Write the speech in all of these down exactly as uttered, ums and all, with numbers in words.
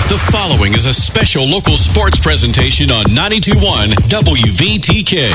The following is a special local sports presentation on ninety-two point one W V T K.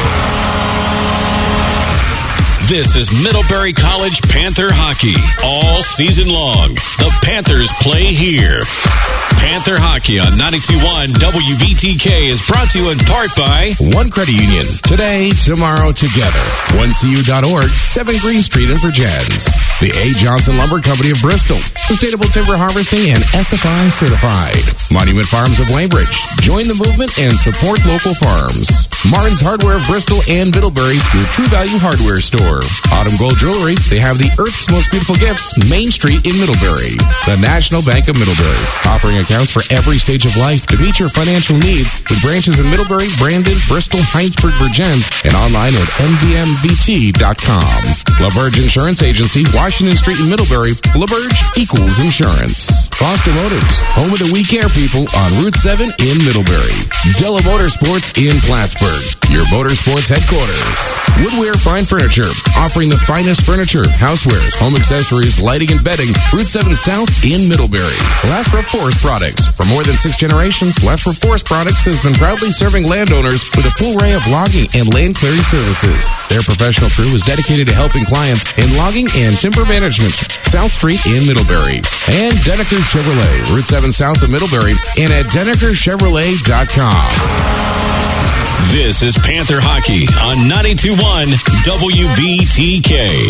This is Middlebury College Panther hockey all season long. The Panthers play here. Panther hockey on ninety-two point one W V T K is brought to you in part by One Credit Union. Today, tomorrow, together. one C U dot org, seven Green Street in Virgins. The A. Johnson Lumber Company of Bristol. Sustainable Timber Harvesting and S F I certified. Monument Farms of Weybridge. Join the movement and support local farms. Martin's Hardware of Bristol and Middlebury, your True Value hardware store. Autumn Gold Jewelry, they have the Earth's Most Beautiful Gifts, Main Street in Middlebury. The National Bank of Middlebury, offering accounts for every stage of life to meet your financial needs with branches in Middlebury, Brandon, Bristol, Heinsberg, Virgins, and online at M B M V T dot com. LaBerge Insurance Agency, Washington Street in Middlebury. LaBerge equals insurance. Foster Motors, home of the We Care people on Route seven in Middlebury. Della Motorsports in Plattsburgh, your motorsports headquarters. Woodware Fine Furniture, offering the finest furniture, housewares, home accessories, lighting, and bedding. Route seven South in Middlebury. Lathrop Forest Products. For more than six generations, Lathrop Forest Products has been proudly serving landowners with a full array of logging and land clearing services. Their professional crew is dedicated to helping clients in logging and timber management. South Street in Middlebury. And Denneker Chevrolet, Route seven South of Middlebury, and at Denneker Chevrolet dot com. This is Panther hockey on ninety-two point one W V T K.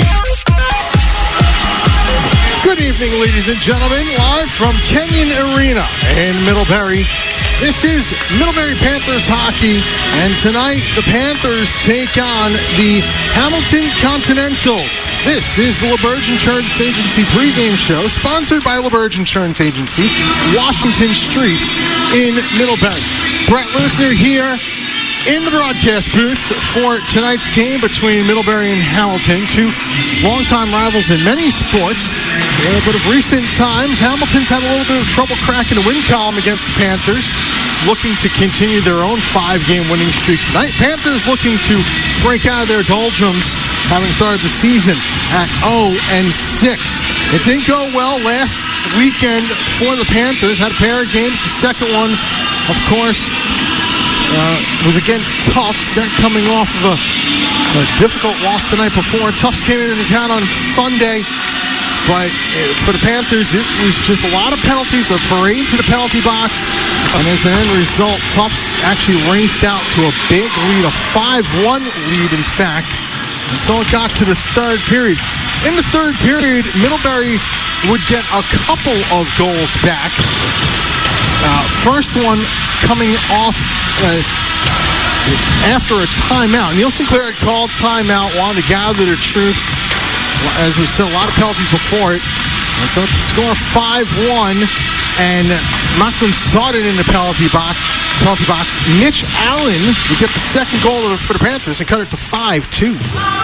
Good evening, ladies and gentlemen. Live from Kenyon Arena in Middlebury. This is Middlebury Panthers hockey, and tonight the Panthers take on the Hamilton Continentals. This is the LaBerge Insurance Agency pregame show, sponsored by LaBerge Insurance Agency, Washington Street in Middlebury. Brett Luthner here in the broadcast booth for tonight's game between Middlebury and Hamilton, two longtime rivals in many sports. Uh, but of recent times, Hamilton's had a little bit of trouble cracking the win column against the Panthers, looking to continue their own five-game winning streak tonight. Panthers looking to break out of their doldrums, having started the season at oh and six. It didn't go well last weekend for the Panthers. Had a pair of games. The second one, of course, Uh, was against Tufts, that coming off of a, a difficult loss the night before. Tufts came into town on Sunday, but uh, for the Panthers, it was just a lot of penalties, a parade to the penalty box, and as an end result, Tufts actually raced out to a big lead, a five one lead, in fact, until it got to the third period. In the third period, Middlebury would get a couple of goals back. Uh, first one coming off uh, after a timeout. Neil Sinclair had called timeout, wanted to gather their troops. As we said, a lot of penalties before it. And so the score five one, and Macklin started in the penalty box. Penalty box. Mitch Allen would get the second goal for the Panthers and cut it to five two.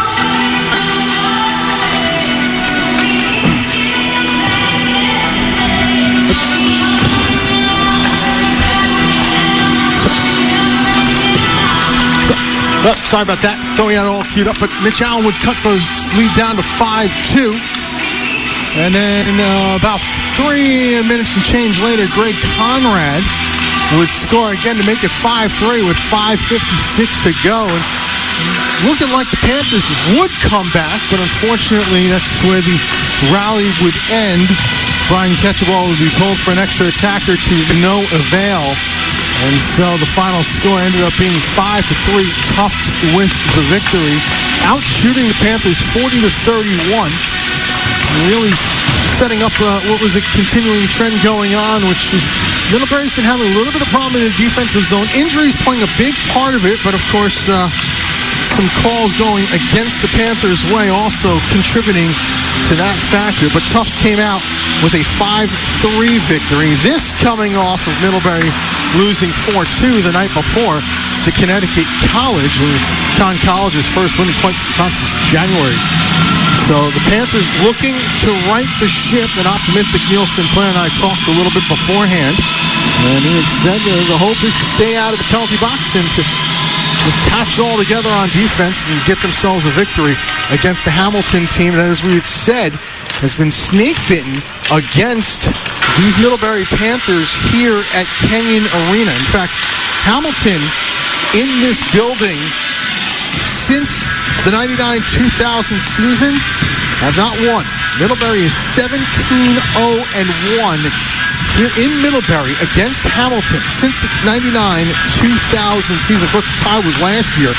Oh, sorry about that. Thought we had it all queued up, but Mitch Allen would cut those lead down to five two. And then uh, about three minutes and change later, Greg Conrad would score again to make it five three with five fifty-six to go. And it's looking like the Panthers would come back, but unfortunately that's where the rally would end. Brian Ketchaball would be pulled for an extra attacker to no avail. And so the final score ended up being five to three. Tufts with the victory, outshooting the Panthers forty to thirty-one. Really setting up uh, what was a continuing trend going on, which was Middlebury's been having a little bit of problem in the defensive zone. Injuries playing a big part of it, but of course uh, some calls going against the Panthers' way also contributing to that factor. But Tufts came out with a five three victory. This coming off of Middlebury losing four two the night before to Connecticut College. It was Con College's first win in quite some time since January. So the Panthers looking to right the ship, and optimistic Neil Sinclair and I talked a little bit beforehand, and he had said uh, the hope is to stay out of the penalty box and to just patch it all together on defense and get themselves a victory against the Hamilton team that, as we had said, has been snake bitten against these Middlebury Panthers here at Kenyon Arena. In fact, Hamilton in this building since the ninety-nine two thousand season have not won. Middlebury is seventeen oh and one here in Middlebury against Hamilton since the ninety-nine two thousand season. Of course, the tie was last year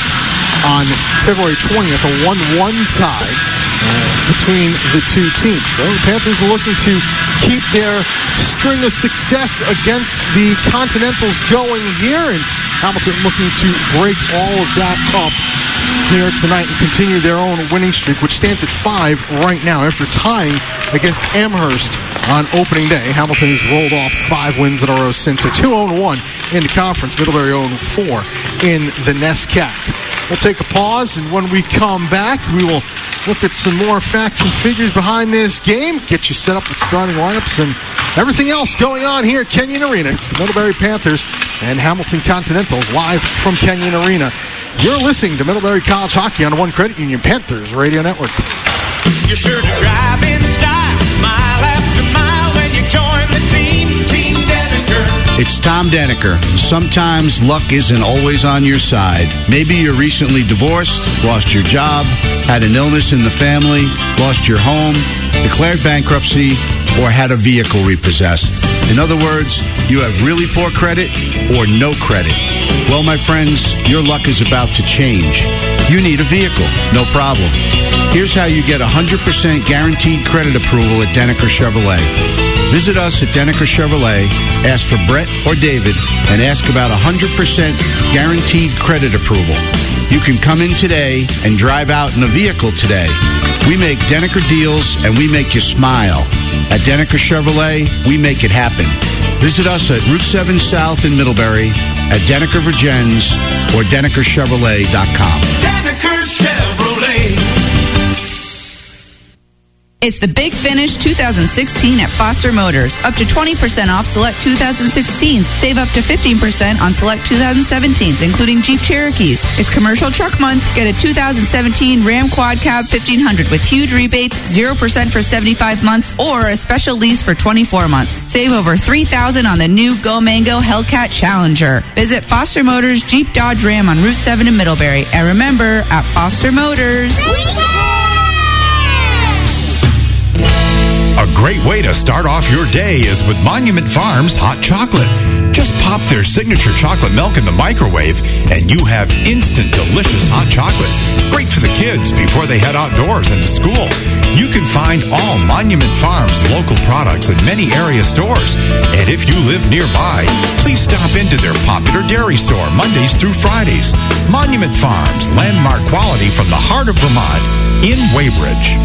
on February twentieth, a one one tie uh, between the two teams. So the Panthers are looking to keep their string of success against the Continentals going here, and Hamilton looking to break all of that up here tonight and continue their own winning streak, which stands at five right now after tying against Amherst on opening day. Hamilton has rolled off five wins in a row since. They're two oh and one in the conference. Middlebury oh and four in the NESCAC. We'll take a pause, and when we come back, we will look at some more facts and figures behind this game, get you set up with starting lineups and everything else going on here at Kenyon Arena. It's the Middlebury Panthers and Hamilton Continentals live from Kenyon Arena. You're listening to Middlebury College Hockey on the One Credit Union Panthers Radio Network. You're sure to drive in style, mile after mile, when you join the team, Team Deniker. It's Tom Deniker. Sometimes luck isn't always on your side. Maybe you're recently divorced, lost your job, had an illness in the family, lost your home, declared bankruptcy, or had a vehicle repossessed. In other words, you have really poor credit or no credit. Well, my friends, your luck is about to change. You need a vehicle, no problem. Here's how you get one hundred percent guaranteed credit approval at Deniker Chevrolet. Visit us at Deniker Chevrolet, ask for Brett or David, and ask about one hundred percent guaranteed credit approval. You can come in today and drive out in a vehicle today. We make Deniker deals and we make you smile. At Deniker Chevrolet, we make it happen. Visit us at Route seven South in Middlebury, at Deniker Virgins, or Deniker Chevrolet dot com. Deniker Chevrolet. It's the Big Finish two thousand sixteen at Foster Motors. Up to twenty percent off select two thousand sixteens. Save up to fifteen percent on select two thousand seventeens, including Jeep Cherokees. It's Commercial Truck Month. Get a two thousand seventeen Ram Quad Cab fifteen hundred with huge rebates, zero percent for seventy-five months, or a special lease for twenty-four months. Save over three thousand dollars on the new Go Mango Hellcat Challenger. Visit Foster Motors Jeep Dodge Ram on Route seven in Middlebury. And remember, at Foster Motors... A great way to start off your day is with Monument Farms hot chocolate. Just pop their signature chocolate milk in the microwave and you have instant delicious hot chocolate. Great for the kids before they head outdoors and to school. You can find all Monument Farms local products in many area stores. And if you live nearby, please stop into their popular dairy store Mondays through Fridays. Monument Farms, landmark quality from the heart of Vermont in Weybridge.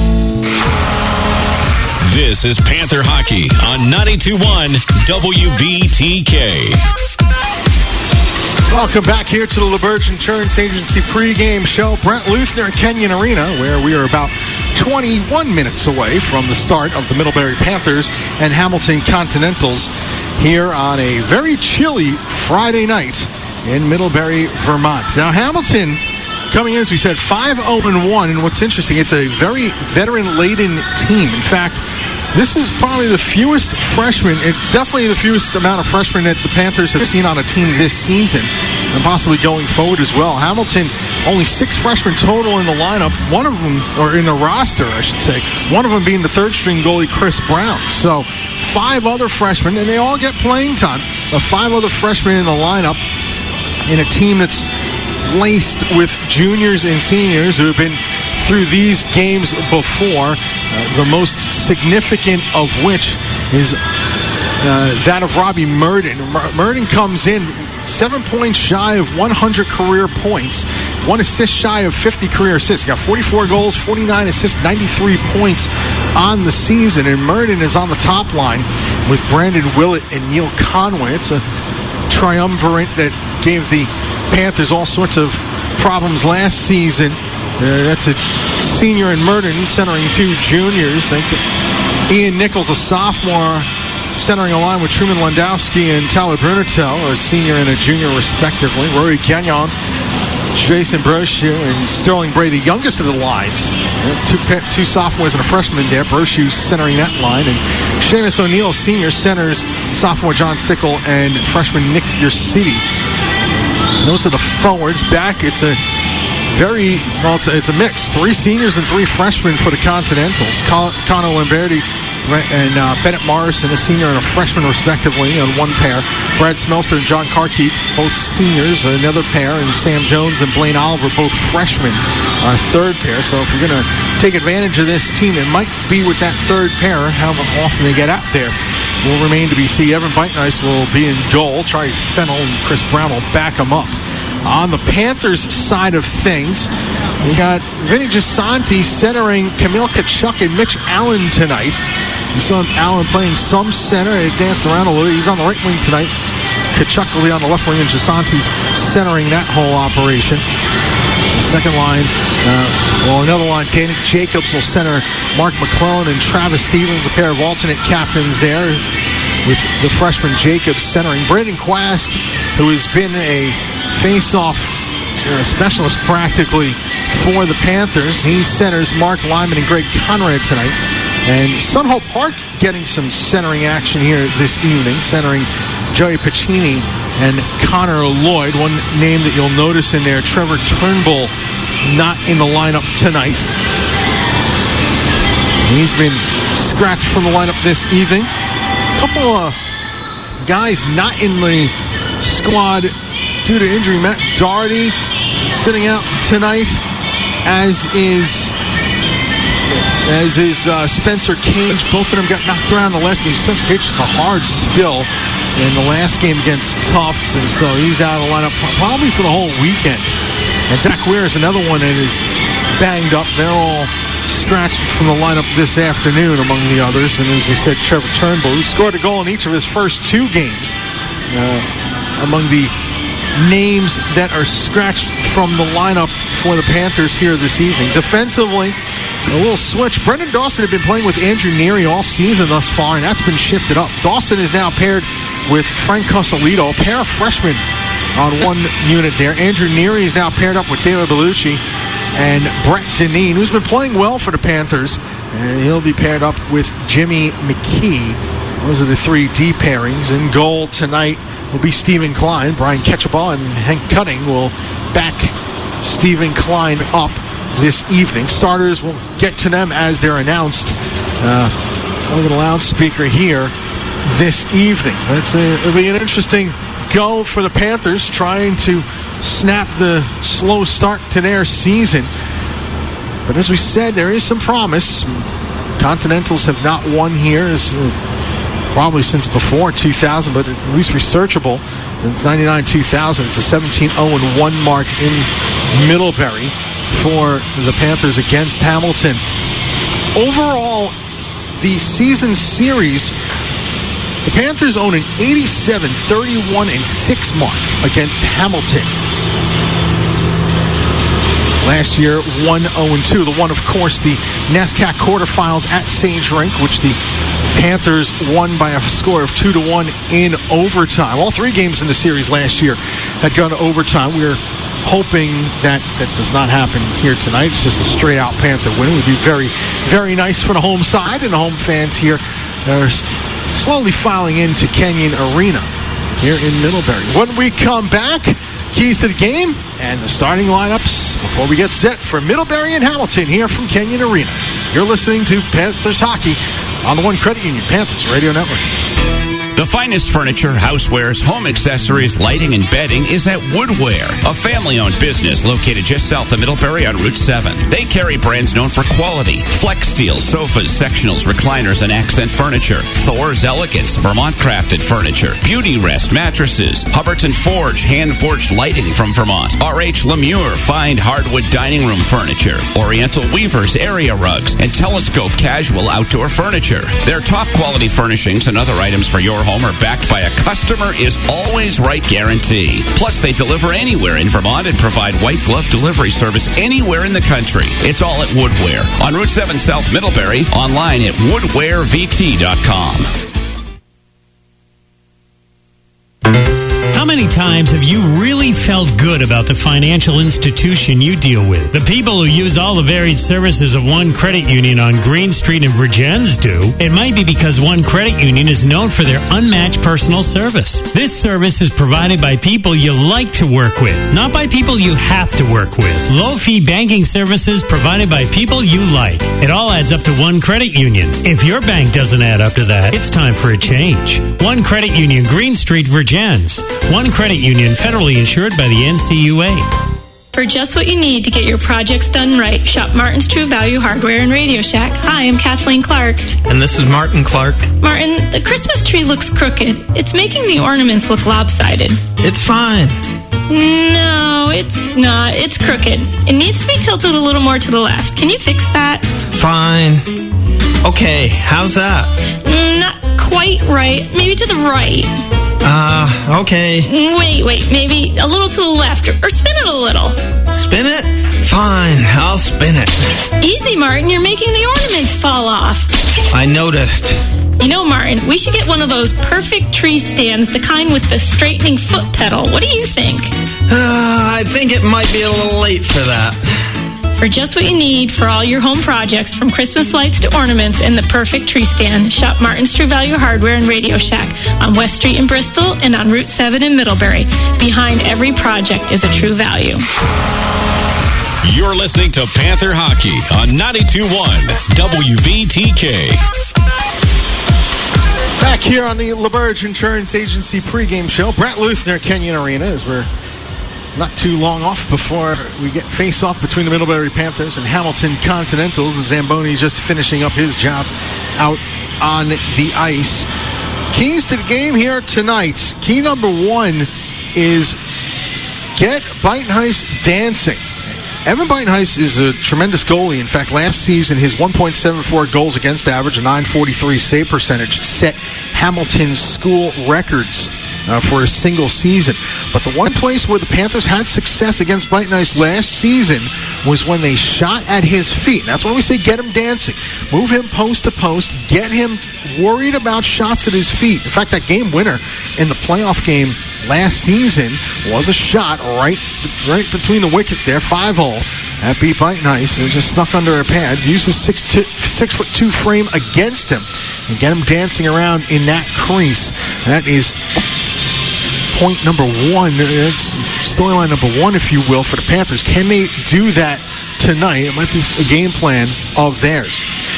This is Panther Hockey on ninety-two point one W V T K. Welcome back here to the LeBurge Insurance Agency pregame show. Brent Luthner at Kenyon Arena, where we are about twenty-one minutes away from the start of the Middlebury Panthers and Hamilton Continentals here on a very chilly Friday night in Middlebury, Vermont. Now, Hamilton coming in, as we said, five oh and one, and what's interesting, it's a very veteran-laden team. In fact, this is probably the fewest freshmen. It's definitely the fewest amount of freshmen that the Panthers have seen on a team this season, and possibly going forward as well. Hamilton, only six freshmen total in the lineup, one of them, or in the roster, I should say, one of them being the third-string goalie, Chris Brown. So, five other freshmen, and they all get playing time, but five other freshmen in the lineup in a team that's laced with juniors and seniors who have been through these games before, uh, the most significant of which is uh, that of Robbie Murden. Murden comes in seven points shy of one hundred career points, one assist shy of fifty career assists. He got forty-four goals, forty-nine assists, ninety-three points on the season, and Murden is on the top line with Brandon Willett and Neil Conway. It's a triumvirate that gave the Panthers all sorts of problems last season. Uh, that's a senior in Murden centering two juniors. Think Ian Nichols, a sophomore, centering a line with Truman Landowski and Tyler Brunatel, a senior and a junior respectively. Rory Kenyon Jason Brochu and Sterling Bray, the youngest of the lines. Two, two sophomores and a freshman there. Brochu centering that line. And Seamus O'Neill, senior, centers sophomore John Stickle and freshman Nick Yersidi. Those are the forwards. Back, it's a very, well, it's a, it's a mix. Three seniors and three freshmen for the Continentals. Con- Connor Lamberti and uh, Bennett Morrison, a senior and a freshman respectively on one pair. Brad Smelster and John Carkeek, both seniors, another pair. And Sam Jones and Blaine Oliver, both freshmen, our third pair. So if you're going to take advantage of this team, it might be with that third pair. How often they get out there will remain to be seen. Evan Beitnice will be in goal. Charlie Fennell and Chris Brown will back him up. On the Panthers side of things, we got Vinny Gisanti centering Camille Kachuk and Mitch Allen tonight. You saw Allen playing some center. He danced around a little. He's on the right wing tonight. Kachuk will be on the left wing, and Gisanti centering that whole operation. The second line, uh, well, another line, Danik Jacobs will center Mark McClellan and Travis Stevens, a pair of alternate captains there, with the freshman Jacobs centering. Brandon Quast, who has been a face-off specialist practically for the Panthers. He centers Mark Lyman and Greg Conrad tonight. And Sunhope Park getting some centering action here this evening, centering Joey Pacini and Connor Lloyd. One name that you'll notice in there, Trevor Turnbull, not in the lineup tonight. He's been scratched from the lineup this evening. A couple of guys not in the squad due to injury. Matt Doherty sitting out tonight, as is as is uh, Spencer Cage. Both of them got knocked around the last game. Spencer Cage took a hard spill in the last game against Tufts, and so he's out of the lineup probably for the whole weekend. And Zach Weir is another one that is banged up. They're all scratched from the lineup this afternoon, among the others. And as we said, Trevor Turnbull, who scored a goal in each of his first two games, uh, among the names that are scratched from the lineup for the Panthers here this evening. Defensively, a little switch. Brendan Dawson had been playing with Andrew Neary all season thus far, and that's been shifted up. Dawson is now paired with Frank Cosolito, a pair of freshmen on one unit there. Andrew Neary is now paired up with David Bellucci and Brett Deneen, who's been playing well for the Panthers, and he'll be paired up with Jimmy McKee. Those are the three D pairings. In goal tonight will be Stephen Klein. Brian Ketchabaugh and Hank Cutting will back Stephen Klein up this evening. Starters, will get to them as they're announced uh, over the loudspeaker here this evening. It's a, it'll be an interesting go for the Panthers, trying to snap the slow start to their season. But as we said, there is some promise. Continentals have not won here as, uh, probably since before two thousand, but at least researchable since ninety-nine two thousand. It's a seventeen oh one mark in Middlebury for the Panthers against Hamilton. Overall, the season series, the Panthers own an eighty-seven thirty-one and six mark against Hamilton. Last year, one oh two. The one, of course, the NESCAC quarterfinals at Sage Rink, which the Panthers won by a score of two to one in overtime. All three games in the series last year had gone to overtime. We're hoping that that does not happen here tonight. It's just a straight-out Panther win. It would be very, very nice for the home side and the home fans here. They're slowly filing into Kenyon Arena here in Middlebury. When we come back, keys to the game and the starting lineups before we get set for Middlebury and Hamilton here from Kenyon Arena. You're listening to Panthers Hockey on the One Credit Union Panthers Radio Network. The finest furniture, housewares, home accessories, lighting, and bedding is at Woodware, a family-owned business located just south of Middlebury on Route seven. They carry brands known for quality: Flex Steel, sofas, sectionals, recliners, and accent furniture; Thor's Elegance, Vermont-crafted furniture; Beauty Rest mattresses; Hubbardton Forge, hand-forged lighting from Vermont; R H Lemure, fine hardwood dining room furniture; Oriental Weavers, area rugs; and Telescope casual outdoor furniture. Their top-quality furnishings and other items for your home are backed by a customer is always right guarantee. Plus, they deliver anywhere in Vermont and provide white glove delivery service anywhere in the country. It's all at Woodware on Route seven South Middlebury, online at woodware v t dot com. How many times have you really felt good about the financial institution you deal with? The people who use all the varied services of One Credit Union on Green Street in Virgins do. It might be because One Credit Union is known for their unmatched personal service. This service is provided by people you like to work with, not by people you have to work with. Low-fee banking services provided by people you like. It all adds up to One Credit Union. If your bank doesn't add up to that, it's time for a change. One Credit Union, Green Street, Virgins. One Credit Union, federally insured by the N C U A. For just what you need to get your projects done right, shop Martin's True Value Hardware and Radio Shack. Hi, I'm Kathleen Clark. And this is Martin Clark. Martin, the Christmas tree looks crooked. It's making the ornaments look lopsided. It's fine. No, it's not. It's crooked. It needs to be tilted a little more to the left. Can you fix that? Fine. Okay, how's that? Not quite right. Maybe to the right. Uh, okay. Wait, wait. Maybe a little to the left. Or, or spin it a little. Spin it? Fine, I'll spin it. Easy, Martin. You're making the ornaments fall off. I noticed. You know, Martin, we should get one of those perfect tree stands, the kind with the straightening foot pedal. What do you think? Uh, I think it might be a little late for that. For just what you need for all your home projects, from Christmas lights to ornaments and the perfect tree stand, shop Martin's True Value Hardware and Radio Shack on West Street in Bristol and on Route seven in Middlebury. Behind every project is a true value. You're listening to Panther Hockey on ninety-two point one W V T K. Back here on the LaBerge Insurance Agency pregame show, Brett Luthner, Kenyon Arena, as we're not too long off before we get face-off between the Middlebury Panthers and Hamilton Continentals. Zamboni just finishing up his job out on the ice. Keys to the game here tonight. Key number one is get Buitenhuis dancing. Evan Buitenhuis is a tremendous goalie. In fact, last season, his one point seven four goals against average, a nine forty-three save percentage, set Hamilton's school records uh, for a single season. But the one place where the Panthers had success against Buitenhuis last season was when they shot at his feet. And that's why we say get him dancing. Move him post to post. Get him worried about shots at his feet. In fact, that game winner in the playoff game last season was a shot right right between the wickets there, five hole. That beat Buitenhuis. It just snuck under a pad. Use his six, two, six foot two frame against him and get him dancing around in that crease. That is point number one. It's storyline number one, if you will, for the Panthers. Can they do that tonight? It might be a game plan of theirs.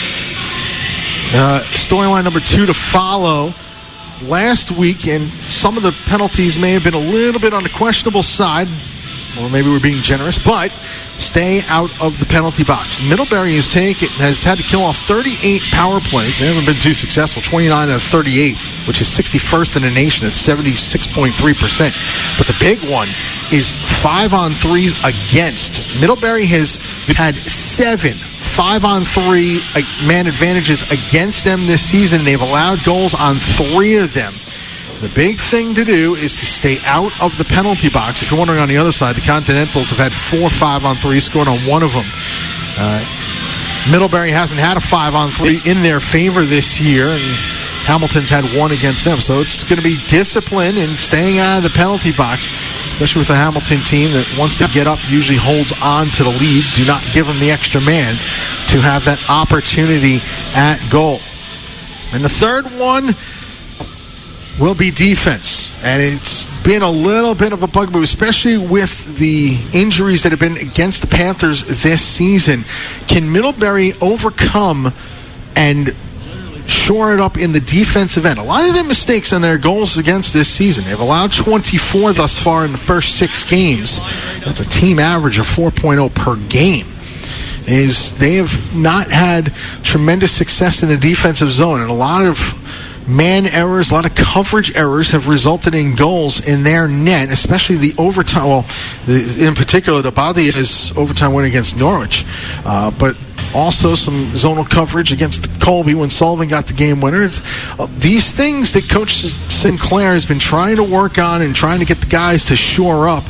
Uh, storyline number two to follow. Last week, and some of the penalties may have been a little bit on the questionable side, or maybe we're being generous, but stay out of the penalty box. Middlebury has taken, has had to kill off thirty-eight power plays. They haven't been too successful, twenty-nine out of thirty-eight, which is sixty-first in the nation at seventy-six point three percent. But the big one is five on threes against. Middlebury has had seven five-on-three man advantages against them this season. They've allowed goals on three of them. The big thing to do is to stay out of the penalty box. If you're wondering, on the other side, the Continentals have had four five-on-three, scored on one of them. Uh, Middlebury hasn't had a five-on-three in their favor this year, and Hamilton's had one against them. So it's going to be discipline and staying out of the penalty box, especially with the Hamilton team that once they get up usually holds on to the lead. Do not give them the extra man to have that opportunity at goal. And the third one will be defense. And it's been a little bit of a bugaboo, especially with the injuries that have been against the Panthers this season. Can Middlebury overcome and shore it up in the defensive end? A lot of their mistakes on their goals against this season. They've allowed twenty-four thus far in the first six games. That's a team average of four point oh per game. Is they have not had tremendous success in the defensive zone, and a lot of man errors, a lot of coverage errors have resulted in goals in their net, especially the overtime. Well, the, in particular, the Badia's overtime win against Norwich, uh, but also some zonal coverage against Colby when Sullivan got the game winner. It's, uh, these things that Coach Sinclair has been trying to work on and trying to get the guys to shore up.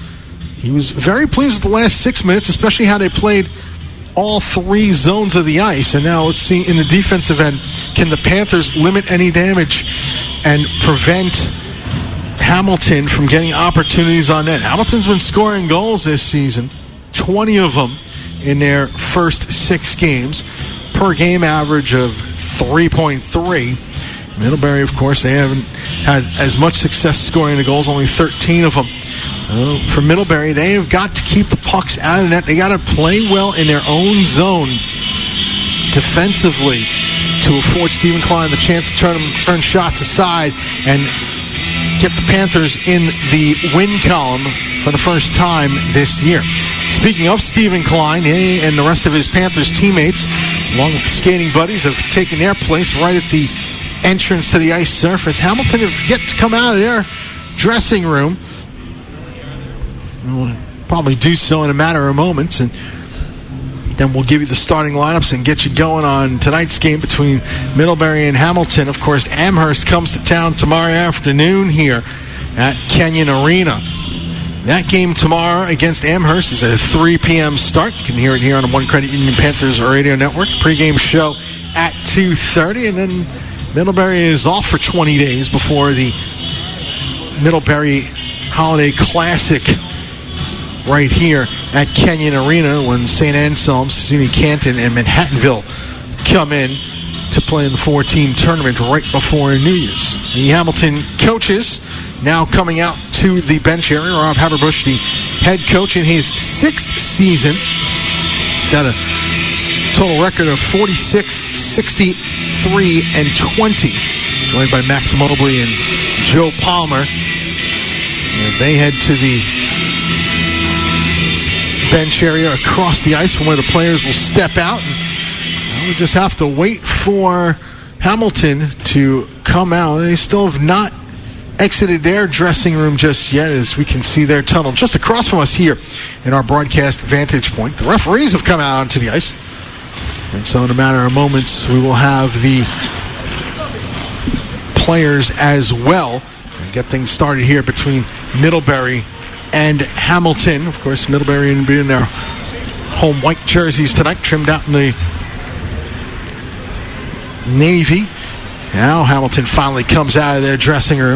He was very pleased with the last six minutes, especially how they played all three zones of the ice. And now let's see in the defensive end, can the Panthers limit any damage and prevent Hamilton from getting opportunities on net. Hamilton's been scoring goals this season, twenty of them in their first six games, per game average of three point three. Middlebury, of course, they haven't had as much success scoring the goals, only thirteen of them. Uh, for Middlebury, they have got to keep the pucks out of the net. They got to play well in their own zone defensively to afford Stephen Klein the chance to turn, turn shots aside and get the Panthers in the win column for the first time this year. Speaking of Stephen Klein, he and the rest of his Panthers teammates, along with the skating buddies, have taken their place right at the entrance to the ice surface. Hamilton have yet to come out of their dressing room. We'll probably do so in a matter of moments, and then we'll give you the starting lineups and get you going on tonight's game between Middlebury and Hamilton. Of course, Amherst comes to town tomorrow afternoon here at Kenyon Arena. That game tomorrow against Amherst is at a three p.m. start. You can hear it here on the One Credit Union Panthers Radio Network. Pre-game show at two thirty, and then Middlebury is off for twenty days before the Middlebury Holiday Classic right here at Kenyon Arena when Saint Anselm, SUNY Canton, and Manhattanville come in to play in the four-team tournament right before New Year's. The Hamilton coaches now coming out to the bench area. Rob Haberbush, the head coach in his sixth season. He's got a total record of forty-six, sixty-three, and twenty. Joined by Max Mobley and Joe Palmer as they head to the bench area across the ice from where the players will step out. And we just have to wait for Hamilton to come out. They still have not exited their dressing room just yet, as we can see their tunnel just across from us here in our broadcast vantage point. The referees have come out onto the ice, and so in a matter of moments we will have the players as well and get things started here between Middlebury and Hamilton. Of course, Middlebury will be in their home white jerseys tonight, trimmed out in the navy. Now Hamilton finally comes out of their dressing room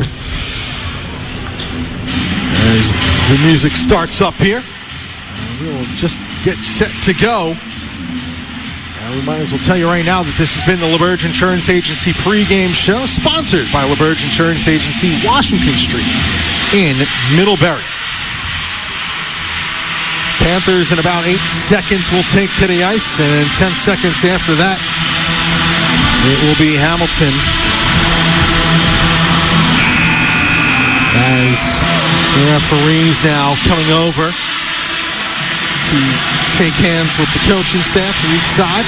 as the music starts up here. We will just get set to go. And we might as well tell you right now that this has been the LaBerge Insurance Agency pregame show, sponsored by LaBerge Insurance Agency, Washington Street in Middlebury. Panthers in about eight seconds will take to the ice, and in ten seconds after that, it will be Hamilton as the referees now coming over to shake hands with the coaching staff from each side.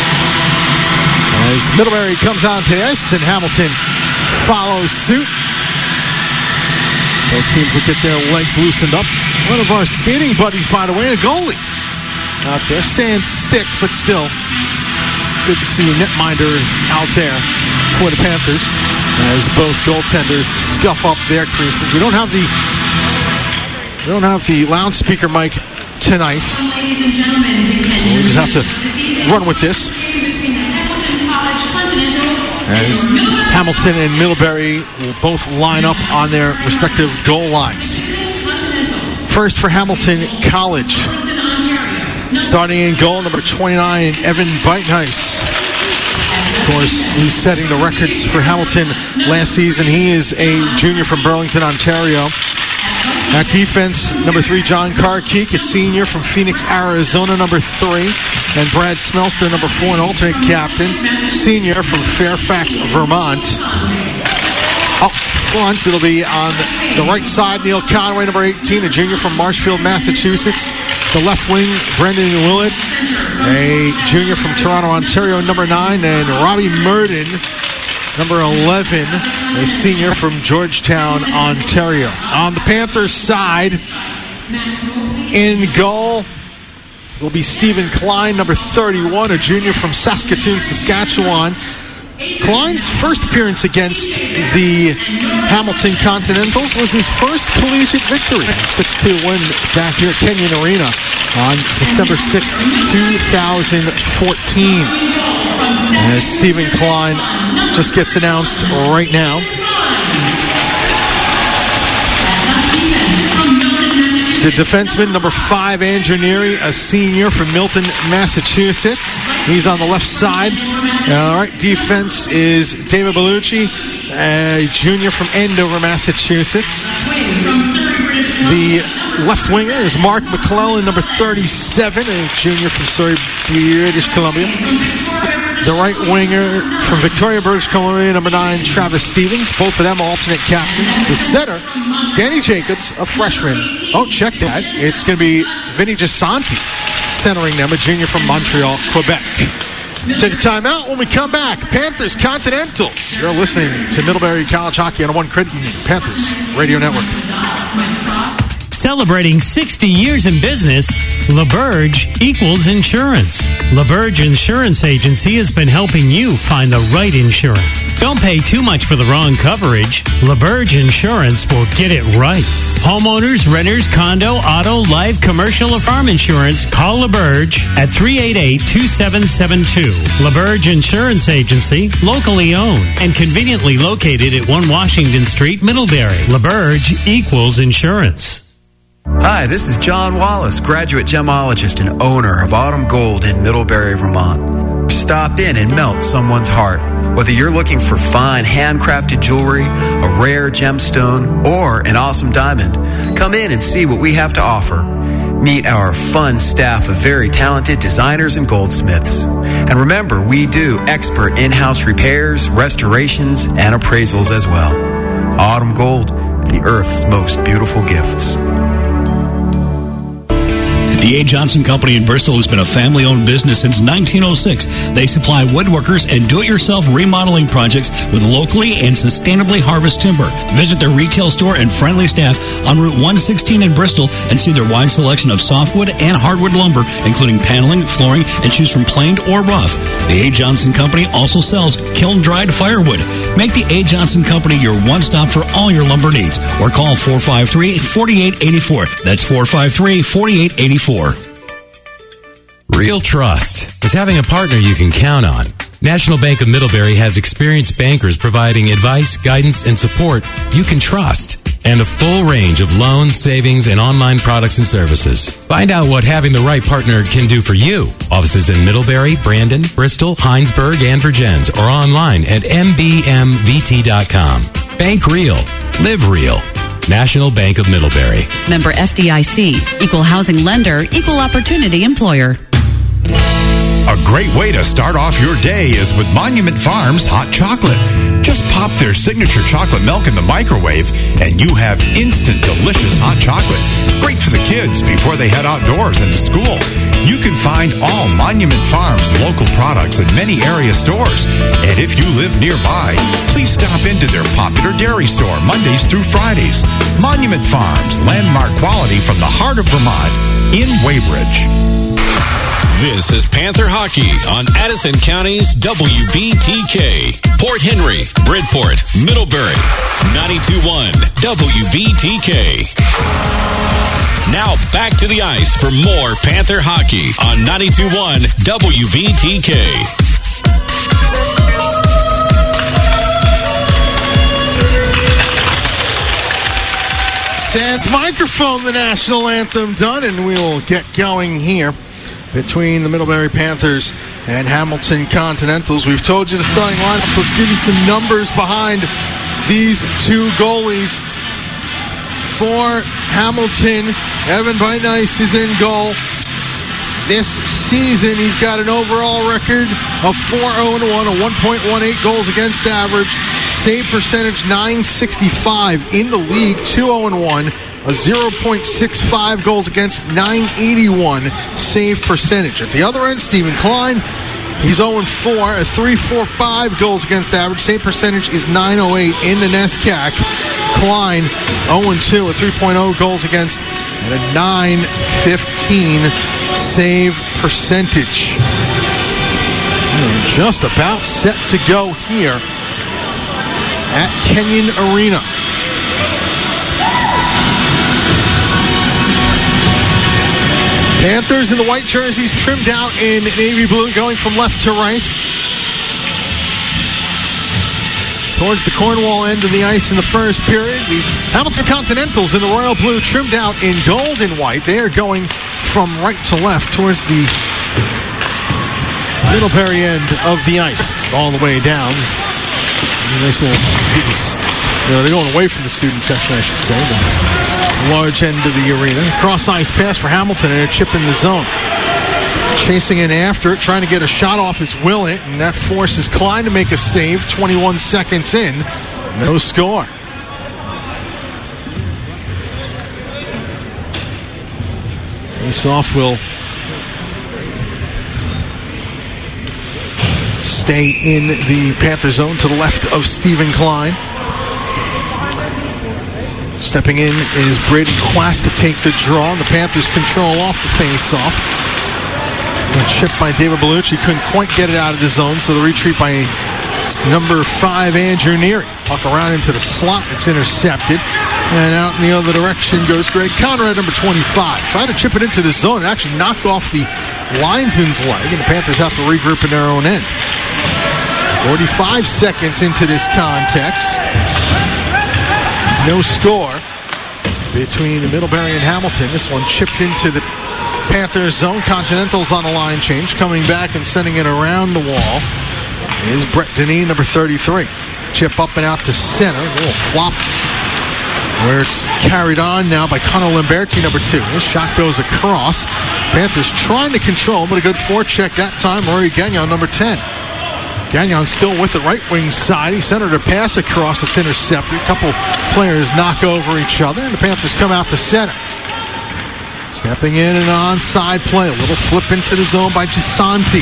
As Middlebury comes onto the ice and Hamilton follows suit. Both teams will get their legs loosened up. One of our skating buddies, by the way, a goalie out there, saying stick, but still good to see a netminder out there for the Panthers as both goaltenders scuff up their creases. We don't have the we don't have the loudspeaker mic tonight, so we just have to run with this. As Hamilton and Middlebury will both line up on their respective goal lines. First for Hamilton College. Starting in goal, number twenty-nine, Evan Beitneis. Of course, he's setting the records for Hamilton last season. He is a junior from Burlington, Ontario. At defense, number three, John Karkeek, a senior from Phoenix, Arizona, number three. And Brad Smelster, number four, an alternate captain, senior from Fairfax, Vermont. Up front, it'll be on the right side, Neil Conway, number eighteen, a junior from Marshfield, Massachusetts. The left wing, Brendan Willett, a junior from Toronto, Ontario, number nine. And Robbie Murden, number eleven, a senior from Georgetown, Ontario. On the Panthers side, in goal will be Stephen Klein, number thirty-one, a junior from Saskatoon, Saskatchewan. Klein's first appearance against the Hamilton Continentals was his first collegiate victory. six two win back here at Kenyon Arena on December sixth, twenty fourteen. As Stephen Klein just gets announced right now. The defenseman, number five, Andrew Neary, a senior from Milton, Massachusetts. He's on the left side. All right, defense is David Bellucci, a junior from Andover, Massachusetts. The left winger is Mark McClellan, number thirty-seven, a junior from Surrey, British Columbia. The right winger from Victoria, British Columbia, number nine, Travis Stevens. Both of them alternate captains. The center, Danny Jacobs, a freshman. Oh, check that. It's going to be Vinny Gisanti centering them, a junior from Montreal, Quebec. Take a timeout. When we come back, Panthers Continentals. You're listening to Middlebury College Hockey on One Credit Union, Panthers Radio Network. Celebrating sixty years in business, LaBerge equals insurance. LaBerge Insurance Agency has been helping you find the right insurance. Don't pay too much for the wrong coverage. LaBerge Insurance will get it right. Homeowners, renters, condo, auto, life, commercial, or farm insurance, call LaBerge at three eight eight, two seven seven two. LaBerge Insurance Agency, locally owned and conveniently located at one Washington Street, Middlebury. LaBerge equals insurance. Hi, this is John Wallace, graduate gemologist and owner of Autumn Gold in Middlebury, Vermont. Stop in and melt someone's heart. Whether you're looking for fine handcrafted jewelry, a rare gemstone, or an awesome diamond, come in and see what we have to offer. Meet our fun staff of very talented designers and goldsmiths. And remember, we do expert in-house repairs, restorations, and appraisals as well. Autumn Gold, the Earth's most beautiful gifts. The A. Johnson Company in Bristol has been a family-owned business since nineteen oh six. They supply woodworkers and do-it-yourself remodeling projects with locally and sustainably harvested timber. Visit their retail store and friendly staff on Route one sixteen in Bristol and see their wide selection of softwood and hardwood lumber, including paneling, flooring, and choose from planed or rough. The A. Johnson Company also sells kiln-dried firewood. Make the A. Johnson Company your one-stop for all your lumber needs, or call four five three, four eight eight four. That's four five three, four eight eight four. Real trust is having a partner you can count on. National Bank of Middlebury has experienced bankers providing advice, guidance, and support you can trust, and a full range of loans, savings, and online products and services. Find out what having the right partner can do for you. Offices in Middlebury, Brandon, Bristol, Heinsberg, and Virgins, or online at m b m v t dot com. Bank real. Live real. National Bank of Middlebury. Member F D I C. Equal housing lender. Equal opportunity employer. A great way to start off your day is with Monument Farms hot chocolate. Just pop their signature chocolate milk in the microwave and you have instant delicious hot chocolate. Great for the kids before they head outdoors and to school. You can find all Monument Farms local products in many area stores. And if you live nearby, please stop into their popular dairy store Mondays through Fridays. Monument Farms, landmark quality from the heart of Vermont in Weybridge. This is Panther Hockey on Addison County's W V T K. Port Henry, Bridport, Middlebury, ninety-two point one W V T K. Now back to the ice for more Panther Hockey on ninety-two point one W V T K. Sans microphone, the national anthem done, and we will get going here between the Middlebury Panthers and Hamilton Continentals. We've told you the starting lineup. Let's give you some numbers behind these two goalies. For Hamilton, Evan Beitnice is in goal. This season, he's got an overall record of four oh one, a one point one eight goals against average, save percentage nine sixty-five in the league, two oh one, a zero point six five goals against, nine eighty-one save percentage. At the other end, Stephen Klein, he's oh four, a three forty-five goals against average, save percentage is nine oh eight in the NESCAC. Klein oh two, a three point oh goals against, and a nine fifteen save percentage. We're just about set to go here at Kenyon Arena. Panthers in the white jerseys, trimmed out in navy blue, going from left to right. towards the Cornwall end of the ice in the first period. The Hamilton Continentals in the royal blue, trimmed out in gold and white. They are going from right to left towards the Middlebury end of the ice. It's all the way down. Nice little, you know, they're going away from the student section, I should say. The large end of the arena. Cross ice pass for Hamilton and a chip in the zone. Chasing in after it, trying to get a shot off is Willett, and that forces Klein to make a save. twenty-one seconds in, no score. Face-off will stay in the Panther zone to the left of Stephen Klein. Stepping in is Braden Quast to take the draw. The Panthers control off the face-off. A chip by David Bellucci, couldn't quite get it out of the zone, so the retreat by number five, Andrew Neary. Puck around into the slot, it's intercepted. And out in the other direction goes Greg Conrad, number twenty-five. Tried to chip it into the zone, and actually knocked off the linesman's leg, and the Panthers have to regroup in their own end. forty-five seconds into this context. No score between Middlebury and Hamilton. This one chipped into the Panthers zone. Continentals on a line change. Coming back and sending it around the wall is Brett Deneen, number thirty-three. Chip up and out to center. A little flop where it's carried on now by Connor Lamberti, number two. His shot goes across. Panthers trying to control, but a good forecheck that time. Rory Gagnon, number ten. Gagnon still with the right wing side. He centered a pass across. It's intercepted. A couple players knock over each other, and the Panthers come out to center. Stepping in an onside play. A little flip into the zone by Gisanti.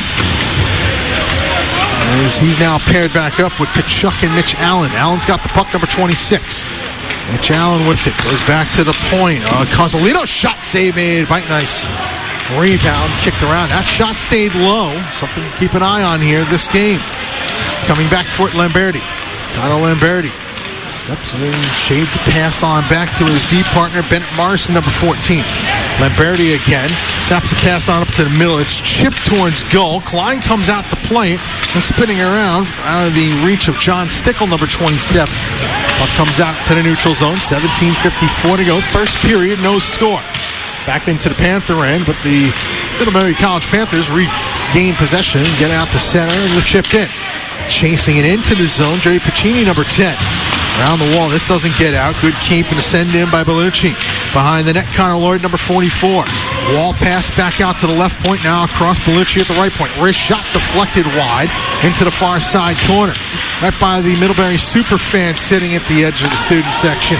As he's now paired back up with Kachuk and Mitch Allen. Allen's got the puck, number twenty-six. Mitch Allen with it. Goes back to the point. Uh, Causalino shot save made. Bite nice. Rebound. Kicked around. That shot stayed low. Something to keep an eye on here this game. Coming back for it, Lamberti. Connor Lamberti. Steps in, shades a pass on back to his D partner, Bennett Morrison, number fourteen. Lamberti again, snaps a pass on up to the middle. It's chipped towards goal. Klein comes out to play it and spinning around out of the reach of John Stickle, number twenty-seven. Puck comes out to the neutral zone, seventeen fifty-four to go. First period, no score. Back into the Panther end, but the Middlebury College Panthers regain possession, get out to center, and they're chipped in. Chasing it into the zone, Jerry Pacini, number ten. Around the wall, this doesn't get out. Good keep and a send in by Bellucci. Behind the net, Connor Lloyd, number forty-four. Wall pass back out to the left point, now across Bellucci at the right point. Wrist shot deflected wide into the far side corner. Right by the Middlebury super fan sitting at the edge of the student section.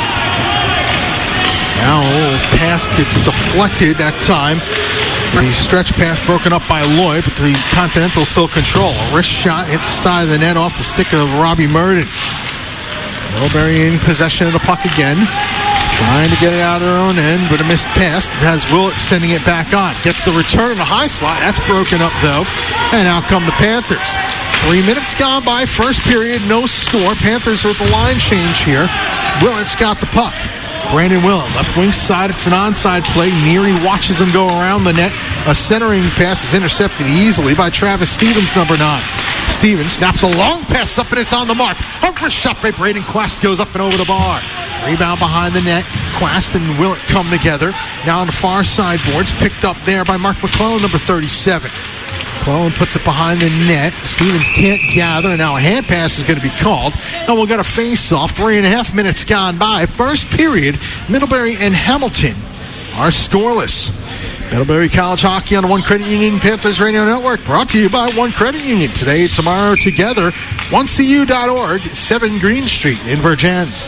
Now a little pass gets deflected that time. The stretch pass broken up by Lloyd, but the Continentals still control. A wrist shot hits the side of the net off the stick of Robbie Murden. Middlebury in possession of the puck again. Trying to get it out of their own end, but a missed pass. Has Willett sending it back on. Gets the return in the high slot. That's broken up, though. And out come the Panthers. Three minutes gone by. First period, no score. Panthers with the line change here. Willett's got the puck. Brandon Willett, left wing side. It's an onside play. Neary watches him go around the net. A centering pass is intercepted easily by Travis Stevens, number nine. Stevens snaps a long pass up, and it's on the mark. A wrist shot by Braden Quast goes up and over the bar. Rebound behind the net. Quast and Willett come together. Now on the far side boards, picked up there by Mark McClellan, number thirty-seven. McClellan puts it behind the net. Stevens can't gather, and now a hand pass is going to be called. And we'll get a face-off. Three and a half minutes gone by. First period, Middlebury and Hamilton are scoreless. Middlebury College Hockey on the One Credit Union Panthers Radio Network, brought to you by One Credit Union. Today, tomorrow, together. one C U dot org, seven Green Street in Vergennes.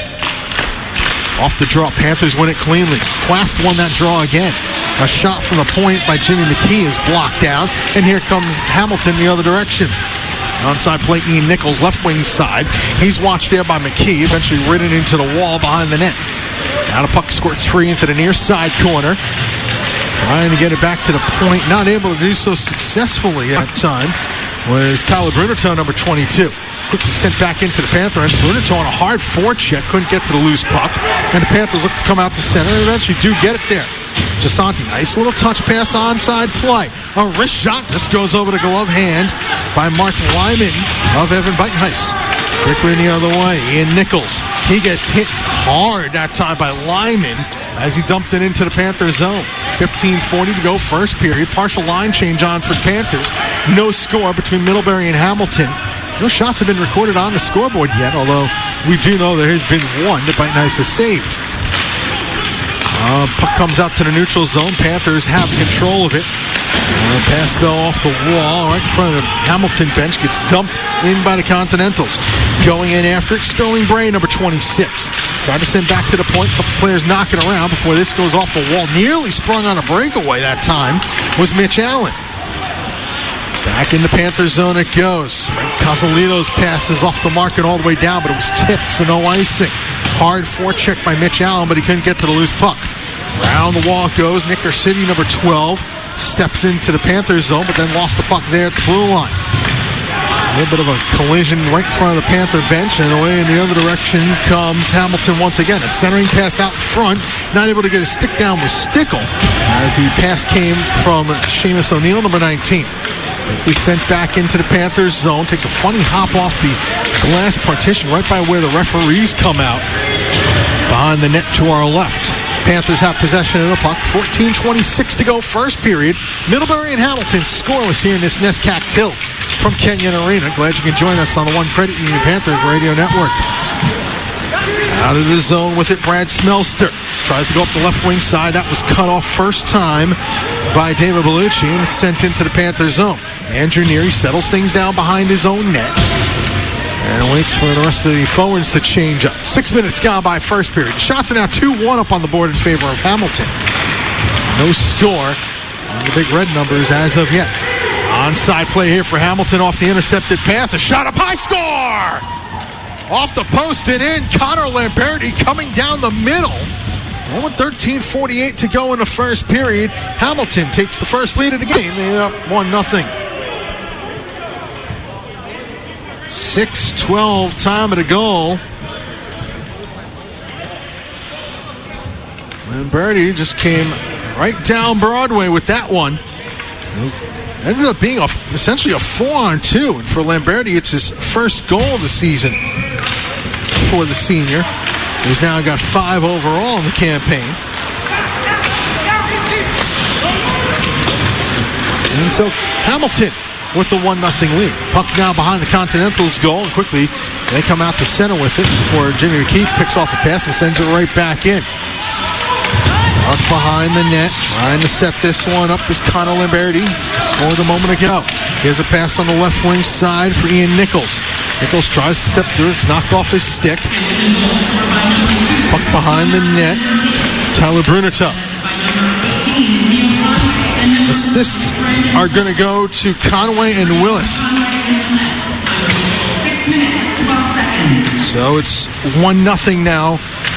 Off the draw, Panthers win it cleanly. Quast won that draw again. A shot from the point by Jimmy McKee is blocked down, and here comes Hamilton the other direction. Onside play, Ian Nichols, left wing side. He's watched there by McKee, eventually ridden into the wall behind the net. Now the puck squirts free into the near side corner. Trying to get it back to the point, not able to do so successfully at the time, was Tyler Brunerton, number twenty-two. Quickly sent back into the Panther end. Brunerton on a hard forecheck, couldn't get to the loose puck, and the Panthers look to come out to center and eventually do get it there. Gisanti, nice little touch pass, onside play. A wrist shot, this goes over the glove hand by Mark Lyman of Evan Buitenhuis. Quickly the other way, Ian Nichols. He gets hit hard that time by Lyman as he dumped it into the Panther zone. fifteen forty to go, first period. Partial line change on for the Panthers. No score between Middlebury and Hamilton. No shots have been recorded on the scoreboard yet, although we do know there has been one that Bite Nice has saved. Uh, puck comes out to the neutral zone. Panthers have control of it. Uh, pass, though, off the wall right in front of the Hamilton bench. Gets dumped in by the Continentals. Going in after it, Sterling Bray, number twenty-six. Tried to send back to the point. A couple players knocking around before this goes off the wall. Nearly sprung on a breakaway that time was Mitch Allen. Back in the Panther zone it goes. Frank Cosolitos passes off the mark and all the way down, but it was tipped, so no icing. Hard forecheck by Mitch Allen, but he couldn't get to the loose puck. Round the wall goes. Nicker City, number twelve, steps into the Panther zone, but then lost the puck there at the blue line. A little bit of a collision right in front of the Panther bench, and away in the other direction comes Hamilton once again. A centering pass out front, not able to get a stick down with Stickle, as the pass came from Seamus O'Neill, number nineteen. Quickly sent back into the Panthers zone. Takes a funny hop off the glass partition right by where the referees come out. Behind the net to our left. Panthers have possession of the puck. fourteen twenty-six to go, first period. Middlebury and Hamilton scoreless here in this Nescac Tilt from Kenyon Arena. Glad you can join us on the One Credit Union Panthers Radio Network. Out of the zone with it, Brad Smelster. Tries to go up the left wing side. That was cut off first time by David Bellucci and sent into the Panther zone. Andrew Neary settles things down behind his own net and waits for the rest of the forwards to change up. Six minutes gone by first period. The shots are now two one up on the board in favor of Hamilton. No score on the big red numbers as of yet. Onside play here for Hamilton off the intercepted pass. A shot up high, score! Off the post and in, Connor Lamberti coming down the middle. one thirteen forty-eight to go in the first period. Hamilton takes the first lead of the game. They're up one nothing. six twelve time of the goal. Lamberti just came right down Broadway with that one. Ended up being a, essentially a four on two. And for Lamberti, it's his first goal of the season for the senior. He's now got five overall in the campaign. And so Hamilton with the one nothing lead. Puck now behind the Continentals' goal. And quickly, they come out to center with it before Jimmy McKeith picks off a pass and sends it right back in. Puck behind the net, trying to set this one up is Connor Lamberti. Just scored a moment ago. Here's a pass on the left wing side for Ian Nichols. Nichols tries to step through. It's knocked off his stick. Puck behind the net. Tyler Brunito. Assists are going to go to Conway and Willith. So it's one nothing now.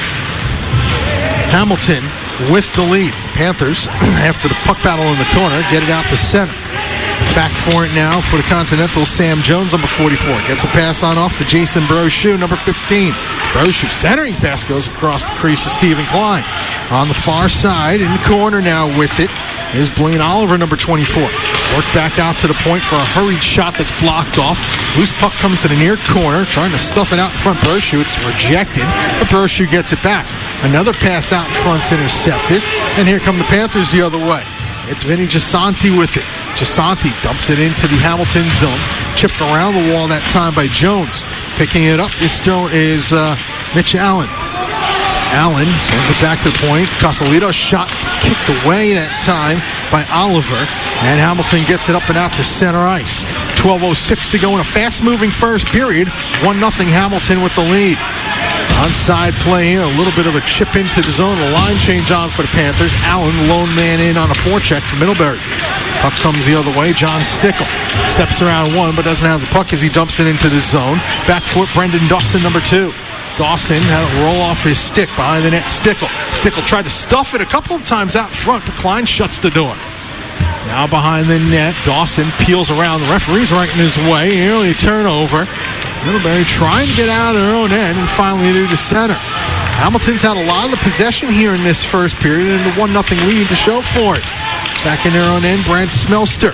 Hamilton with the lead. Panthers, after the puck battle in the corner, get it out to center. Back for it now for the Continentals. Sam Jones, number forty-four. Gets a pass on off to Jason Brochu, number fifteen. Brochu, centering pass goes across the crease to Stephen Klein. On the far side, in the corner now with it, is Blaine Oliver, number twenty-four. Worked back out to the point for a hurried shot that's blocked off. Loose puck comes to the near corner, trying to stuff it out in front. Brochu, it's rejected, but Brochu gets it back. Another pass out in front's intercepted, and here come the Panthers the other way. It's Vinny Gisanti with it. Gisanti dumps it into the Hamilton zone. Chipped around the wall that time by Jones. Picking it up is, is uh, Mitch Allen. Allen sends it back to the point. Cosolitos shot kicked away that time by Oliver. And Hamilton gets it up and out to center ice. twelve oh six to go in a fast-moving first period. one nothing Hamilton with the lead. Onside play here, a little bit of a chip into the zone. A line change on for the Panthers. Allen, lone man in on a forecheck for Middlebury. Puck comes the other way. John Stickle steps around one, but doesn't have the puck as he dumps it into the zone. Back foot, Brendan Dawson, number two. Dawson had it roll off his stick behind the net. Stickle. Stickle tried to stuff it a couple of times out front, but Klein shuts the door. Now behind the net, Dawson peels around. The referee's right in his way. Early turnover. Middlebury trying to get out of their own end and finally do the center. Hamilton's had a lot of the possession here in this first period and a one nothing lead to show for it. Back in their own end, Brad Smelster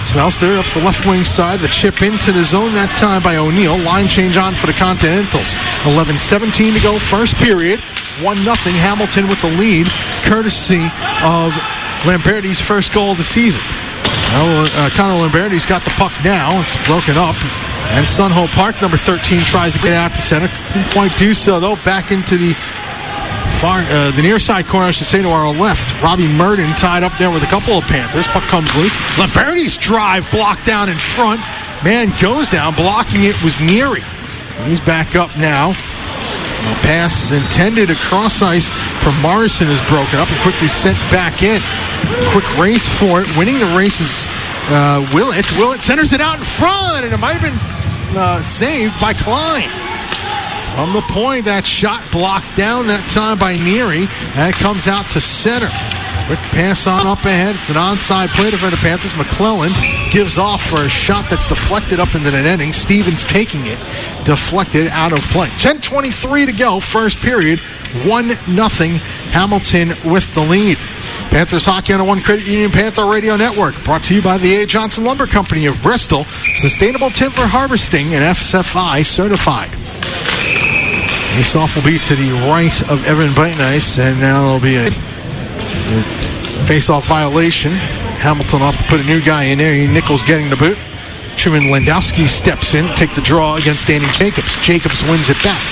Smelster up the left wing side. The chip into the zone that time by O'Neal. Line change on for the Continentals. eleven seventeen to go, first period. one nothing Hamilton with the lead, courtesy of Lamberti's first goal of the season. Well, uh, Connor Lamberti's got the puck now. It's broken up. And Sunho Park, number thirteen, tries to get out to center. Couldn't quite do so, though. Back into the far, uh, the near side corner, I should say, to our left. Robbie Murden tied up there with a couple of Panthers. Puck comes loose. Lamberti's drive blocked down in front. Man goes down. Blocking it was Neary. He's back up now. A pass intended across ice from Morrison is broken up and quickly sent back in. Quick race for it. Winning the race is uh, Willett. Willett centers it out in front, and it might have been uh, saved by Klein. From the point, that shot blocked down that time by Neary. And it comes out to center. Quick pass on up ahead. It's an onside play for the Panthers. McClellan gives off for a shot that's deflected up into the netting. Stevens taking it. Deflected out of play. ten twenty-three to go. First period. one nothing Hamilton with the lead. Panthers hockey on a One Credit Union Panther Radio Network. Brought to you by the A. Johnson Lumber Company of Bristol. Sustainable timber harvesting and F S F I certified. Face-off will be to the right of Evan Beitnice, and now it'll be a face-off violation. Hamilton off to put a new guy in there. Nichols getting the boot. Truman Landowski steps in to take the draw against Danny Jacobs. Jacobs wins it back.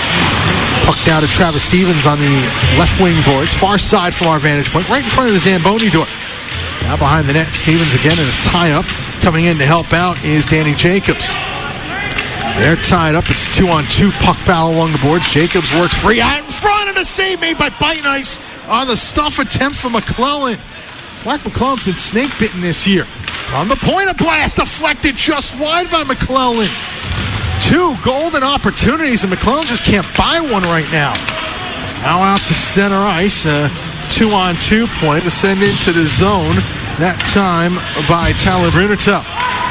Puck down to Travis Stevens on the left wing boards. Far side from our vantage point. Right in front of the Zamboni door. Now behind the net, Stevens again in a tie-up. Coming in to help out is Danny Jacobs. They're tied up. It's two on two. Puck battle along the boards. Jacobs works free out in front, and a save made by Beitnice on the stuff attempt from McClellan. Mark McClellan's been snake bitten this year. From the point, a blast deflected just wide by McClellan. Two golden opportunities, and McClellan just can't buy one right now. Now out to center ice. Uh, two on two play to send into the zone. That time by Tyler Brunetel.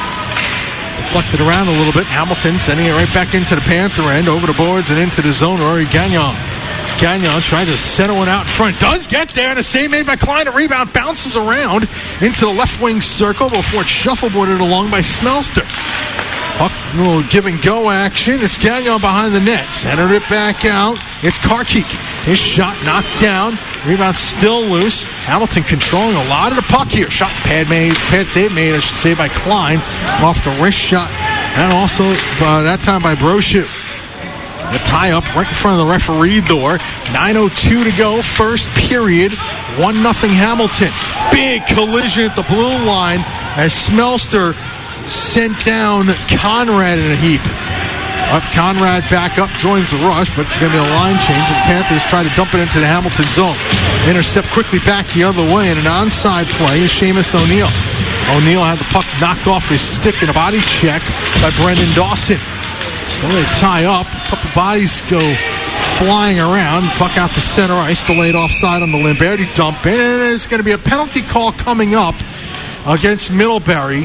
Deflected around a little bit. Hamilton sending it right back into the Panther end, over the boards and into the zone. Rory Gagnon. Gagnon trying to center one out in front. Does get there, and a save made by Klein. A rebound bounces around into the left wing circle before it's shuffleboarded along by Smelster. Puck, little give and go action. It's Gagnon behind the net. Centered it back out. It's Karkik. His shot knocked down. Rebound still loose. Hamilton controlling a lot of the puck here. Shot pad made, pad save made, I should say, by Klein off the wrist shot. And also uh, that time by Brochu. The tie-up right in front of the referee door. nine oh two to go, first period. one nothing Hamilton. Big collision at the blue line as Smelster sent down Conrad in a heap. Up Conrad back up, joins the rush, but it's going to be a line change. The Panthers try to dump it into the Hamilton zone. Intercept quickly back the other way, and an onside play is Seamus O'Neal. O'Neal had the puck knocked off his stick in a body check by Brendan Dawson. Still they tie up. A couple bodies go flying around. Puck out to center ice. Delayed offside on the Lamberti dump. And there's going to be a penalty call coming up against Middlebury.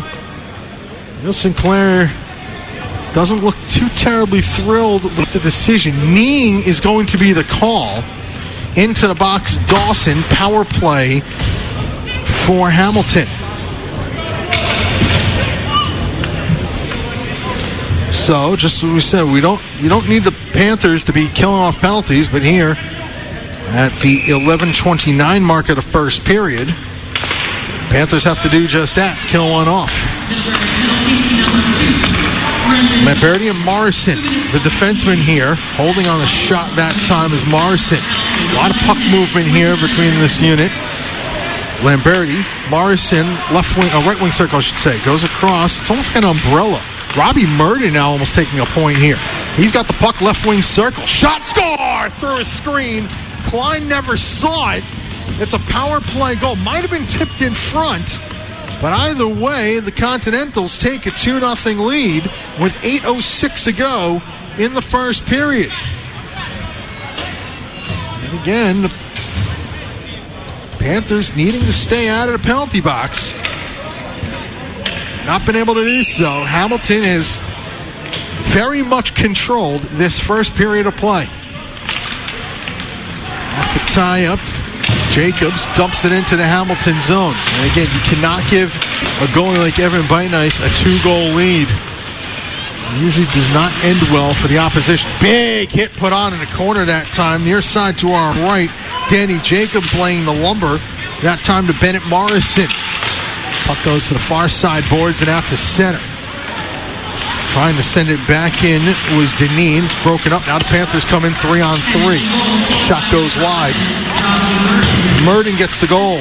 Neil Sinclair doesn't look too terribly thrilled with the decision. Kneeing is going to be the call. Into the box, Dawson. Power play for Hamilton. So, just as we said, we don't you don't need the Panthers to be killing off penalties, but here at the eleven twenty-nine mark of the first period, Panthers have to do just that, kill one off. Lamberti and Morrison, the defenseman here, holding on the shot that time is Morrison. A lot of puck movement here between this unit. Lamberti, Morrison, left wing, uh, right wing circle, I should say, goes across. It's almost kind of umbrella. Robbie Murden now almost taking a point here. He's got the puck left wing circle. Shot, score! Through a screen. Klein never saw it. It's a power play goal. Might have been tipped in front. But either way, the Continentals take a two nothing lead with eight oh six to go in the first period. And again, the Panthers needing to stay out of the penalty box. Not been able to do so. Hamilton has very much controlled this first period of play. Off the tie-up, Jacobs dumps it into the Hamilton zone. And again, you cannot give a goalie like Evan Beitnice a two-goal lead usually does not end well for the opposition. Big hit put on in the corner that time. Near side to our right. Danny Jacobs laying the lumber. That time to Bennett Morrison. Puck goes to the far side boards and out to center. Trying to send it back in was Deneen. It's broken up. Now the Panthers come in three on three. Shot goes wide. Murden gets the goal.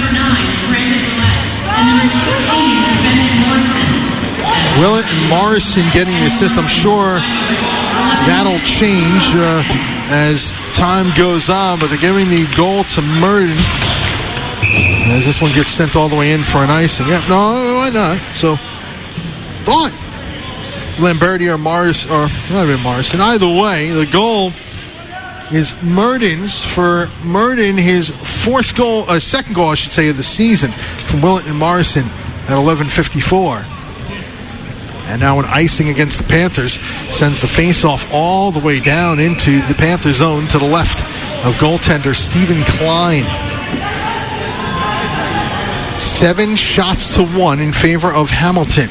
Willett and Morrison getting the assist. I'm sure that'll change uh, as time goes on, but they're giving the goal to Murden as this one gets sent all the way in for an icing. Yep, no, why not? So, thought Lamberti or Mars, or not even Morrison. Either way, the goal is Murden's for Murden, his fourth goal, uh, second goal, I should say, of the season from Willett and Morrison at eleven fifty-four. And now an icing against the Panthers sends the faceoff all the way down into the Panther zone to the left of goaltender Stephen Klein. Seven shots to one in favor of Hamilton.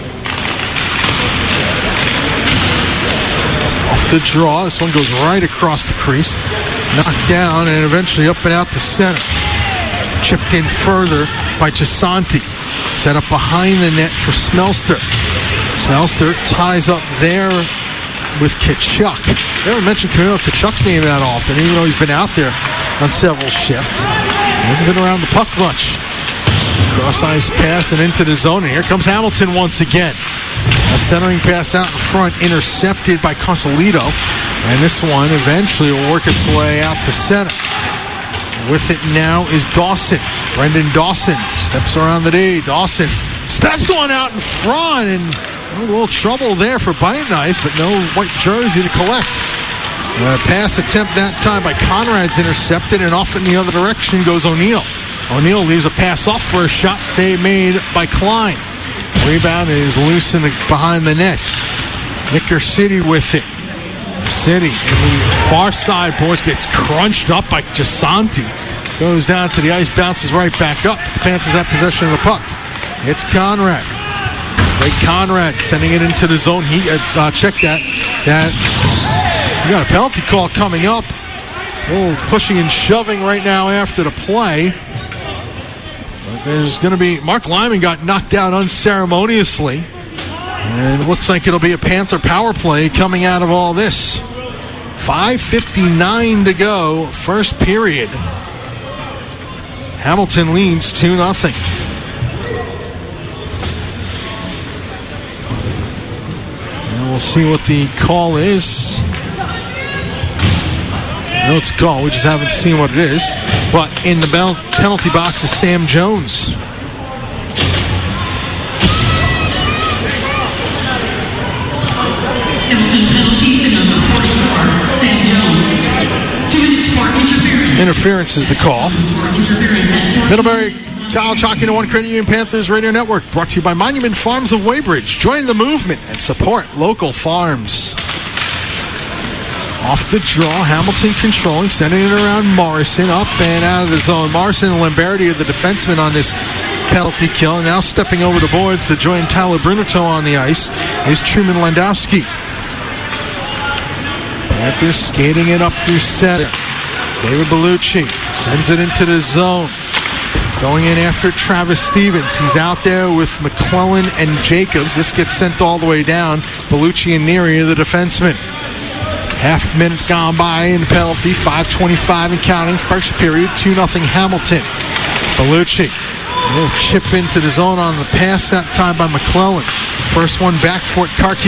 Off the draw, this one goes right across the crease. Knocked down and eventually up and out to center. Chipped in further by Chisanti. Set up behind the net for Smelster. Smelster ties up there with Kachuk. Never mentioned Camilo Kachuk's name that often, even though he's been out there on several shifts. He hasn't been around the puck much. Cross ice pass and into the zone, and here comes Hamilton once again. A centering pass out in front, intercepted by Cosolito, and this one eventually will work its way out to center. With it now is Dawson. Brendan Dawson steps around the D. Dawson steps one out in front, and a little trouble there for Beitnice, but no white jersey to collect. Uh, pass attempt that time by Conrad's intercepted, and off in the other direction goes O'Neill. O'Neill leaves a pass off for a shot save made by Klein. Rebound is loose in the, behind the net. Victor City with it. City in the far side, boards gets crunched up by Gisanti. Goes down to the ice, bounces right back up. The Panthers have possession of the puck. It's Conrad. Ray Conrad sending it into the zone. He uh, check that. That we got a penalty call coming up. Oh, pushing and shoving right now after the play. But there's going to be Mark Lyman got knocked down unceremoniously, and it looks like it'll be a Panther power play coming out of all this. five fifty-nine to go, first period. Hamilton leads two nothing. We'll see what the call is. I know it's a call. We just haven't seen what it is. But in the bel- penalty box is Sam Jones. Penalty to number forty-four, Sam Jones. Two minutes for interference. Interference is the call. Middlebury College Hockey to One Credit Union Panthers Radio Network, brought to you by Monument Farms of Weybridge. Join the movement and support local farms. Off the draw, Hamilton controlling, sending it around Morrison, up and out of the zone. Morrison and Lamberti are the defensemen on this penalty kill. And now stepping over the boards to join Tyler Bruneteau on the ice is Truman Landowski. Panthers skating it up through center. David Bellucci sends it into the zone. Going in after Travis Stevens. He's out there with McClellan and Jacobs. This gets sent all the way down. Bellucci and Neary are the defensemen. Half minute gone by in the penalty. five twenty-five and counting. First period, two nothing Hamilton. Bellucci. A little chip into the zone on the pass that time by McClellan. First one back for Karki.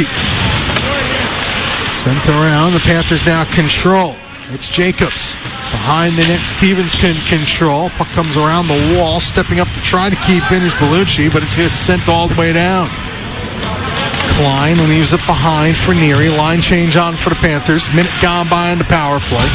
Sent around. The Panthers now control. It's Jacobs. Behind the net, Stevens can control. Puck comes around the wall. Stepping up to try to keep in is Bellucci, but it gets sent all the way down. Klein leaves it behind for Neary. Line change on for the Panthers. Minute gone by on the power play.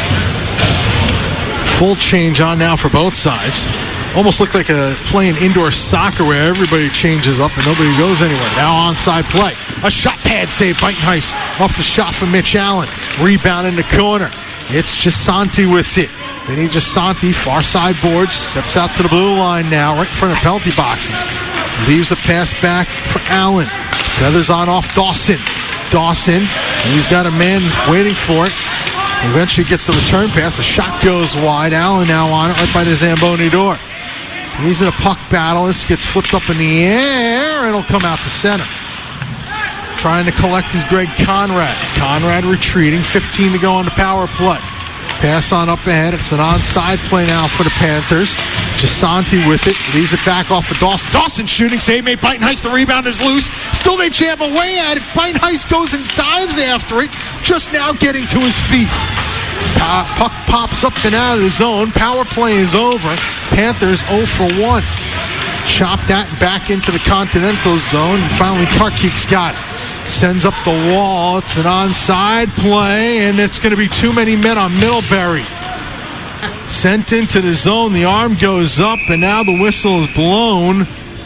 Full change on now for both sides. Almost looked like a playing indoor soccer where everybody changes up and nobody goes anywhere. Now onside play. A shot pad save. Beitnice off the shot from Mitch Allen. Rebound in the corner. It's Gisanti with it. Vinny Gisanti, far side boards, steps out to the blue line now, right in front of penalty boxes. Leaves a pass back for Allen. Feathers on off Dawson. Dawson, and he's got a man waiting for it. Eventually gets the return pass. The shot goes wide. Allen now on it, right by the Zamboni door. He's in a puck battle. This gets flipped up in the air, and it'll come out to center. Trying to collect is Greg Conrad. Conrad retreating. fifteen to go on the power play. Pass on up ahead. It's an onside play now for the Panthers. Gisanti with it. Leaves it back off of Dawson. Dawson shooting. Save made. Buitenheist. The rebound is loose. Still they jam away at it. Buitenheist goes and dives after it. Just now getting to his feet. Uh, puck pops up and out of the zone. Power play is over. Panthers oh for one. Chop that back into the Continental zone. And finally Karkik's got it. Sends up the wall. It's an onside play, and it's going to be too many men on Middlebury. Sent into the zone. The arm goes up, and now the whistle is blown.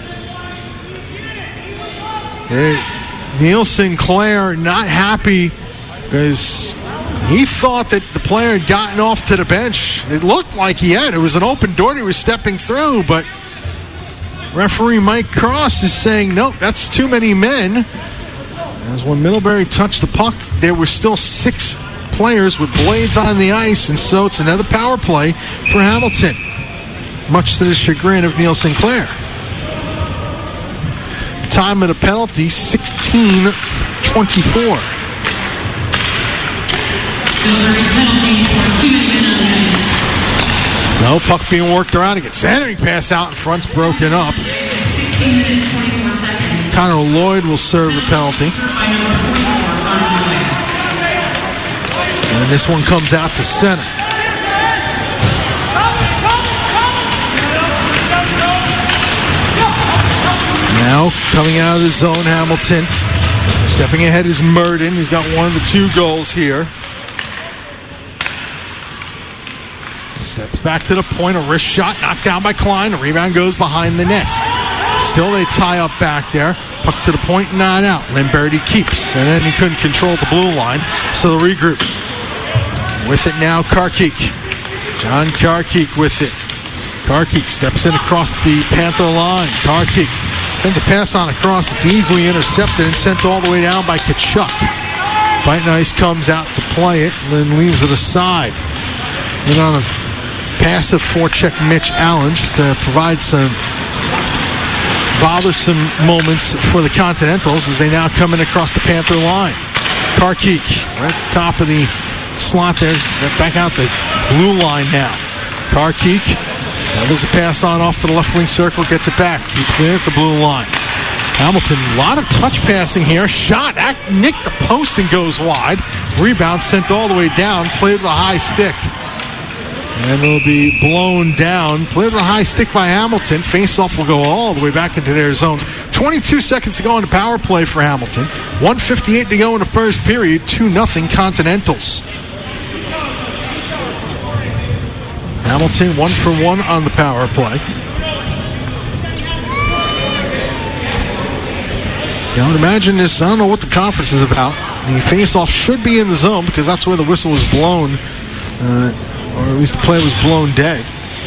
Hey, Neil Sinclair not happy because he thought that the player had gotten off to the bench. It looked like he had. It was an open door he was stepping through, but referee Mike Cross is saying, nope, that's too many men. As when Middlebury touched the puck, there were still six players with blades on the ice, and so it's another power play for Hamilton, much to the chagrin of Neil Sinclair. Time of the penalty, sixteen twenty-four. So puck being worked around again. Centering pass out in front's broken up. Connor Lloyd will serve the penalty. And this one comes out to center. Now, coming out of the zone, Hamilton. Stepping ahead is Murden. He's got one of the two goals here. Steps back to the point. A wrist shot knocked down by Klein. The rebound goes behind the net. Still they tie up back there. Puck to the point, not out. Lamberti keeps. And then he couldn't control the blue line. So the regroup. With it now, Karkik. John Karkik with it. Karkik steps in across the Panther line. Karkik sends a pass on across. It's easily intercepted and sent all the way down by Kachuk. Buitenheist comes out to play it and then leaves it aside. And on a passive forecheck, Mitch Allen just to provide some bothersome moments for the Continentals as they now come in across the Panther line. Karkik right at the top of the slot there. Back out the blue line now. Karkik there's a pass on off to the left wing circle, gets it back, keeps it at the blue line. Hamilton, a lot of touch passing here. Shot, nicked the post and goes wide. Rebound sent all the way down, played with a high stick. And will be blown down. Played with a high stick by Hamilton. Face-off will go all the way back into their zone. twenty-two seconds to go in the power play for Hamilton. one fifty-eight to go in the first period. two nothing Continentals. Hamilton one for one on the power play. I would imagine this, I don't know what the conference is about. The face-off should be in the zone because that's where the whistle was blown. Uh, or at least the play was blown dead.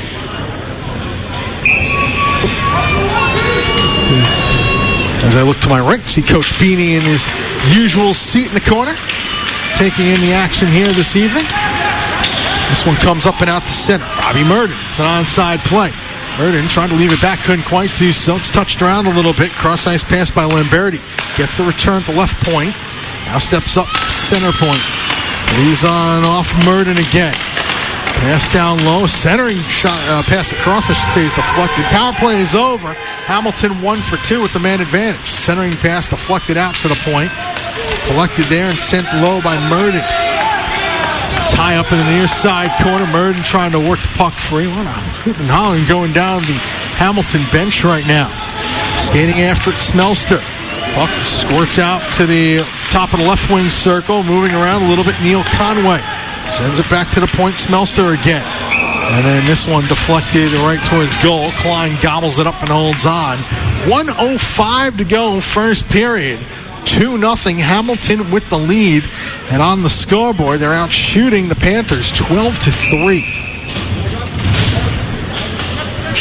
As I look to my right, see Coach Beanie in his usual seat in the corner, taking in the action here this evening. This one comes up and out to center. Bobby Murden. It's an onside play. Murden trying to leave it back, couldn't quite do so. It's touched around a little bit. Cross-ice pass by Lamberti. Gets the return to left point. Now steps up center point. Leaves on off Murden again. Pass down low. Centering shot, uh, pass across, I should say, is deflected. Power play is over. Hamilton one for two with the man advantage. Centering pass deflected out to the point. Collected there and sent low by Murden. Tie up in the near side corner. Murden trying to work the puck free. What a hoop and hollering going down the Hamilton bench right now. Skating after it, Smelster. Puck squirts out to the top of the left wing circle. Moving around a little bit, Neil Conway. Sends it back to the point, Smelster again. And then this one deflected right towards goal. Klein gobbles it up and holds on. one oh five to go, first period. two nothing Hamilton with the lead. And on the scoreboard, they're out shooting the Panthers twelve to three.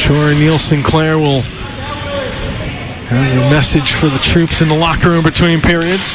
Sure, Neil Sinclair will have a message for the troops in the locker room between periods.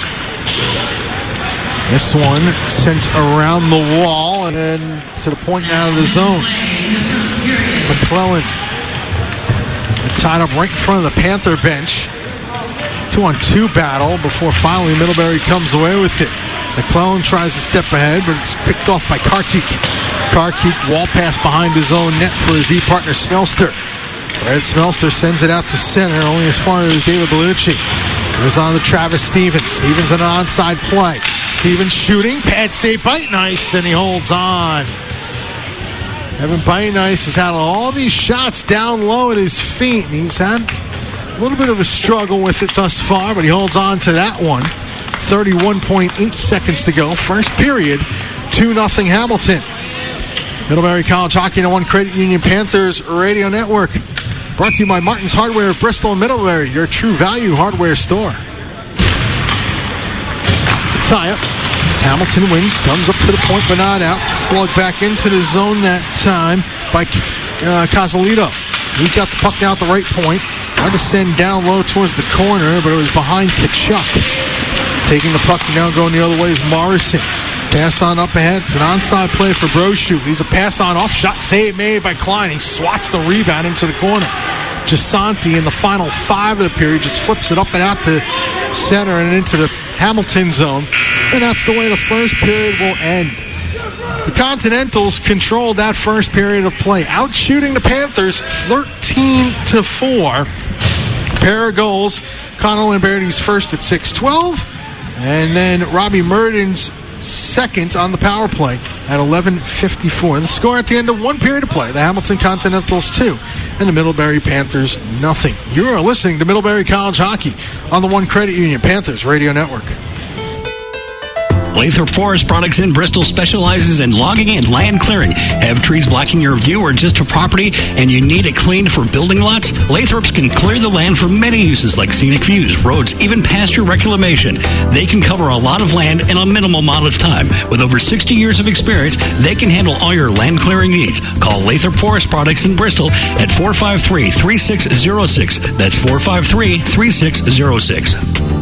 This one sent around the wall and then to the point now of the zone. McClellan tied up right in front of the Panther bench. Two-on-two battle before finally Middlebury comes away with it. McClellan tries to step ahead, but it's picked off by Karkik. Karkik wall pass behind his own net for his D partner Smelster. Red Smelster sends it out to center, only as far as David Bellucci. Goes on to Travis Stevens. Stevens on an onside play. Stevens shooting. Pad save by Nice, and he holds on. Evan Nice has had all these shots down low at his feet, and he's had a little bit of a struggle with it thus far, but he holds on to that one. thirty-one point eight seconds to go. First period, two nothing Hamilton. Middlebury College Hockey and One Credit Union Panthers Radio Network. Brought to you by Martin's Hardware of Bristol and Middlebury, your true value hardware store. It's the tie-up. Hamilton wins, comes up to the point but not out. Slug back into the zone that time by uh, Casalito. He's got the puck now at the right point. Tried to send down low towards the corner, but it was behind Kachuk. Taking the puck now going the other way is Morrison. Pass on up ahead. It's an onside play for Brochu. Leaves a pass on off shot. Save made by Klein. He swats the rebound into the corner. Gisanti in the final five of the period just flips it up and out to center and into the Hamilton zone. And that's the way the first period will end. The Continentals controlled that first period of play, outshooting the Panthers thirteen to four. Pair of goals. Connor Lamberti's first at six twelve. And then Robbie Merden's second on the power play at eleven fifty-four. The score at the end of one period of play, the Hamilton Continentals two and the Middlebury Panthers nothing. You are listening to Middlebury College Hockey on the One Credit Union Panthers Radio Network. Lathrop Forest Products in Bristol specializes in logging and land clearing. Have trees blocking your view or just a property and you need it cleaned for building lots? Lathrop's can clear the land for many uses like scenic views, roads, even pasture reclamation. They can cover a lot of land in a minimal amount of time. With over sixty years of experience, they can handle all your land clearing needs. Call Lathrop Forest Products in Bristol at four five three, three six zero six. That's four five three, three six zero six.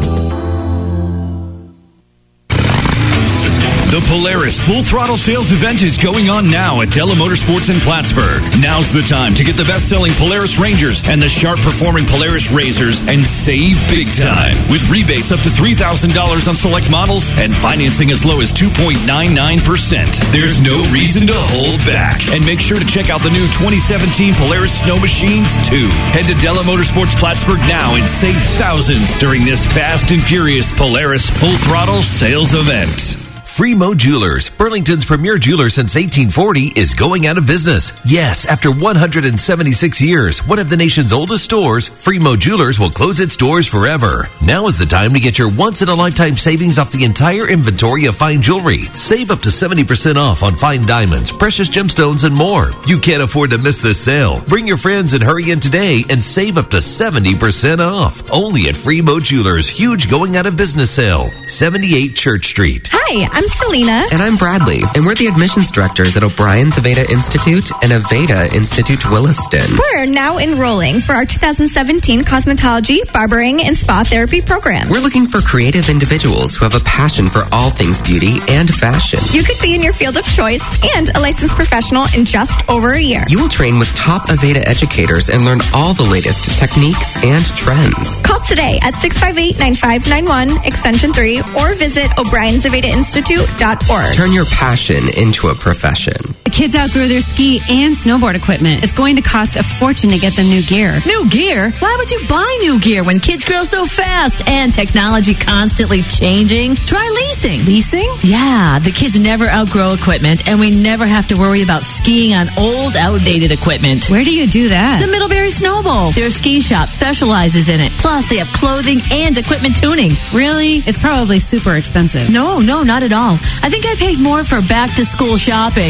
The Polaris Full Throttle Sales Event is going on now at Della Motorsports in Plattsburgh. Now's the time to get the best-selling Polaris Rangers and the sharp-performing Polaris Razors and save big time. With rebates up to three thousand dollars on select models and financing as low as two point nine nine percent. There's no reason to hold back. And make sure to check out the new twenty seventeen Polaris Snow Machines, too. Head to Della Motorsports Plattsburgh now and save thousands during this fast and furious Polaris Full Throttle Sales Event. Fremo Jewelers, Burlington's premier jeweler since eighteen forty, is going out of business. Yes, after one hundred seventy-six years, one of the nation's oldest stores, Fremo Jewelers will close its doors forever. Now is the time to get your once-in-a-lifetime savings off the entire inventory of fine jewelry. Save up to seventy percent off on fine diamonds, precious gemstones, and more. You can't afford to miss this sale. Bring your friends and hurry in today and save up to seventy percent off. Only at Fremo Jewelers' huge going out of business sale. seventy-eight Church Street. Hi, I'm Selena. And I'm Bradley, and we're the admissions directors at O'Brien's Aveda Institute and Aveda Institute Williston. We're now enrolling for our two thousand seventeen cosmetology, barbering, and spa therapy program. We're looking for creative individuals who have a passion for all things beauty and fashion. You could be in your field of choice and a licensed professional in just over a year. You will train with top Aveda educators and learn all the latest techniques and trends. Call today at six five eight, nine five nine one, extension three, or visit O'Brien's Aveda Institute dot org. Turn your passion into a profession. The kids outgrew their ski and snowboard equipment. It's going to cost a fortune to get them new gear. New gear? Why would you buy new gear when kids grow so fast and technology constantly changing? Try leasing. Leasing? Yeah, the kids never outgrow equipment, and we never have to worry about skiing on old, outdated equipment. Where do you do that? The Middlebury Snowball. Their ski shop specializes in it. Plus, they have clothing and equipment tuning. Really? It's probably super expensive. No, no, not at all. I think I paid more for back-to-school shopping. They take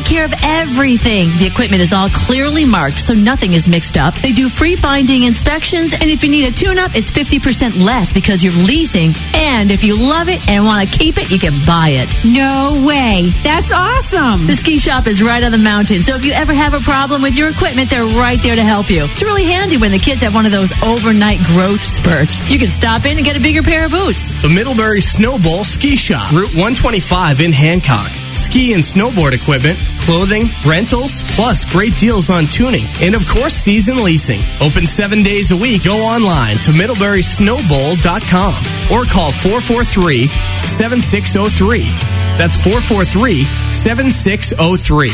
take care of everything. The equipment is all clearly marked, so nothing is mixed up. They do free binding inspections, and if you need a tune-up, it's fifty percent less because you're leasing. And if you love it and want to keep it, you can buy it. No way. That's awesome. The ski shop is right on the mountain, so if you ever have a problem with your equipment, they're right there to help you. It's really handy when the kids have one of those overnight growth spurts. You can stop in and get a bigger pair of boots. The Middlebury Snow Bowl Ski Shop, Route one twenty-five in Hancock. Ski and snowboard equipment, clothing, rentals, plus great deals on tuning, and of course, season leasing. Open seven days a week. Go online to middlebury snowbowl dot com or call four four three, seven six zero three. That's four four three, seven six zero three.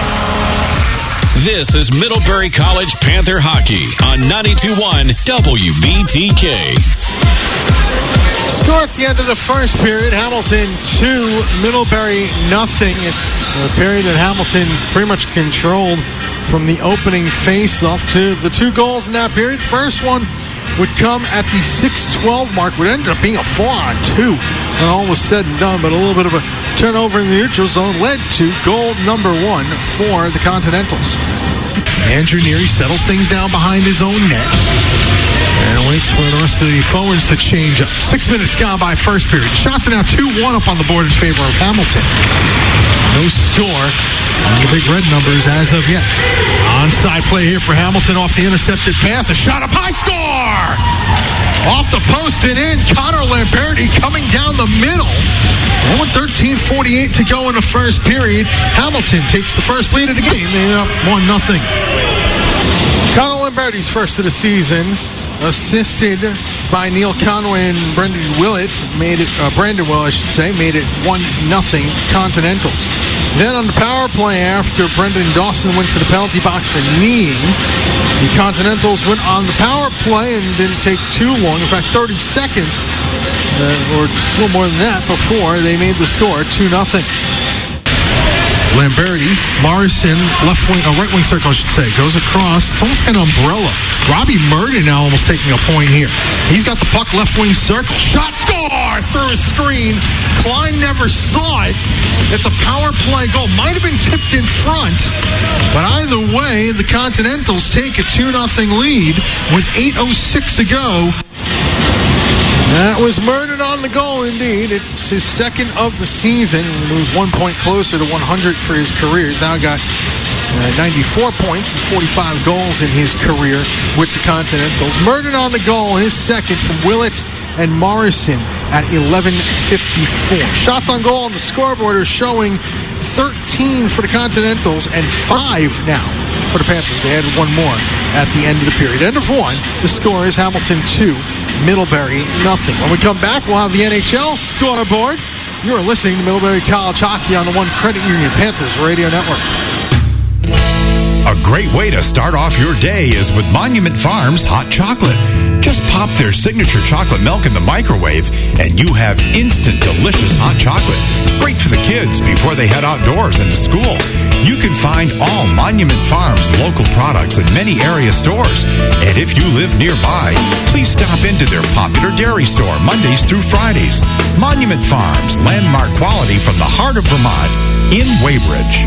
This is Middlebury College Panther Hockey on ninety-two point one W B T K. Score at the end of the first period, Hamilton two, Middlebury nothing. It's a period that Hamilton pretty much controlled from the opening face-off to the two goals in that period. First one would come at the six twelve mark, would end up being a four on two when all was said and done, but a little bit of a turnover in the neutral zone led to goal number one for the Continentals. Andrew Neary settles things down behind his own net and waits for the rest of the forwards to change up. Six minutes gone by first period. Shots are now two one up on the board in favor of Hamilton. No score on the big red numbers as of yet. Onside play here for Hamilton off the intercepted pass. A shot up high, score! Off the post and in. Connor Lamberti coming down the middle. one thirteen forty-eight to go in the first period. Hamilton takes the first lead of the game. They end up one nothing. Connor Lamberti's first of the season, assisted by Neil Conway and Brendan Willett, made it, uh, Brandon Will, I should say, made it one nothing Continentals. Then on the power play, after Brendan Dawson went to the penalty box for kneeing, the Continentals went on the power play and didn't take too long. In fact, thirty seconds, uh, or a little more than that, before they made the score two nothing. Lamberti, Morrison, left wing, uh, right wing circle, I should say, goes across. It's almost kind of umbrella. Robbie Murden now almost taking a point here. He's got the puck left wing circle. Shot, score through a screen. Klein never saw it. It's a power play goal. Might have been tipped in front, but either way, the Continentals take a two nothing lead with eight oh six to go. That was Murden on the goal, indeed. It's his second of the season. He moves one point closer to one hundred for his career. He's now got uh, ninety-four points and forty-five goals in his career with the Continentals. Murden on the goal, his second from Willett and Morrison at eleven fifty-four. Shots on goal on the scoreboard are showing thirteen for the Continentals and five now for the Panthers. They added one more at the end of the period. End of one. The score is Hamilton two, Middlebury nothing. When we come back, we'll have the N H L scoreboard. You are listening to Middlebury College Hockey on the One Credit Union Panthers Radio Network. A great way to start off your day is with Monument Farms hot chocolate. Just pop their signature chocolate milk in the microwave and you have instant delicious hot chocolate. Great for the kids before they head outdoors and to school. You can find all Monument Farms local products in many area stores. And if you live nearby, please stop into their popular dairy store Mondays through Fridays. Monument Farms, landmark quality from the heart of Vermont in Weybridge.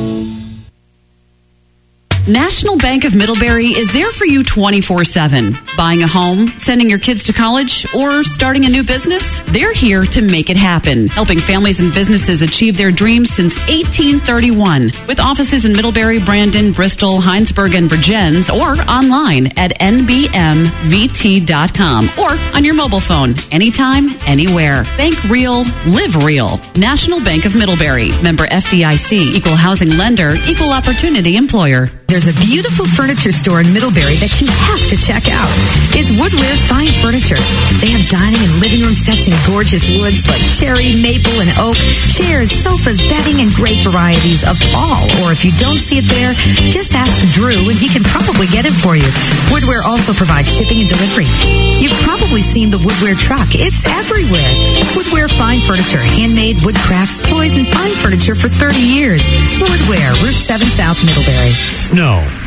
National Bank of Middlebury is there for you twenty-four seven. Buying a home, sending your kids to college, or starting a new business? They're here to make it happen, helping families and businesses achieve their dreams since eighteen thirty-one. With offices in Middlebury, Brandon, Bristol, Heinsberg, and Virgins, or online at N B M V T dot com or on your mobile phone, anytime, anywhere. Bank real, live real. National Bank of Middlebury. Member F D I C. Equal housing lender. Equal opportunity employer. There's a beautiful furniture store in Middlebury that you have to check out. It's Woodware Fine Furniture. They have dining and living room sets in gorgeous woods like cherry, maple, and oak, chairs, sofas, bedding, and great varieties of all. Or if you don't see it there, just ask Drew and he can probably get it for you. Woodware also provides shipping and delivery. You've probably seen the Woodware truck. It's everywhere. Woodware Fine Furniture, handmade wood crafts, toys, and fine furniture for thirty years. Woodware, Route seven South, Middlebury. Snow,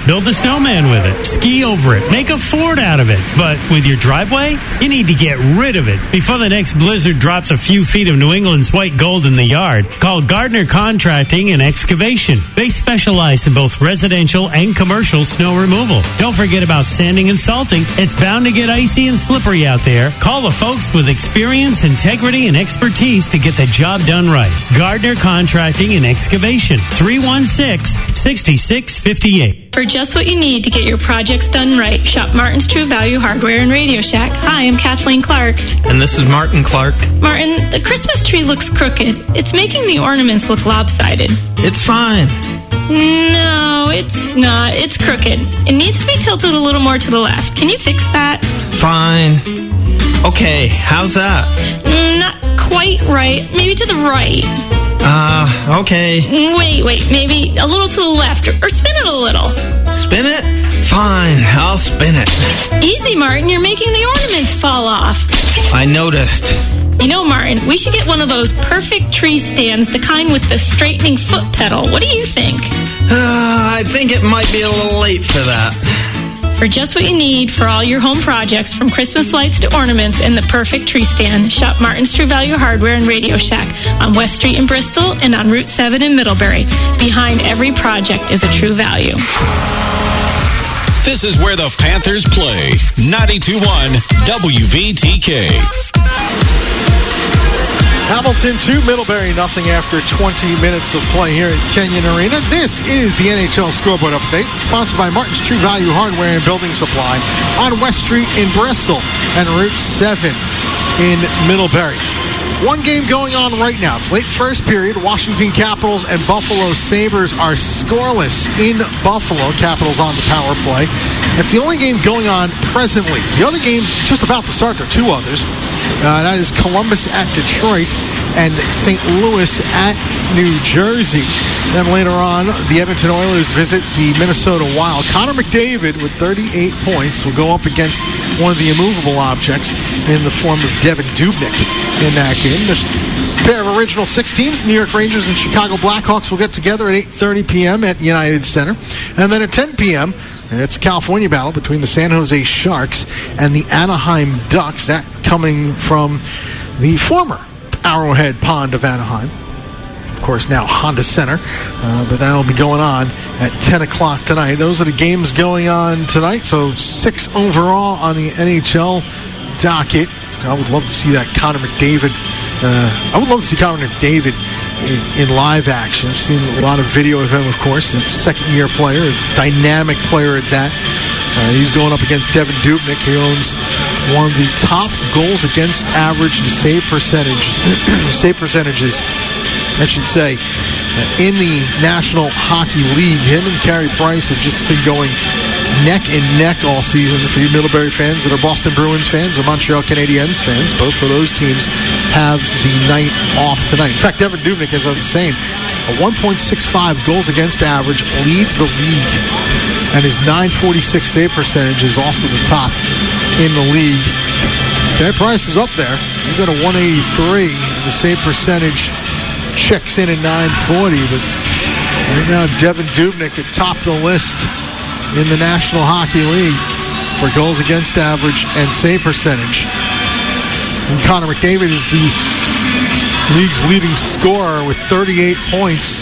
Build a snowman with it. Ski over it. Make a fort out of it. But with your driveway, you need to get rid of it before the next blizzard drops a few feet of New England's white gold in the yard. Call Gardner Contracting and Excavation. They specialize in both residential and commercial snow removal. Don't forget about sanding and salting. It's bound to get icy and slippery out there. Call the folks with experience, integrity, and expertise to get the job done right. Gardner Contracting and Excavation. three one six, six six five eight. For just what you need to get your projects done right, shop Martin's True Value Hardware and Radio Shack. Hi, I'm Kathleen Clark. And this is Martin Clark. Martin, the Christmas tree looks crooked. It's making the ornaments look lopsided. It's fine. No, it's not. It's crooked. It needs to be tilted a little more to the left. Can you fix that? Fine. Okay, how's that? Not quite right. Maybe to the right. Uh, okay. Wait, wait. Maybe a little to the left. Or, or spin it a little. Spin it? Fine, I'll spin it. Easy, Martin. You're making the ornaments fall off. I noticed. You know, Martin, we should get one of those perfect tree stands, the kind with the straightening foot pedal. What do you think? Uh, I think it might be a little late for that. For just what you need for all your home projects, from Christmas lights to ornaments and the perfect tree stand, shop Martin's True Value Hardware and Radio Shack on West Street in Bristol and on Route seven in Middlebury. Behind every project is a true value. This is where the Panthers play. ninety-two point one W V T K. Hamilton two, Middlebury nothing after twenty minutes of play here at Kenyon Arena. This is the N H L Scoreboard Update, sponsored by Martin's True Value Hardware and Building Supply on West Street in Bristol and Route seven in Middlebury. One game going on right now. It's late first period. Washington Capitals and Buffalo Sabres are scoreless in Buffalo. Capitals on the power play. It's the only game going on presently. The other game's just about to start. There are two others. Uh, that is Columbus at Detroit and Saint Louis at New Jersey. Then later on, the Edmonton Oilers visit the Minnesota Wild. Connor McDavid with thirty-eight points will go up against one of the immovable objects in the form of Devin Dubnyk in that game. There's a pair of original six teams, New York Rangers and Chicago Blackhawks, will get together at eight thirty p.m. at United Center. And then at ten p.m., it's a California battle between the San Jose Sharks and the Anaheim Ducks. That coming from the former Arrowhead Pond of Anaheim. Of course, now Honda Center. Uh, but that'll be going on at ten o'clock tonight. Those are the games going on tonight. So six overall on the N H L docket. I would love to see that Connor McDavid. Uh, I would love to see Connor McDavid in, in live action. I've seen a lot of video of him, of course. He's a second-year player, a dynamic player at that. Uh, he's going up against Devin Dubnyk. He owns one of the top goals against average and save percentage, save percentages, I should say, uh, in the National Hockey League. Him and Carey Price have just been going neck and neck all season. For you Middlebury fans that are Boston Bruins fans or Montreal Canadiens fans, both of those teams have the night off tonight. In fact, Devin Dubnyk, as I was saying, a one point six five goals against average, leads the league, and his nine forty-six save percentage is also the top in the league. Carey Price is up there. He's at a one eighty-three. The save percentage checks in at nine forty, but right now Devin Dubnyk atop the list in the National Hockey League for goals against average and save percentage. And Connor McDavid is the league's leading scorer with thirty-eight points.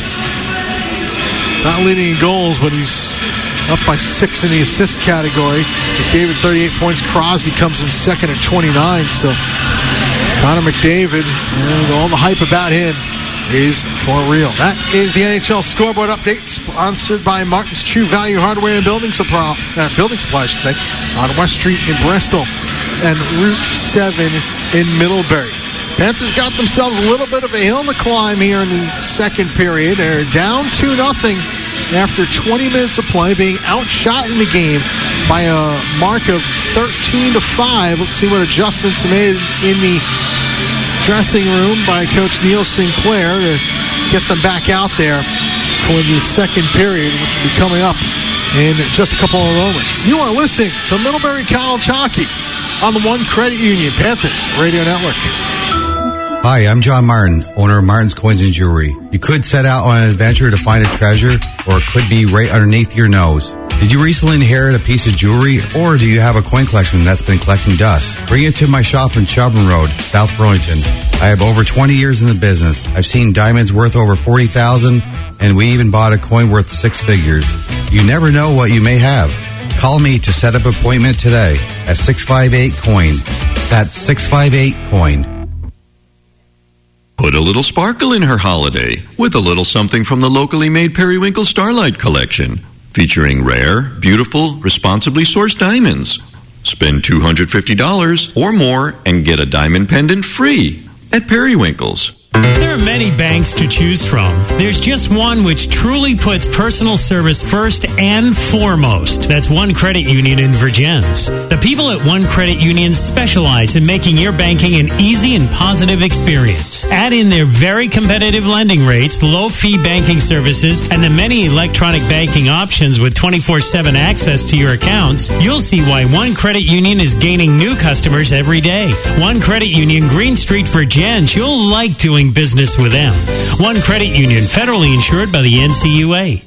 Not leading in goals, but he's up by six in the assist category. McDavid, thirty-eight points. Crosby comes in second at twenty-nine. So Connor McDavid, and all the hype about him is for real. That is the N H L Scoreboard Update, sponsored by Martin's True Value Hardware and Building Supply, uh, Building Supply, I should say, on West Street in Bristol and Route seven in Middlebury. Panthers got themselves a little bit of a hill to climb here in the second period. They're down two nothing after twenty minutes of play, being outshot in the game by a mark of thirteen to five. Let's see what adjustments are made in the dressing room by Coach Neil Sinclair to get them back out there for the second period, which will be coming up in just a couple of moments. You are listening to Middlebury College Hockey on the One Credit Union Panthers Radio Network. Hi, I'm John Martin, owner of Martin's Coins and Jewelry. You could set out on an adventure to find a treasure, or it could be right underneath your nose. Did you recently inherit a piece of jewelry, or do you have a coin collection that's been collecting dust? Bring it to my shop in Chubburn Road, South Burlington. I have over twenty years in the business. I've seen diamonds worth over forty thousand dollars, and we even bought a coin worth six figures. You never know what you may have. Call me to set up an appointment today at six five eight coin. That's six five eight coin. Put a little sparkle in her holiday with a little something from the locally made Periwinkle Starlight Collection, featuring rare, beautiful, responsibly sourced diamonds. Spend two hundred fifty dollars or more and get a diamond pendant free at Periwinkle's. There are many banks to choose from. There's just one which truly puts personal service first and foremost. That's One Credit Union in Virgins. The people at One Credit Union specialize in making your banking an easy and positive experience. Add in their very competitive lending rates, low-fee banking services, and the many electronic banking options with twenty-four seven access to your accounts, you'll see why One Credit Union is gaining new customers every day. One Credit Union, Green Street, Virgins. You'll like doing business with them. One Credit Union, federally insured by the N C U A.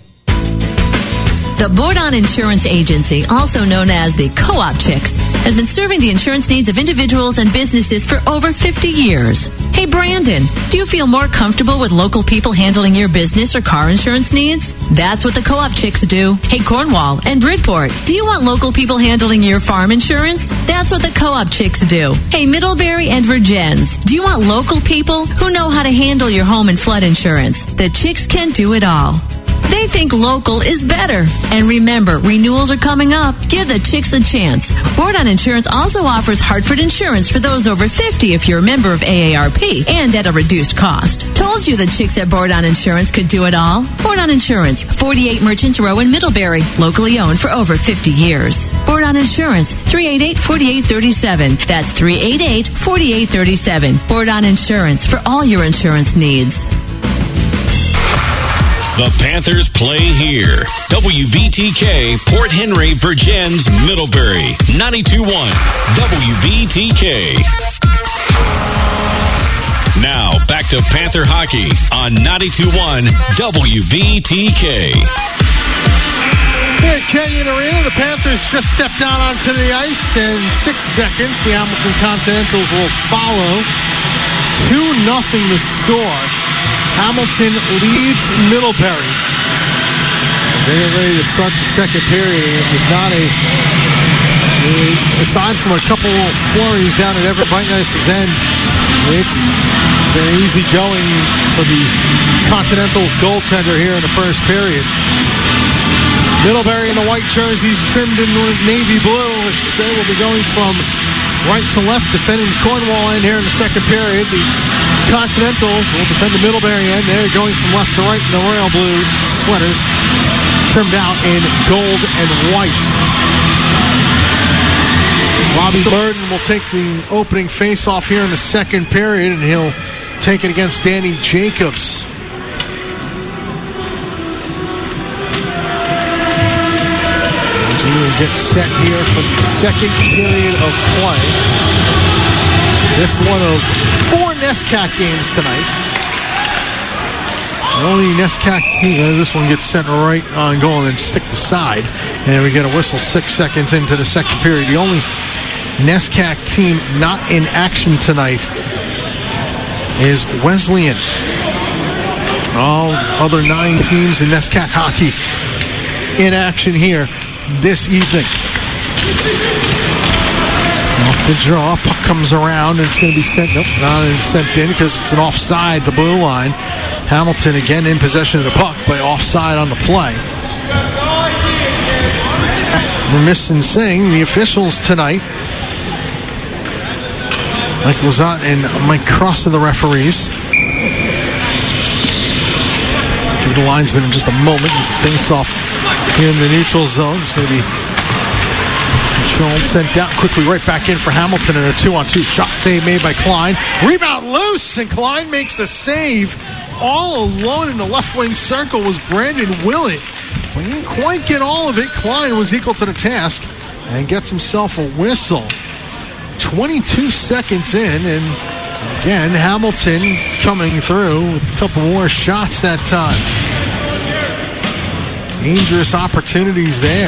The Bordon Insurance Agency, also known as the Co-op Chicks, has been serving the insurance needs of individuals and businesses for over fifty years. Hey, Brandon, do you feel more comfortable with local people handling your business or car insurance needs? That's what the Co-op Chicks do. Hey, Cornwall and Bridport, do you want local people handling your farm insurance? That's what the Co-op Chicks do. Hey, Middlebury and Virgins, do you want local people who know how to handle your home and flood insurance? The Chicks can do it all. They think local is better. And remember, renewals are coming up. Give the Chicks a chance. Bordon Insurance also offers Hartford Insurance for those over fifty if you're a member of A A R P and at a reduced cost. Told you the Chicks at Bordon Insurance could do it all. Bordon Insurance, forty-eight Merchants Row in Middlebury, locally owned for over fifty years. Bordon Insurance, three eight eight, four eight three seven. That's three eight eight, four eight three seven. Bordon Insurance for all your insurance needs. The Panthers play here. W V T K, Port Henry, Virgins, Middlebury. ninety-two point one W V T K. Now, back to Panther hockey on ninety-two point one W V T K. Here at Kenyon Arena, the Panthers just stepped out onto the ice. In six seconds, the Hamilton Continentals will follow. two nothing the score. Hamilton leads Middlebury. They are ready to start the second period. It was not a, aside from a couple of flurries down at Everett Brightnice's end, it's been easy going for the Continentals goaltender here in the first period. Middlebury in the white jerseys trimmed in navy blue, I should say, will be going from right to left, defending the Cornwall end here in the second period. The Continentals will defend the Middlebury end. They're going from left to right in the royal blue sweaters, trimmed out in gold and white. Robbie Burden will take the opening face-off here in the second period, and he'll take it against Danny Jacobs. As we will get set here for the second period of play. This one of four NESCAC games tonight. The only NESCAC team, as this one gets sent right on goal and then stick the side. And we get a whistle six seconds into the second period. The only NESCAC team not in action tonight is Wesleyan. All other nine teams in NESCAC hockey in action here this evening. Off the draw, puck comes around, and it's going to be sent, nope, not sent in because it's an offside, the blue line. Hamilton again in possession of the puck, but offside on the play. We're missing Singh, the officials tonight. Mike Lazat and Mike Cross are the referees. To the linesman in just a moment. There's a face-off here in the neutral zone. It's going to be controlled, sent down quickly right back in for Hamilton in a two-on-two. Shot save made by Klein. Rebound loose, and Klein makes the save. All alone in the left wing circle was Brandon Willett. But he didn't quite get all of it. Klein was equal to the task and gets himself a whistle. twenty-two seconds in, and again, Hamilton coming through with a couple more shots that time. dangerous opportunities there.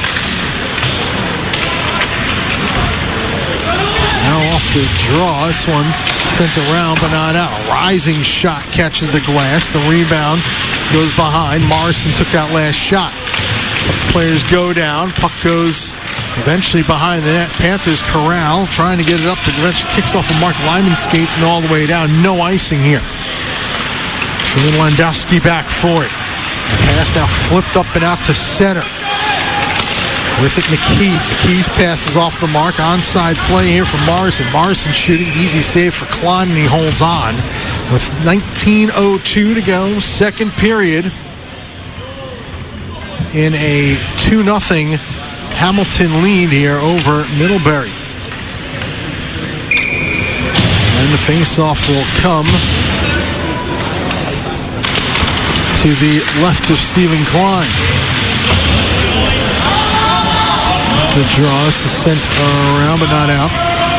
Now off the draw. This one sent around but not out. A rising shot catches the glass. The rebound goes behind. Morrison took that last shot. Players go down. Puck goes eventually behind the net. Panthers corral, trying to get it up. But eventually kicks off of Mark Lyman skating all the way down. No icing here. Truman Landowski back for it. The pass now flipped up and out to center. With it, McKee. McKee's pass is off the mark. Onside play here for Morrison. Morrison shooting. Easy save for Klein, and he holds on. With nineteen oh two to go, second period. In a two nothing Hamilton lead here over Middlebury. And the faceoff will come to the left of Stephen Klein. The draw is sent around but not out.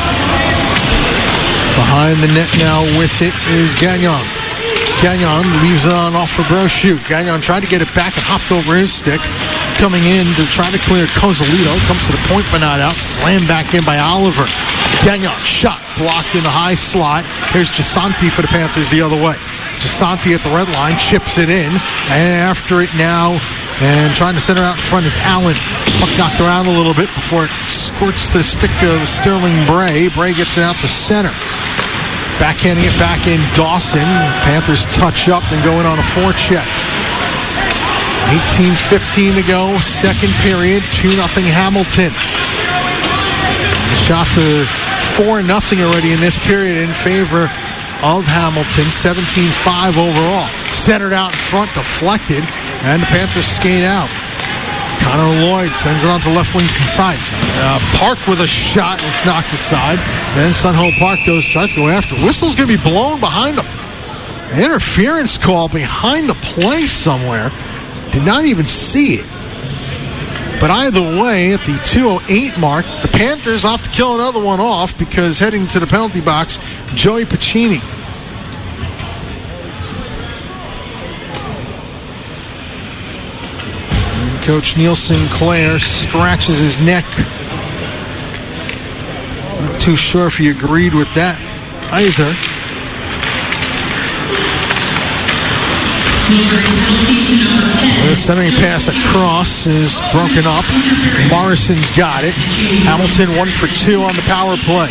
Behind the net now with it is Gagnon. Gagnon leaves it on off for Brochu. Gagnon tried to get it back and hopped over his stick. Coming in to try to clear Cozzolito. Comes to the point but not out. Slammed back in by Oliver. Gagnon shot blocked in the high slot. Here's Gisanti for the Panthers the other way. Gisanti at the red line chips it in. And after it now, and trying to center out in front is Allen. Puck knocked around a little bit before it squirts the stick of Sterling Bray. Bray gets it out to center. Backhanding it back in Dawson. Panthers touch up and go in on a forecheck. eighteen fifteen to go. Second period. two nothing Hamilton. The shots are four nothing already in this period in favor of Hamilton. seventeen five overall. Centered out in front. Deflected. And the Panthers skate out. Connor Lloyd sends it on to left wing side. Uh, Park with a shot. It's knocked aside. Then Sunho Park goes, tries to go after. Whistle's going to be blown behind him. An interference call behind the play somewhere. Did not even see it. But either way, at the two oh eight mark, the Panthers have to kill another one off because heading to the penalty box, Joey Pacini. Coach Neil Sinclair scratches his neck. Not too sure if he agreed with that either. The centering pass across is broken up. Morrison's got it. Hamilton one for two on the power play.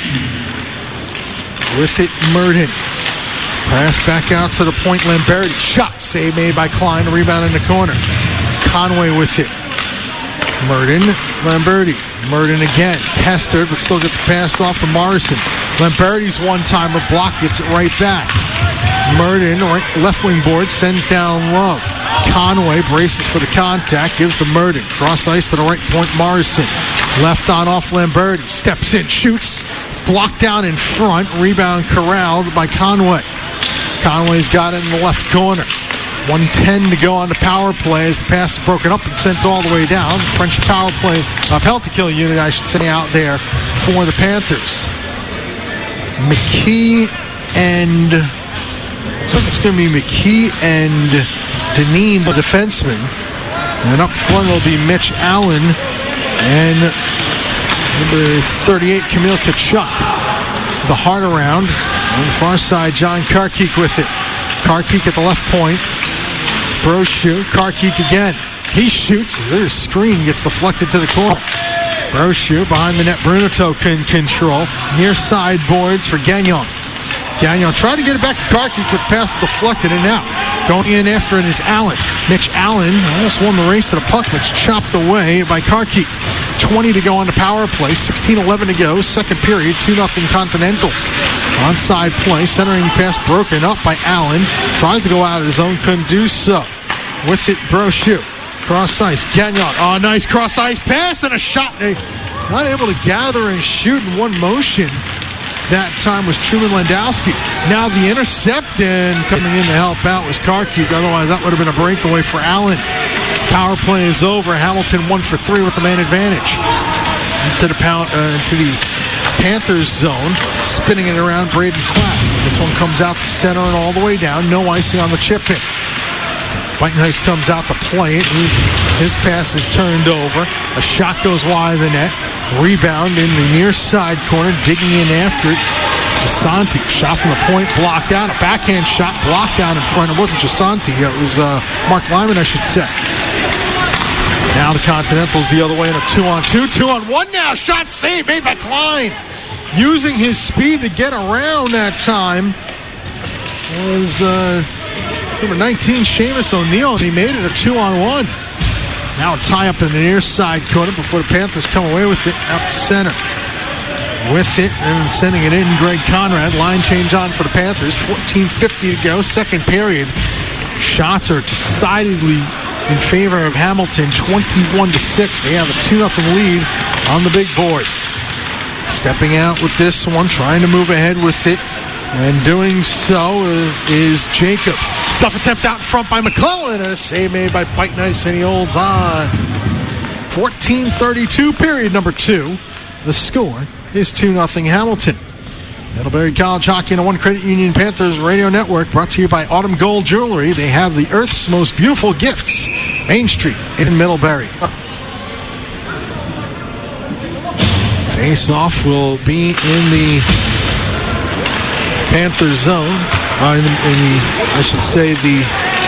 With it, Murden. Pass back out to the point, Lamberti. Shot, save made by Klein. Rebound in the corner. Conway with it. Murden, Lamberti. Murden again. Pestered, but still gets a pass off to Morrison. Lamberti's one-timer block gets it right back. Murden, right, left wing board, sends down low. Conway braces for the contact, gives to Murden. Cross ice to the right point, Morrison. Left on off Lamberti. Steps in, shoots. Blocked down in front. Rebound corralled by Conway. Conway's got it in the left corner. one ten to go on the power play as the pass is broken up and sent all the way down. French power play, uh, penalty kill unit, I should say, out there for the Panthers. McKee and... looks like it's going to be McKee and Deneen, the defenseman. And up front will be Mitch Allen and number thirty-eight, Camille Kachuk. The heart around. On the far side, John Karkik with it. Karkik at the left point. Brochu, Karkik again. He shoots. There's a screen, gets deflected to the corner. Brochu behind the net. Bruneto can control. Near side boards for Gagnon. Gagnon tried to get it back to Karkik, but pass deflected and out. Going in after it is Allen. Mitch Allen almost won the race to the puck, but it's chopped away by Karkik. twenty to go on the power play. sixteen eleven to go. Second period. two nothing Continentals. Onside play. Centering pass broken up by Allen. Tries to go out of his own. Couldn't do so. With it, Brochu. Cross ice. Gagnon. Oh, nice cross ice pass and a shot. They not able to gather and shoot in one motion. That time was Truman Landowski. Now the intercept, and coming in to help out was Karkik. Otherwise, that would have been a breakaway for Allen. Power play is over. Hamilton one for three with the man advantage. To the pound, uh, to the Panthers zone, spinning it around Braden Quast. This one comes out the center and all the way down. No icing on the chip in. Beitenhuis comes out to play it. He, his pass is turned over. A shot goes wide of the net. Rebound in the near side corner, digging in after it. Gisanti, shot from the point, blocked out. A backhand shot, blocked out in front. It wasn't Gisanti, it was uh, Mark Lyman, I should say. Now the Continentals the other way in a two-on-two. Two-on-one now. Shot saved, made by Klein. Using his speed to get around that time was uh, number nineteen, Seamus O'Neill, and he made it a two-on-one. Now a tie-up in the near side corner before the Panthers come away with it out to center. With it and sending it in, Greg Conrad. Line change on for the Panthers. fourteen fifty to go, second period. Shots are decidedly in favor of Hamilton, twenty-one to six. They have a two nothing lead on the big board. Stepping out with this one, trying to move ahead with it, and doing so is Jacobs. Stuff attempt out in front by McClellan, and a save made by Beitenhuis, and he holds on. fourteen thirty-two, period number two. The score is two nothing Hamilton. Middlebury College Hockey and the One Credit Union Panthers Radio Network, brought to you by Autumn Gold Jewelry. They have the Earth's most beautiful gifts. Main Street in Middlebury. Face-off will be in the Panthers zone. Uh, in, the, in the, I should say, the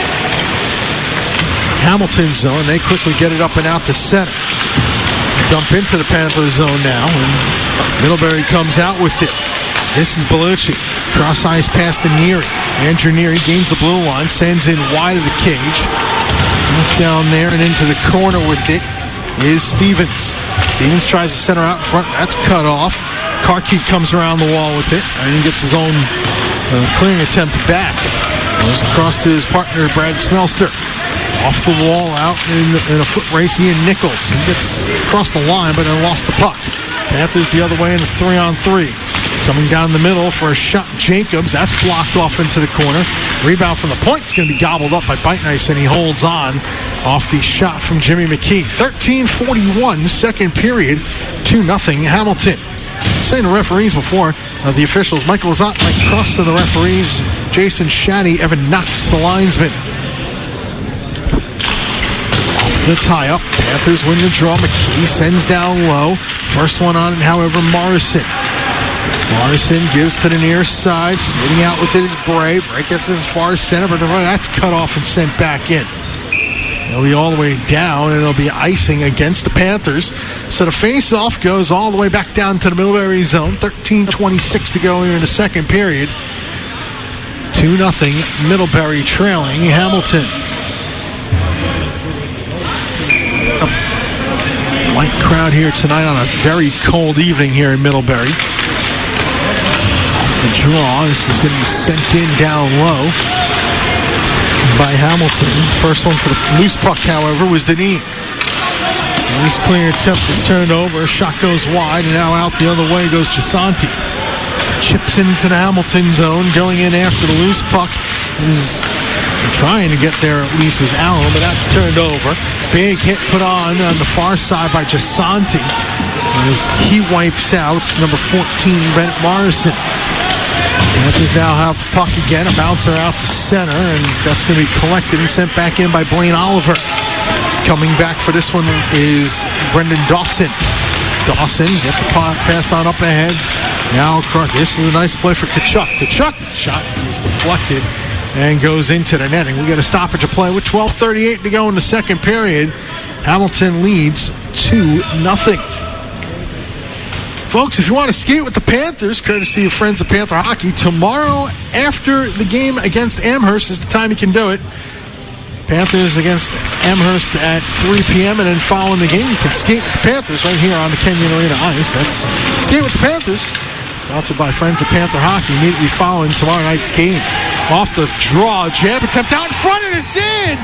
Hamilton zone. They quickly get it up and out to center. Dump into the Panthers zone now, and Middlebury comes out with it. This is Bellucci. Cross ice past the Neary. Andrew Neary gains the blue line, sends in wide of the cage. Look down there and into the corner with it is Stevens. Stevens tries to center out in front. That's cut off. Karki comes around the wall with it and gets his own uh, clearing attempt back. Goes across to his partner, Brad Smelster. Off the wall, out in, in a foot race, Ian Nichols. He gets across the line, but then lost the puck. Panthers the other way in a three-on-three. Coming down the middle for a shot, Jacobs. That's blocked off into the corner. Rebound from the point. It's going to be gobbled up by Beitenhuis, and he holds on off the shot from Jimmy McKee. thirteen forty-one, second period, two nothing Hamilton. Saying the referees before, uh, the officials, Michael Lazat, Mike Cross to the referees, Jason Shaddy, Evan Knox, the linesman. The tie-up. Panthers win the draw. McKee sends down low. First one on, however, Morrison. Morrison gives to the near side. Skating out with it is Bray. Bray gets as far as center, but that's cut off and sent back in. It'll be all the way down, and it'll be icing against the Panthers. So the face-off goes all the way back down to the Middlebury zone. thirteen twenty-six to go here in the second period. two nothing Middlebury trailing Hamilton. Light crowd here tonight on a very cold evening here in Middlebury. Off the draw, this is going to be sent in down low by Hamilton. First one to the loose puck, however, was Deneen. This clear attempt is turned over. Shot goes wide, and now out the other way goes Gisanti. Chips into the Hamilton zone, going in after the loose puck is trying to get there at least was Allen, but that's turned over. Big hit put on on the far side by Gisanti as he wipes out number fourteen, Bennett Morrison. Panthers now have the puck again, a bouncer out to center, and that's going to be collected and sent back in by Blaine Oliver. Coming back for this one is Brendan Dawson. Dawson gets a pass on up ahead. Now across. This is a nice play for Tkachuk. Tkachuk shot is deflected and goes into the netting. We got a stoppage of play with twelve thirty-eight to go in the second period. Hamilton leads two nothing. Folks, if you want to skate with the Panthers, courtesy of friends of Panther Hockey, tomorrow after the game against Amherst is the time you can do it. Panthers against Amherst at three p.m. and then following the game, you can skate with the Panthers right here on the Kenyon Arena ice. That's Skate with the Panthers, sponsored by friends of Panther Hockey, immediately following tomorrow night's game. Off the draw, jab attempt out in front, and it's in!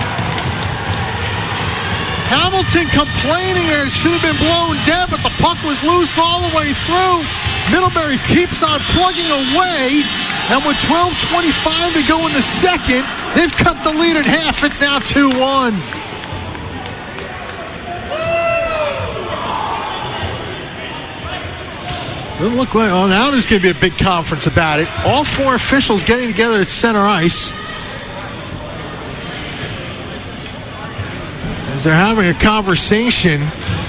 Hamilton complaining there, it should have been blown dead, but the puck was loose all the way through. Middlebury keeps on plugging away, and with twelve twenty-five to go in the second, they've cut the lead in half. It's now two one. Doesn't look like, oh, now there's going to be a big conference about it. All four officials getting together at center ice. as they're having a conversation.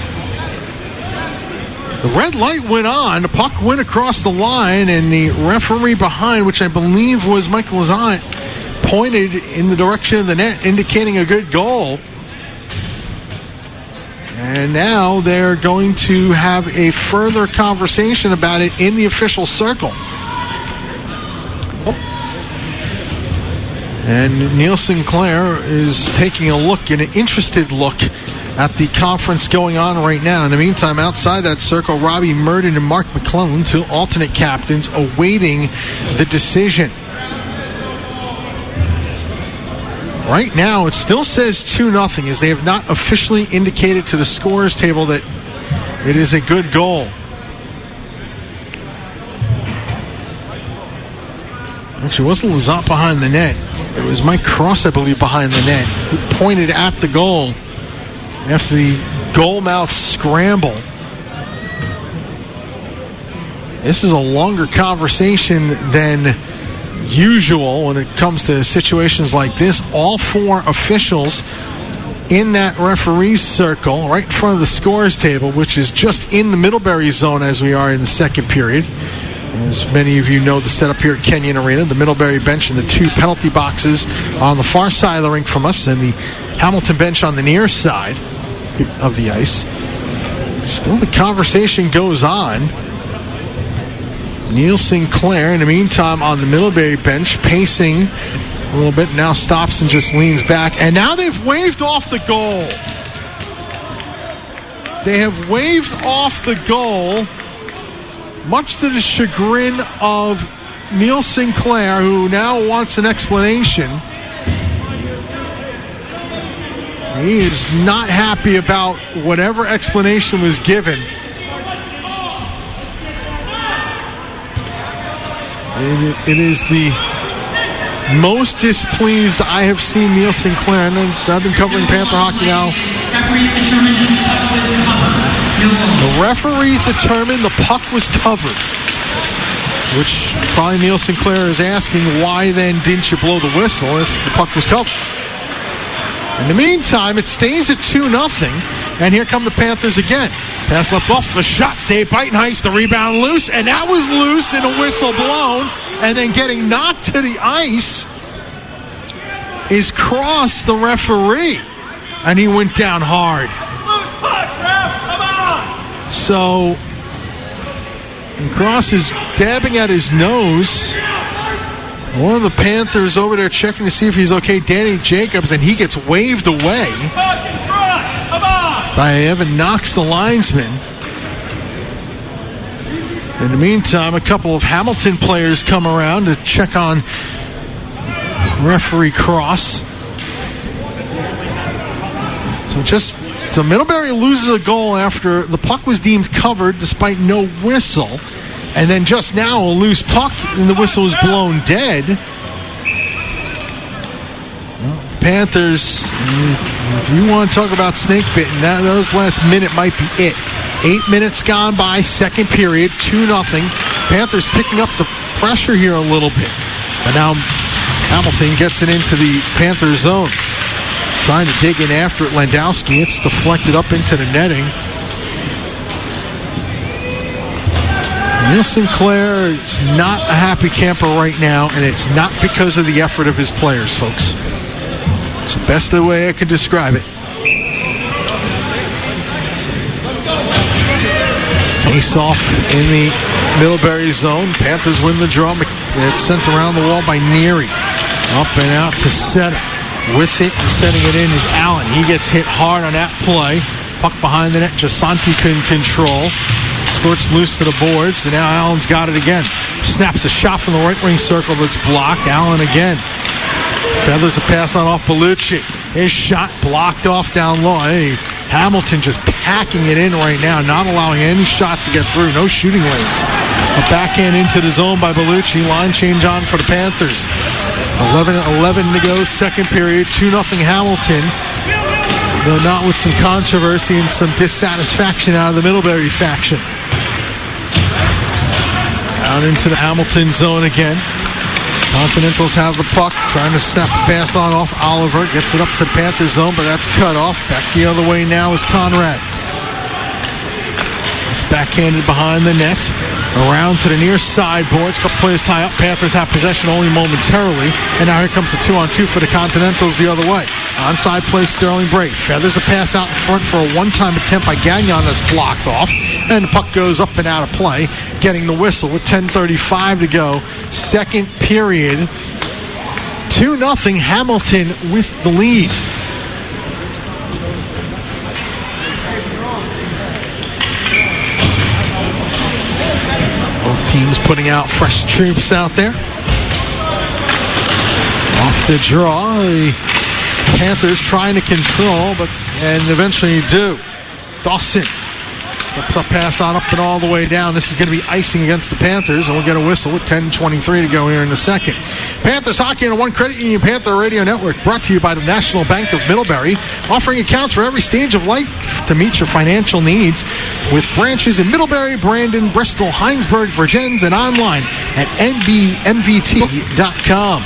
The red light went on. The puck went across the line, and the referee behind, which I believe was Michael Lazant, pointed in the direction of the net, indicating a good goal. And now they're going to have a further conversation about it in the official circle. Oh. And Neil Sinclair is taking a look, an interested look, at the conference going on right now. In the meantime, outside that circle, Robbie Murden and Mark McClellan, two alternate captains, awaiting the decision. Right now, it still says two nothing, as they have not officially indicated to the scorer's table that it is a good goal. Actually, it wasn't Lazat behind the net. It was Mike Cross, I believe, behind the net, who pointed at the goal after the goal mouth scramble. This is a longer conversation than usual when it comes to situations like this. All four officials in that referee's circle, right in front of the scorer's table, which is just in the Middlebury zone as we are in the second period. As many of you know, the setup here at Kenyon Arena, the Middlebury bench and the two penalty boxes on the far side of the rink from us, and the Hamilton bench on the near side of the ice. Still, the conversation goes on. Neil Sinclair, in the meantime, on the Middlebury bench, pacing a little bit, now stops and just leans back. And now they've waved off the goal. They have waved off the goal, much to the chagrin of Neil Sinclair, who now wants an explanation. He is not happy about whatever explanation was given. It, it is the most displeased I have seen Neil Sinclair, and I've been covering Panther hockey now. The referees determined the puck was covered, which probably Neil Sinclair is asking, why then didn't you blow the whistle if the puck was covered? In the meantime, it stays at two nothing, and here come the Panthers again. Pass left off, a shot saved by Heist, the rebound loose, and that was loose and a whistle blown, and then getting knocked to the ice is Cross, the referee, and he went down hard. So, and Cross is dabbing at his nose. One of the Panthers over there checking to see if he's okay, Danny Jacobs, and he gets waved away by Evan Knox, the linesman. In the meantime, a couple of Hamilton players come around to check on referee Cross. So just, so Middlebury loses a goal after the puck was deemed covered despite no whistle. And then just now, a loose puck, and the whistle was blown dead. Well, the Panthers, if you want to talk about snake bitten, that those last minute might be it. Eight minutes gone by, second period, two nothing. Panthers picking up the pressure here a little bit. But now Hamilton gets it into the Panthers zone. Trying to dig in after it, Landowski. It's deflected up into the netting. Neil Sinclair is not a happy camper right now, and it's not because of the effort of his players, folks. It's the best way I could describe it. Face off in the Middlebury zone. Panthers win the draw. It's sent around the wall by Neary. Up and out to center. With it and sending it in is Allen. He gets hit hard on that play. Puck behind the net. Jasanti couldn't control. Squirts loose to the boards, and now Allen's got it again. Snaps a shot from the right wing circle that's blocked. Allen again. Feathers a pass on off Bellucci. His shot blocked off down low. Hey, Hamilton just packing it in right now, not allowing any shots to get through. No shooting lanes. A backhand into the zone by Bellucci. Line change on for the Panthers. eleven eleven to go, second period. two nothing Hamilton. Though not with some controversy and some dissatisfaction out of the Middlebury faction. Out into the Hamilton zone again. Continentals have the puck, trying to snap a pass on off Oliver. Gets it up to the Panthers zone, but that's cut off. Back the other way now is Conrad. It's backhanded behind the net. Around to the near side boards. Couple players tie up. Panthers have possession only momentarily. And now here comes the two-on-two for the Continentals the other way. Onside play, Sterling Bray. Feathers a pass out in front for a one-time attempt by Gagnon that's blocked off. And the puck goes up and out of play. Getting the whistle with ten thirty-five to go. Second period. two nothing Hamilton with the lead. Both teams putting out fresh troops out there. Off the draw, the Panthers trying to control, but and eventually do. Dawson flips a pass on up and all the way down. This is going to be icing against the Panthers, and we'll get a whistle with ten twenty-three to go here in a second. Panthers Hockey on a One Credit Union Panther Radio Network, brought to you by the National Bank of Middlebury, offering accounts for every stage of life to meet your financial needs, with branches in Middlebury, Brandon, Bristol, Heinsberg, Virgins, and online at N B M V T dot com.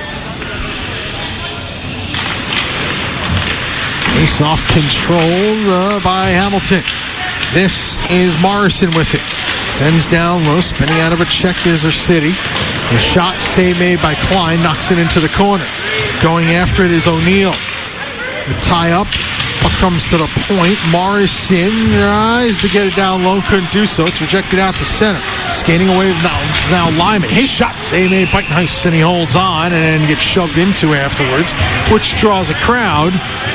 Face-off controlled uh, by Hamilton. This is Morrison with it. Sends down low, spinning out of a check is her city. The shot save made by Klein, knocks it into the corner. Going after it is O'Neill. The tie up. Puck comes to the point. Morrison tries to get it down low, couldn't do so. It's rejected out the center. Skating away now, now Lyman. His shot save made by Nice, and he holds on and then gets shoved into afterwards, which draws a crowd.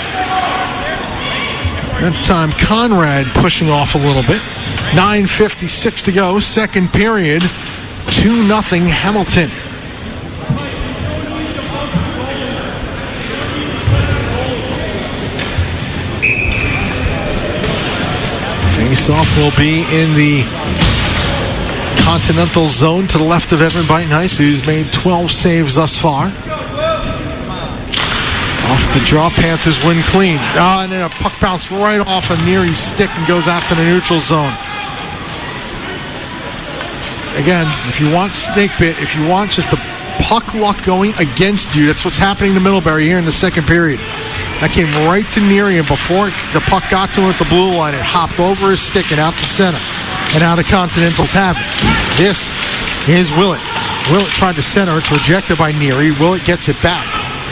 That time Conrad pushing off a little bit. nine fifty-six to go, second period. two nothing Hamilton. Face-off will be in the Continental zone to the left of Evan Beitenheis, who's made twelve saves thus far. Off the draw, Panthers win clean. Oh, and then a puck bounce right off of Neary's stick and goes out to the neutral zone. Again, if you want snake bit, if you want just the puck luck going against you, that's what's happening to Middlebury here in the second period. That came right to Neary, and before the puck got to him at the blue line, it hopped over his stick and out to center. And now the Continentals have it. This is Willett. Willett tried to center. It's rejected by Neary. Willett gets it back.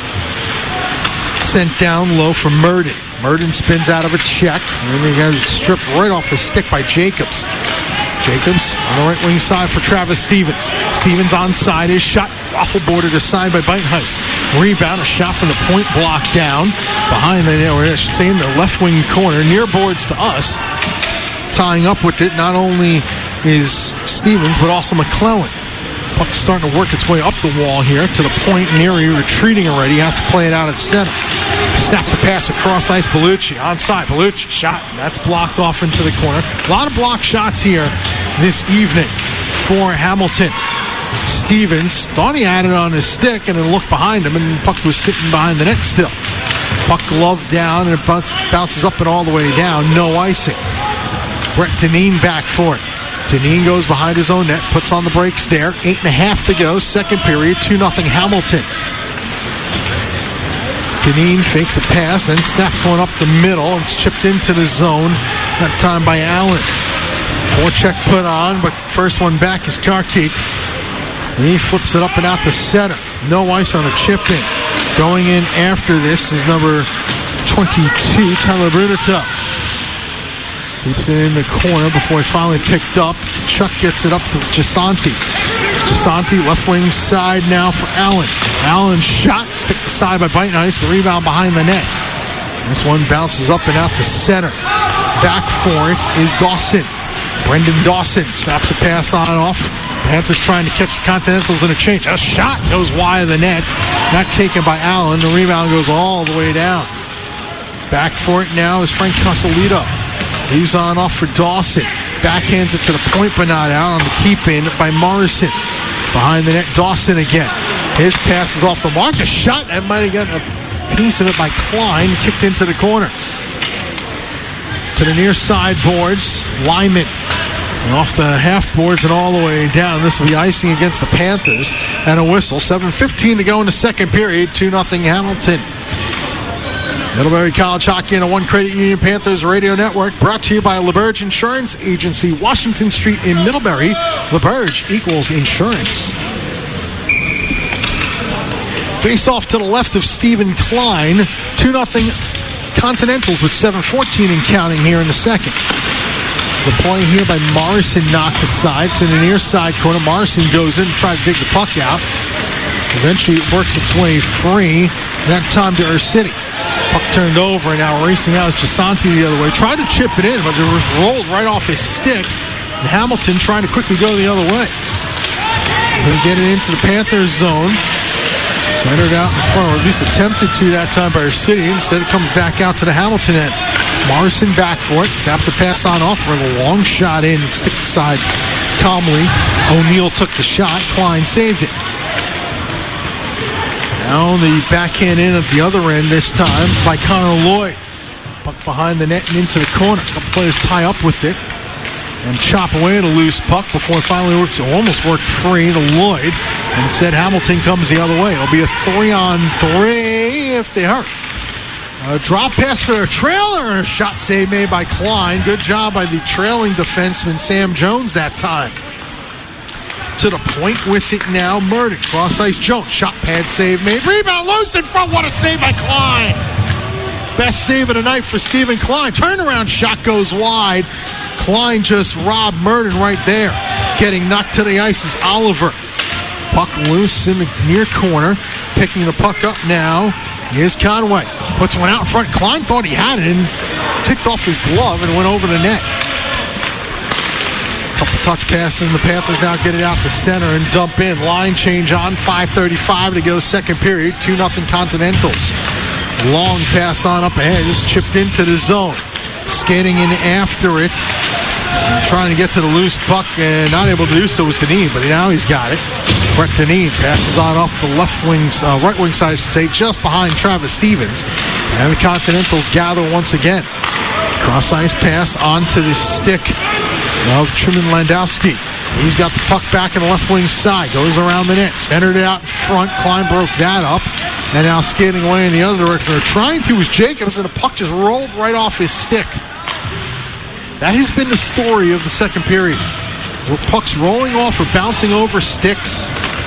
Sent down low for Murden. Murden spins out of a check, and he has stripped right off his stick by Jacobs. Jacobs on the right wing side for Travis Stevens. Stevens onside, his shot waffle boarded aside by Beitenheis. Rebound, a shot from the point, blocked down behind the, or I should say in the left wing corner, near boards to us. Tying up with it not only is Stevens, but also McClellan. Puck's starting to work its way up the wall here to the point. Neary retreating already. He has to play it out at center. Snap the pass across ice. Bellucci onside. Bellucci shot. That's blocked off into the corner. A lot of block shots here this evening for Hamilton. Stevens thought he had it on his stick and then looked behind him, and the puck was sitting behind the net still. Puck glove down, and it bounces up and all the way down. No icing. Brett Deneen back for it. Deneen goes behind his own net, puts on the brakes there. Eight and a half to go, second period, two nothing Hamilton. Deneen fakes a pass and snaps one up the middle. It's chipped into the zone, that time by Allen. Forecheck put on, but first one back is Karkik. And he flips it up and out to center. No ice on a chip in. Going in after this is number twenty-two, Tyler Brunito. Keeps it in the corner before it's finally picked up. Chuck gets it up to Gisanti. Gisanti, left wing side now for Allen. Allen shot, stick to side by Beitenheis. The rebound behind the net. This one bounces up and out to center. Back for it is Dawson. Brendan Dawson snaps a pass on and off. Panthers trying to catch the Continentals in a change. A shot goes wide of the net. Not taken by Allen. The rebound goes all the way down. Back for it now is Frank Casalito. Leaves on off for Dawson. Backhands it to the point, but not out on the keep in by Morrison. Behind the net, Dawson again. His pass is off the mark. A shot that might have gotten a piece of it by Klein. Kicked into the corner. To the near side boards, Lyman And off the half boards and all the way down. This will be icing against the Panthers and a whistle. seven fifteen to go in the second period. two nothing Hamilton. Middlebury College Hockey and a One Credit Union Panthers radio network brought to you by LaBerge Insurance Agency, Washington Street in Middlebury. LaBerge equals insurance. Face off to the left of Stephen Klein. two nothing Continentals with seven fourteen and counting here in the second. The play here by Morrison knocked aside. It's in the near side corner. Morrison goes in to try to dig the puck out. Eventually it works its way free. That time to Urcity. Puck turned over, and now racing out is Gisanti the other way. Tried to chip it in, but it was rolled right off his stick. And Hamilton trying to quickly go the other way. They get it into the Panthers zone. Centered out in front, or at least attempted to that time by Urcity. Instead, it comes back out to the Hamilton end. Morrison back for it. Snaps a pass on off for a long shot in. And stick aside calmly. O'Neal took the shot. Klein saved it. Now the backhand in at the other end this time by Connor Lloyd. Puck behind the net and into the corner. A couple players tie up with it and chop away at a loose puck before it finally works. It almost worked free to Lloyd. Instead, Hamilton comes the other way. It'll be a three on three if they hurt. A drop pass for a trailer. A shot save made by Klein. Good job by the trailing defenseman Sam Jones that time. To the point with it now, Murden. Cross ice Jones. Shot pad save made. Rebound loose in front. What a save by Klein. Best save of the night for Stephen Klein. Turnaround shot goes wide. Klein just robbed Murden right there. Getting knocked to the ice is Oliver. Puck loose in the near corner. Picking the puck up now is Conway. Puts one out in front. Klein thought he had it and ticked off his glove and went over the net. Couple touch passes and the Panthers now get it out to center and dump in. Line change on. five thirty-five to go second period. two nothing Continentals. Long pass on up ahead. Just chipped into the zone. Skating in after it. And trying to get to the loose puck and not able to do so was Deneen, but now he's got it. Brett Deneen passes on off the left wing, uh, right wing side, I should say, just behind Travis Stevens. And the Continentals gather once again. Cross ice pass onto the stick of Truman Landowski. He's got the puck back in the left wing side. Goes around the net. Centered it out in front. Klein broke that up. And now skating away in the other direction. Or trying to was Jacobs, and the puck just rolled right off his stick. That has been the story of the second period. Where pucks rolling off or bouncing over sticks.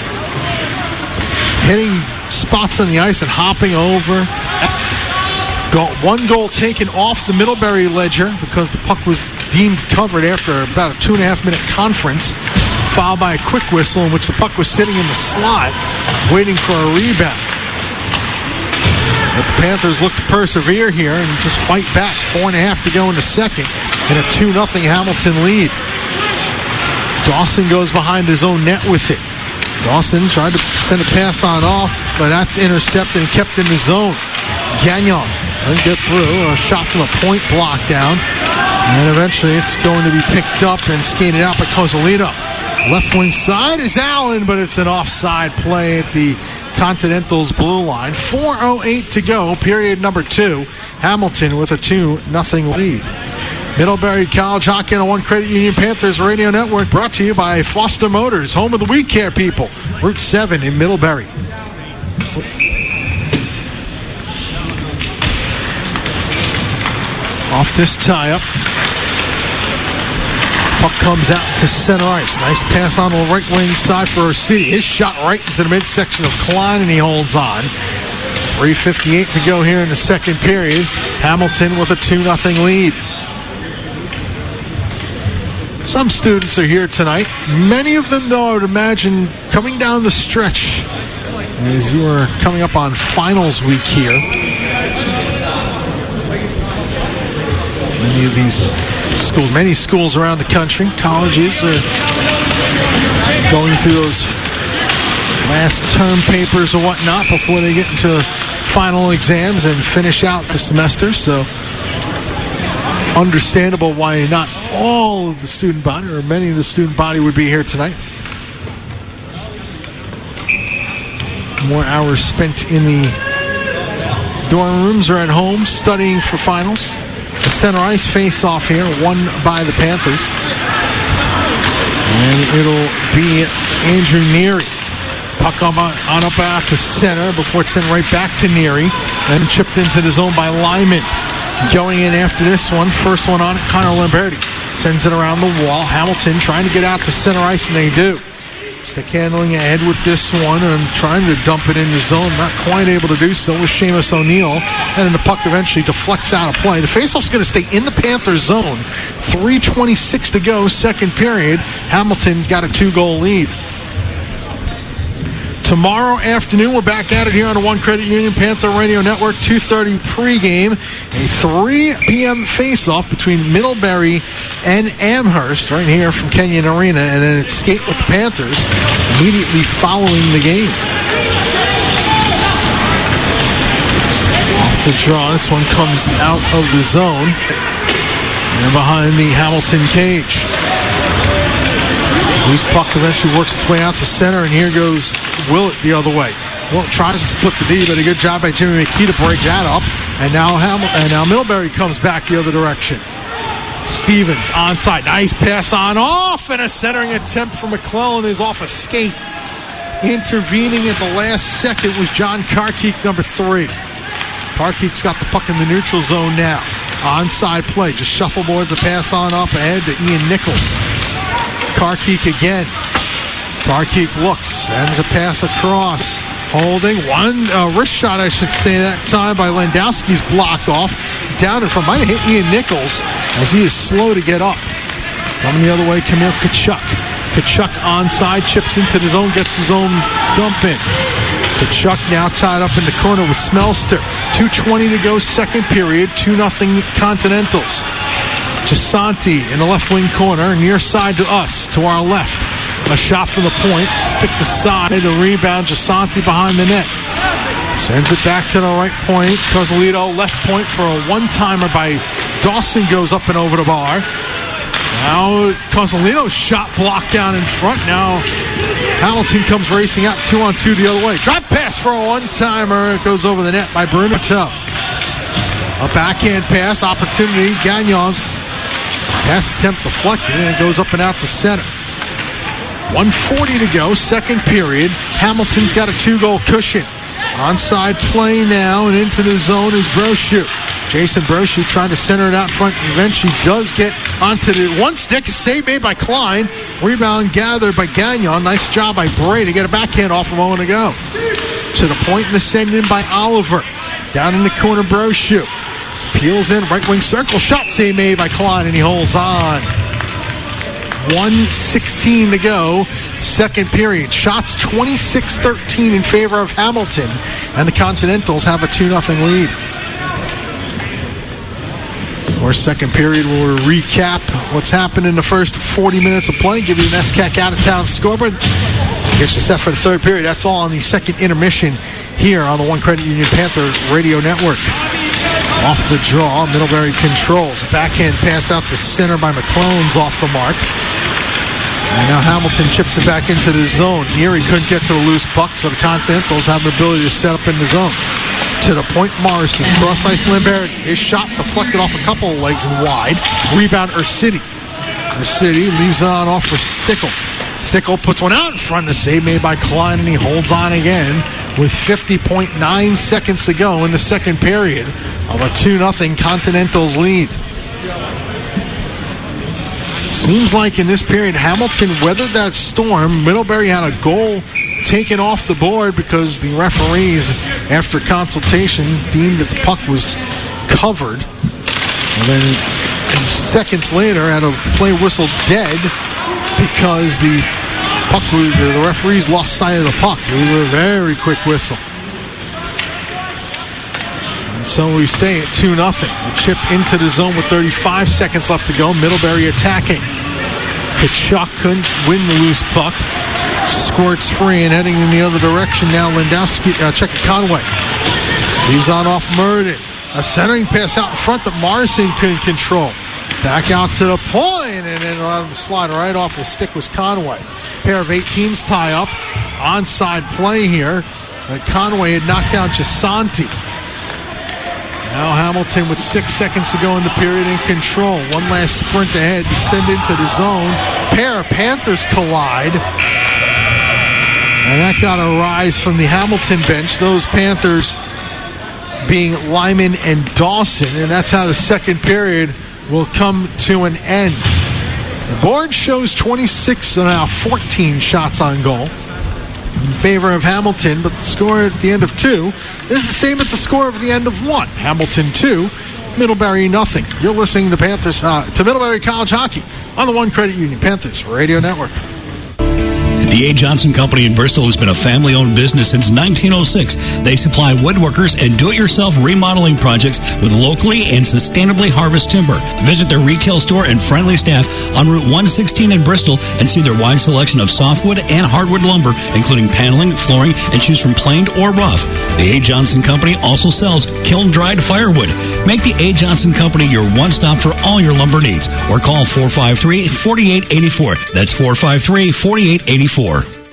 Hitting spots on the ice and hopping over. Got one goal taken off the Middlebury ledger because the puck was deemed covered after about a two and a half minute conference, followed by a quick whistle in which the puck was sitting in the slot waiting for a rebound. But the Panthers look to persevere here and just fight back. Four and a half to go in the second and a two nothing Hamilton lead. Dawson goes behind his own net with it. Dawson tried to send a pass on off, but that's intercepted and kept in the zone. Gagnon doesn't get through. A shot from the point blocked down. And eventually it's going to be picked up and skated out by Cosolino. Left wing side is Allen, but it's an offside play at the Continentals blue line. four oh eight to go, period number two. Hamilton with a two nothing lead. Middlebury College Hockey and a One Credit Union Panthers radio network brought to you by Foster Motors, home of the We Care people. Route seven in Middlebury. Off this tie-up. Puck comes out to center ice. Nice pass on the right wing side for Urcity. His shot right into the midsection of Klein, and he holds on. three fifty-eight to go here in the second period. Hamilton with a two nothing lead. Some students are here tonight. Many of them, though, I would imagine, coming down the stretch as you are coming up on finals week here. Many of these schools, many schools around the country, colleges are going through those last term papers or whatnot before they get into final exams and finish out the semester. So understandable why not all of the student body or many of the student body would be here tonight. More hours spent in the dorm rooms or at home studying for finals. The center ice face-off here, won by the Panthers. And it'll be Andrew Neary. Puck on, on up out to center before it's sent right back to Neary. Then chipped into the zone by Lyman. Going in after this one. First one on it, Connor Lamberti. Sends it around the wall. Hamilton trying to get out to center ice, and they do. Stick handling ahead with this one and trying to dump it in the zone. Not quite able to do so with Seamus O'Neill. And then the puck eventually deflects out of play. The faceoff's going to stay in the Panthers zone. three twenty-six to go, second period. Hamilton's got a two-goal lead. Tomorrow afternoon, we're back at it here on the One Credit Union Panther Radio Network, two thirty pregame. A three p.m. face-off between Middlebury and Amherst right here from Kenyon Arena, and then it's skate with the Panthers immediately following the game. Off the draw, this one comes out of the zone and behind the Hamilton cage. Loose puck eventually works its way out to center, and here goes Willett the other way. Willett tries to split the D, but a good job by Jimmy McKee to break that up. And now Hamil- and now Middlebury comes back the other direction. Stevens onside. Nice pass on off, and a centering attempt for McClellan is off a skate. Intervening at the last second was John Karkeek, number three. Karkeek's got the puck in the neutral zone now. Onside play. Just shuffleboards a pass on up ahead to Ian Nichols. Karkeek again. Karkeek looks, sends a pass across. Holding one uh, wrist shot, I should say, that time by Landowski's blocked off. Down in front, might have hit Ian Nichols as he is slow to get up. Coming the other way, Camille Kachuk. Kachuk onside, chips into the zone, gets his own dump in. Kachuk now tied up in the corner with Smelster. two twenty to go, second period, two nothing Continentals. Gisanti in the left wing corner, near side to us, to our left. A shot from the point, stick the side, the rebound, Gisanti behind the net. Sends it back to the right point. Cosolito left point for a one-timer by Dawson, goes up and over the bar. Now Cosolito's shot blocked down in front. Now Hamilton comes racing out two on two the other way. Drop pass for a one-timer. It goes over the net by Bruno Tell. A backhand pass, opportunity. Gagnon's pass attempt deflected, and it goes up and out the center. one forty to go, second period. Hamilton's got a two-goal cushion. Onside play now, and into the zone is Brochu. Jason Brochu trying to center it out front. Eventually does get onto the one stick. Save made by Klein. Rebound gathered by Gagnon. Nice job by Bray to get a backhand off a moment ago. To the point and send in by Oliver. Down in the corner, Brochu. Peels in, right wing circle. Shot save made by Klein, and he holds on. one sixteen to go, second period. Shots twenty-six thirteen in favor of Hamilton, and the Continentals have a two nothing lead. Of course, second period, we'll recap what's happened in the first forty minutes of play, give you an S C A C out-of-town scoreboard. Get you set for the third period. That's all on the second intermission here on the One Credit Union Panther Radio Network. Off the draw, Middlebury controls. Backhand pass out to center by McClellan's off the mark. And now Hamilton chips it back into the zone. Neary couldn't get to the loose puck, so the Continentals have the ability to set up in the zone. To the point, Morrison. Cross ice, Lamberti. His shot deflected off a couple of legs and wide. Rebound, Ursitti. Ursitti leaves it on off for Stickle. Stickle puts one out in front. The save made by Klein, and he holds on again with fifty point nine seconds to go in the second period of a two nothing Continentals lead. Seems like in this period, Hamilton weathered that storm. Middlebury had a goal taken off the board because the referees, after consultation, deemed that the puck was covered. And then seconds later, had a play whistle dead because the puck, the referees lost sight of the puck. It was a very quick whistle. And so we stay at two nothing. The chip into the zone with thirty-five seconds left to go. Middlebury attacking. Kachuk couldn't win the loose puck. Squirts free and heading in the other direction now. Landowski, uh, check it, Conway. He's on off Murden. A centering pass out in front that Morrison couldn't control. Back out to the point, and then uh, slide right off his stick was Conway. Pair of eighteens tie up. Onside play here. Uh, Conway had knocked down Gisanti. Now Hamilton with six seconds to go in the period in control. One last sprint ahead to send into the zone. Pair of Panthers collide. And that got a rise from the Hamilton bench. Those Panthers being Lyman and Dawson. And that's how the second period will come to an end. The board shows twenty-six, so now fourteen shots on goal in favor of Hamilton, but the score at the end of two is the same as the score at the end of one. Hamilton two, Middlebury nothing. You're listening to Panthers uh, to Middlebury College Hockey on the One Credit Union Panthers Radio Network. The A. Johnson Company in Bristol has been a family-owned business since nineteen oh six. They supply woodworkers and do-it-yourself remodeling projects with locally and sustainably harvested timber. Visit their retail store and friendly staff on Route one sixteen in Bristol and see their wide selection of softwood and hardwood lumber, including paneling, flooring, and choose from planed or rough. The A. Johnson Company also sells kiln-dried firewood. Make the A. Johnson Company your one-stop for all your lumber needs, or call four five three, four eight eight four. That's four five three, four eight eight four.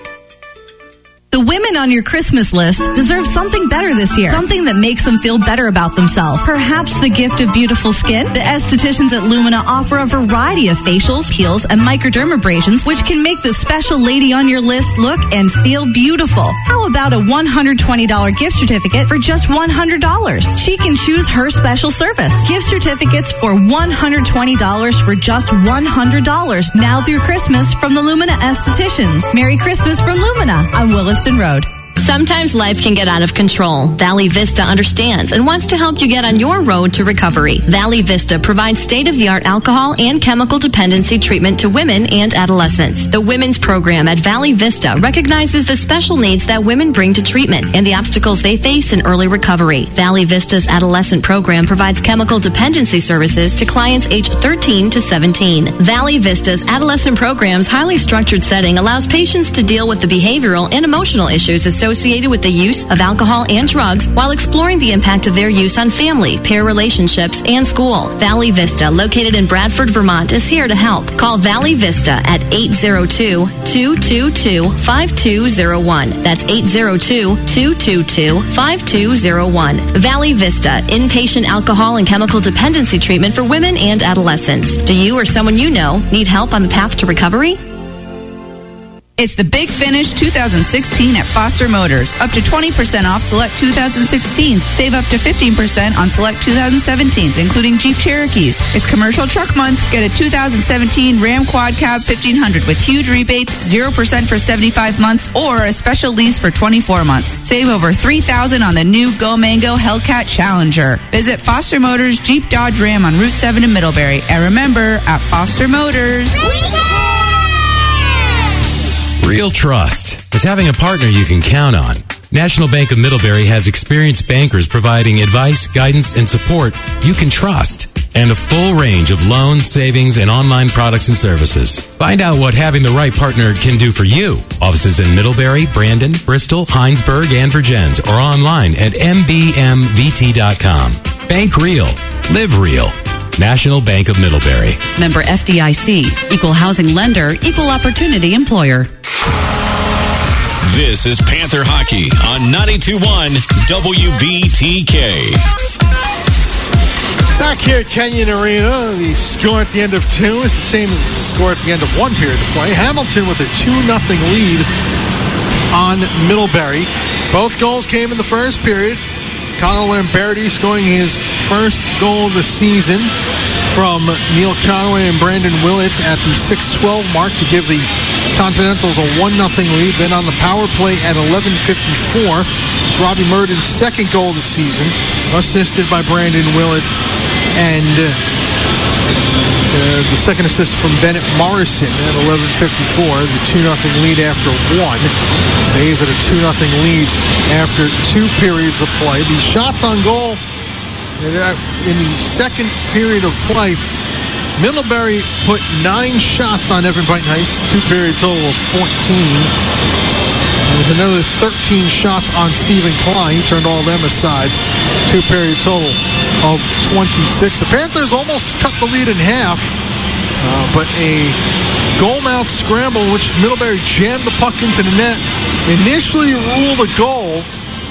The women on your Christmas list deserve something better this year. Something that makes them feel better about themselves. Perhaps the gift of beautiful skin. The estheticians at Lumina offer a variety of facials, peels, and microdermabrasions, which can make the special lady on your list look and feel beautiful. How about a one hundred twenty dollars gift certificate for just one hundred dollars? She can choose her special service. Gift certificates for one hundred twenty dollars for just one hundred dollars. Now through Christmas from the Lumina Estheticians. Merry Christmas from Lumina on Williston Road. Sometimes life can get out of control. Valley Vista understands and wants to help you get on your road to recovery. Valley Vista provides state-of-the-art alcohol and chemical dependency treatment to women and adolescents. The women's program at Valley Vista recognizes the special needs that women bring to treatment and the obstacles they face in early recovery. Valley Vista's adolescent program provides chemical dependency services to clients aged thirteen to seventeen. Valley Vista's adolescent program's highly structured setting allows patients to deal with the behavioral and emotional issues associated associated with the use of alcohol and drugs while exploring the impact of their use on family, pair relationships, and school. Valley Vista, located in Bradford, Vermont, is here to help. Call Valley Vista at eight zero two, two two two, five two zero one. That's eight zero two, two two two, five two zero one. Valley Vista, inpatient alcohol and chemical dependency treatment for women and adolescents. Do you or someone you know need help on the path to recovery? It's the Big Finish two thousand sixteen at Foster Motors. Up to twenty percent off select two thousand sixteens. Save up to fifteen percent on select two thousand seventeens, including Jeep Cherokees. It's Commercial Truck Month. Get a two thousand seventeen Ram Quad Cab fifteen hundred with huge rebates, zero percent for seventy-five months, or a special lease for twenty-four months. Save over three thousand dollars on the new Go Mango Hellcat Challenger. Visit Foster Motors Jeep Dodge Ram on Route seven in Middlebury. And remember, at Foster Motors... Real trust is having a partner you can count on. National Bank of Middlebury has experienced bankers providing advice, guidance, and support you can trust, and a full range of loans, savings, and online products and services. Find out what having the right partner can do for you. Offices in Middlebury, Brandon, Bristol, Heinsberg, and Virgins, or online at m b m v t dot com. Bank real. Live real. National Bank of Middlebury. Member F D I C. Equal housing lender. Equal opportunity employer. This is Panther Hockey on ninety-two point one W B T K. Back here at Kenyon Arena, the score at the end of two is the same as the score at the end of one period of play. Hamilton with a two nothing lead on Middlebury. Both goals came in the first period. Conor Lamberti scoring his first goal of the season from Neil Conway and Brandon Willett at the six twelve mark to give the Continentals a one nothing lead. Then on the power play at eleven fifty-four, it's Robbie Murden's second goal of the season, assisted by Brandon Willett, and uh, the second assist from Bennett Morrison at eleven fifty-four, the two nothing lead after one. Stays at a two nothing lead after two periods of play. The shots on goal in the second period of play, Middlebury put nine shots on Evan Breitenhuis, two period total of fourteen. There's another thirteen shots on Stephen Klein. He turned all of them aside. Two period total of twenty-six. The Panthers almost cut the lead in half, uh, but a goal mouth scramble in which Middlebury jammed the puck into the net, initially ruled a goal,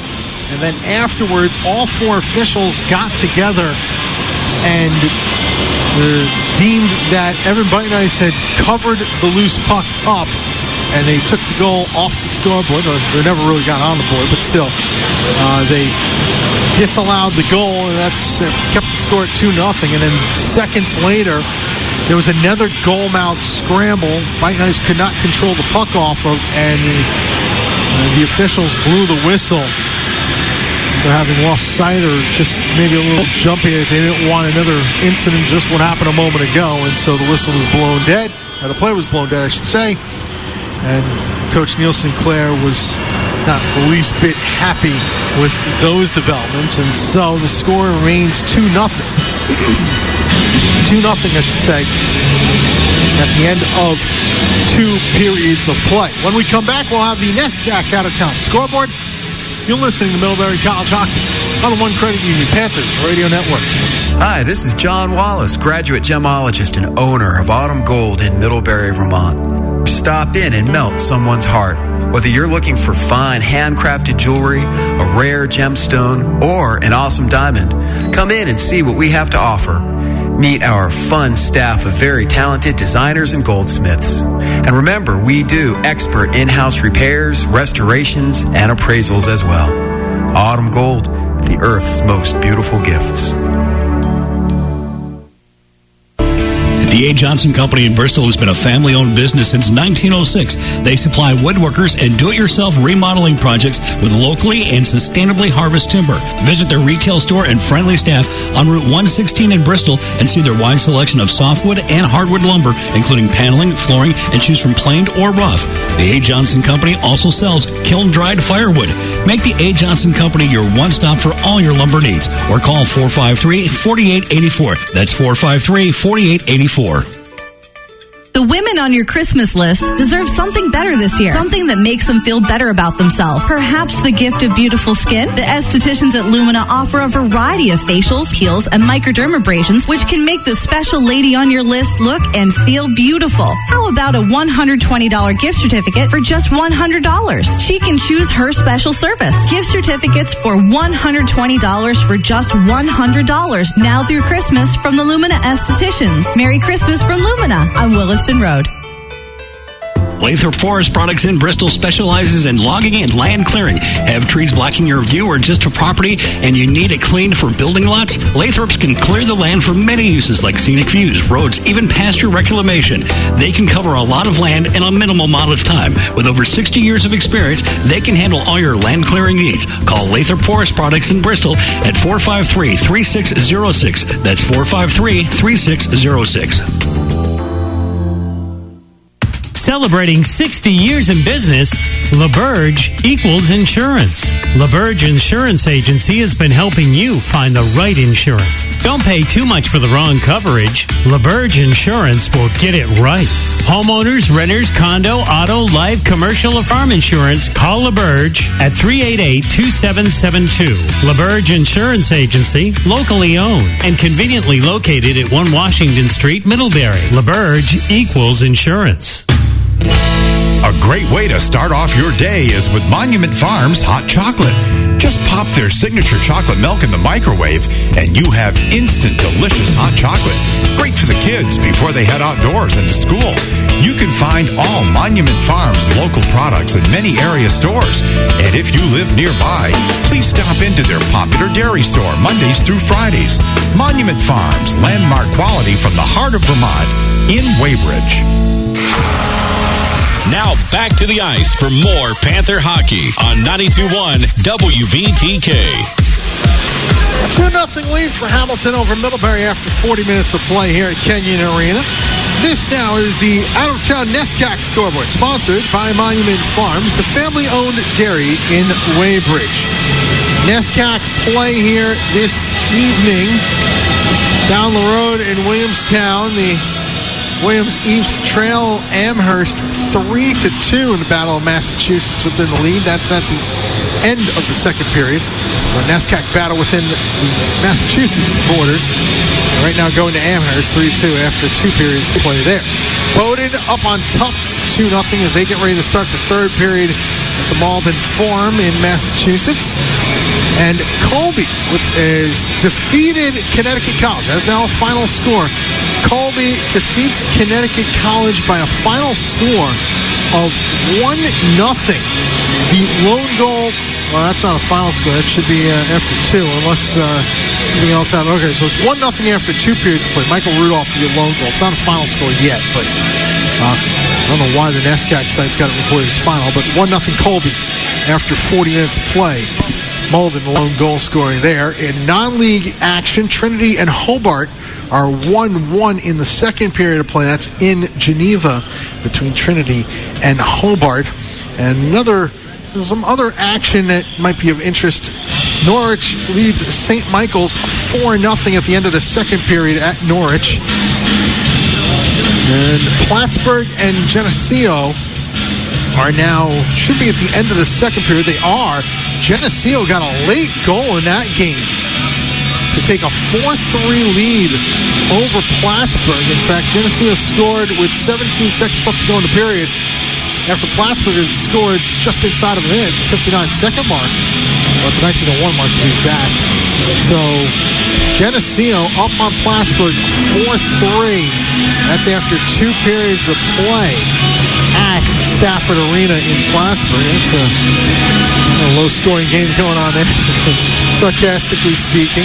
And then afterwards, all four officials got together and uh, deemed that Evan Bite-Nice had covered the loose puck up, and they took the goal off the scoreboard. Or they never really got on the board, but still, uh, they disallowed the goal, and that's uh, kept the score at two nothing. And then seconds later, there was another goal mouth scramble. Bite-Nice could not control the puck off of, and the, uh, the officials blew the whistle. They're having lost sight or just maybe a little jumpy. They didn't want another incident, just what happened a moment ago, and so the whistle was blown dead. Or the play was blown dead, I should say. And Coach Neil Sinclair was not the least bit happy with those developments, and so the score remains two nothing. two nothing, I should say, at the end of two periods of play. When we come back, we'll have the NESCAC out of town scoreboard. You're listening to Middlebury College Hockey on the One Credit Union Panthers Radio Network. Hi, this is John Wallace, graduate gemologist and owner of Autumn Gold in Middlebury, Vermont. Stop in and melt someone's heart. Whether you're looking for fine handcrafted jewelry, a rare gemstone, or an awesome diamond, come in and see what we have to offer. Meet our fun staff of very talented designers and goldsmiths. And remember, we do expert in-house repairs, restorations, and appraisals as well. Autumn Gold, the Earth's most beautiful gifts. The A. Johnson Company in Bristol has been a family-owned business since nineteen oh six. They supply woodworkers and do-it-yourself remodeling projects with locally and sustainably harvested timber. Visit their retail store and friendly staff on Route one sixteen in Bristol and see their wide selection of softwood and hardwood lumber, including paneling, flooring, and choose from planed or rough. The A. Johnson Company also sells kiln-dried firewood. Make the A. Johnson Company your one-stop for all your lumber needs, or call four five three, four eight eight four. That's four five three, four eight eight four. The women on your Christmas list deserve something better this year. Something that makes them feel better about themselves. Perhaps the gift of beautiful skin. The estheticians at Lumina offer a variety of facials, peels, and microdermabrasions, which can make the special lady on your list look and feel beautiful. How about a one hundred twenty dollars gift certificate for just one hundred dollars? She can choose her special service. Gift certificates for one hundred twenty dollars for just one hundred dollars. Now through Christmas from the Lumina Estheticians. Merry Christmas from Lumina on Williston Road. Lathrop Forest Products in Bristol specializes in logging and land clearing. Have trees blocking your view or just a property and you need it cleaned for building lots? Lathrop's can clear the land for many uses like scenic views, roads, even pasture reclamation. They can cover a lot of land in a minimal amount of time. With over sixty years of experience, they can handle all your land clearing needs. Call Lathrop Forest Products in Bristol at four five three, three six zero six. That's four five three, three six zero six. Celebrating sixty years in business, LaBerge equals insurance. LaBerge Insurance Agency has been helping you find the right insurance. Don't pay too much for the wrong coverage. LaBerge Insurance will get it right. Homeowners, renters, condo, auto, life, commercial, or farm insurance, call LaBerge at three eight eight, two seven seven two. LaBerge Insurance Agency, locally owned and conveniently located at one Washington Street, Middlebury. LaBerge equals insurance. A great way to start off your day is with Monument Farms hot chocolate. Just pop their signature chocolate milk in the microwave and you have instant delicious hot chocolate. Great for the kids before they head outdoors and to school. You can find all Monument Farms local products in many area stores. And if you live nearby, please stop into their popular dairy store Mondays through Fridays. Monument Farms, landmark quality from the heart of Vermont in Weybridge. Now back to the ice for more Panther hockey on ninety-two point one W V T K. two nothing lead for Hamilton over Middlebury after forty minutes of play here at Kenyon Arena. This now is the out-of-town NESCAC scoreboard, sponsored by Monument Farms, the family-owned dairy in Weybridge. NESCAC play here this evening down the road in Williamstown. The Williams East trail Amherst three to two in the Battle of Massachusetts within the lead. That's at the end of the second period. So a NESCAC battle within the Massachusetts borders. Right now going to Amherst three two after two periods of play there. Bowdoin up on Tufts two nothing as they get ready to start the third period at the Malden Forum in Massachusetts. And Colby with is defeated Connecticut College. That's now a final score. Colby defeats Connecticut College by a final score of one nothing. The lone goal, well, that's not a final score. That should be uh, after two, unless uh, anything else happened. Okay, so it's one nothing after two periods of play. Michael Rudolph to get lone goal. It's not a final score yet, but uh, I don't know why the NESCAC site's got it reported as final, but one nothing Colby after forty minutes of play. Malden lone goal scoring there. In non-league action, Trinity and Hobart are one one in the second period of play. That's in Geneva between Trinity and Hobart. And another, some other action that might be of interest. Norwich leads Saint Michael's four nothing at the end of the second period at Norwich. And Plattsburgh and Geneseo are now, should be at the end of the second period. They are. Geneseo got a late goal in that game to take a four three lead over Plattsburgh. In fact, Geneseo scored with seventeen seconds left to go in the period after Plattsburgh had scored just inside of a minute, the fifty-nine second mark, or the nineteen oh one mark to be exact. So Geneseo up on Plattsburgh four three. That's after two periods of play at Stafford Arena in Plattsburgh. It's a, a low-scoring game going on there, sarcastically speaking.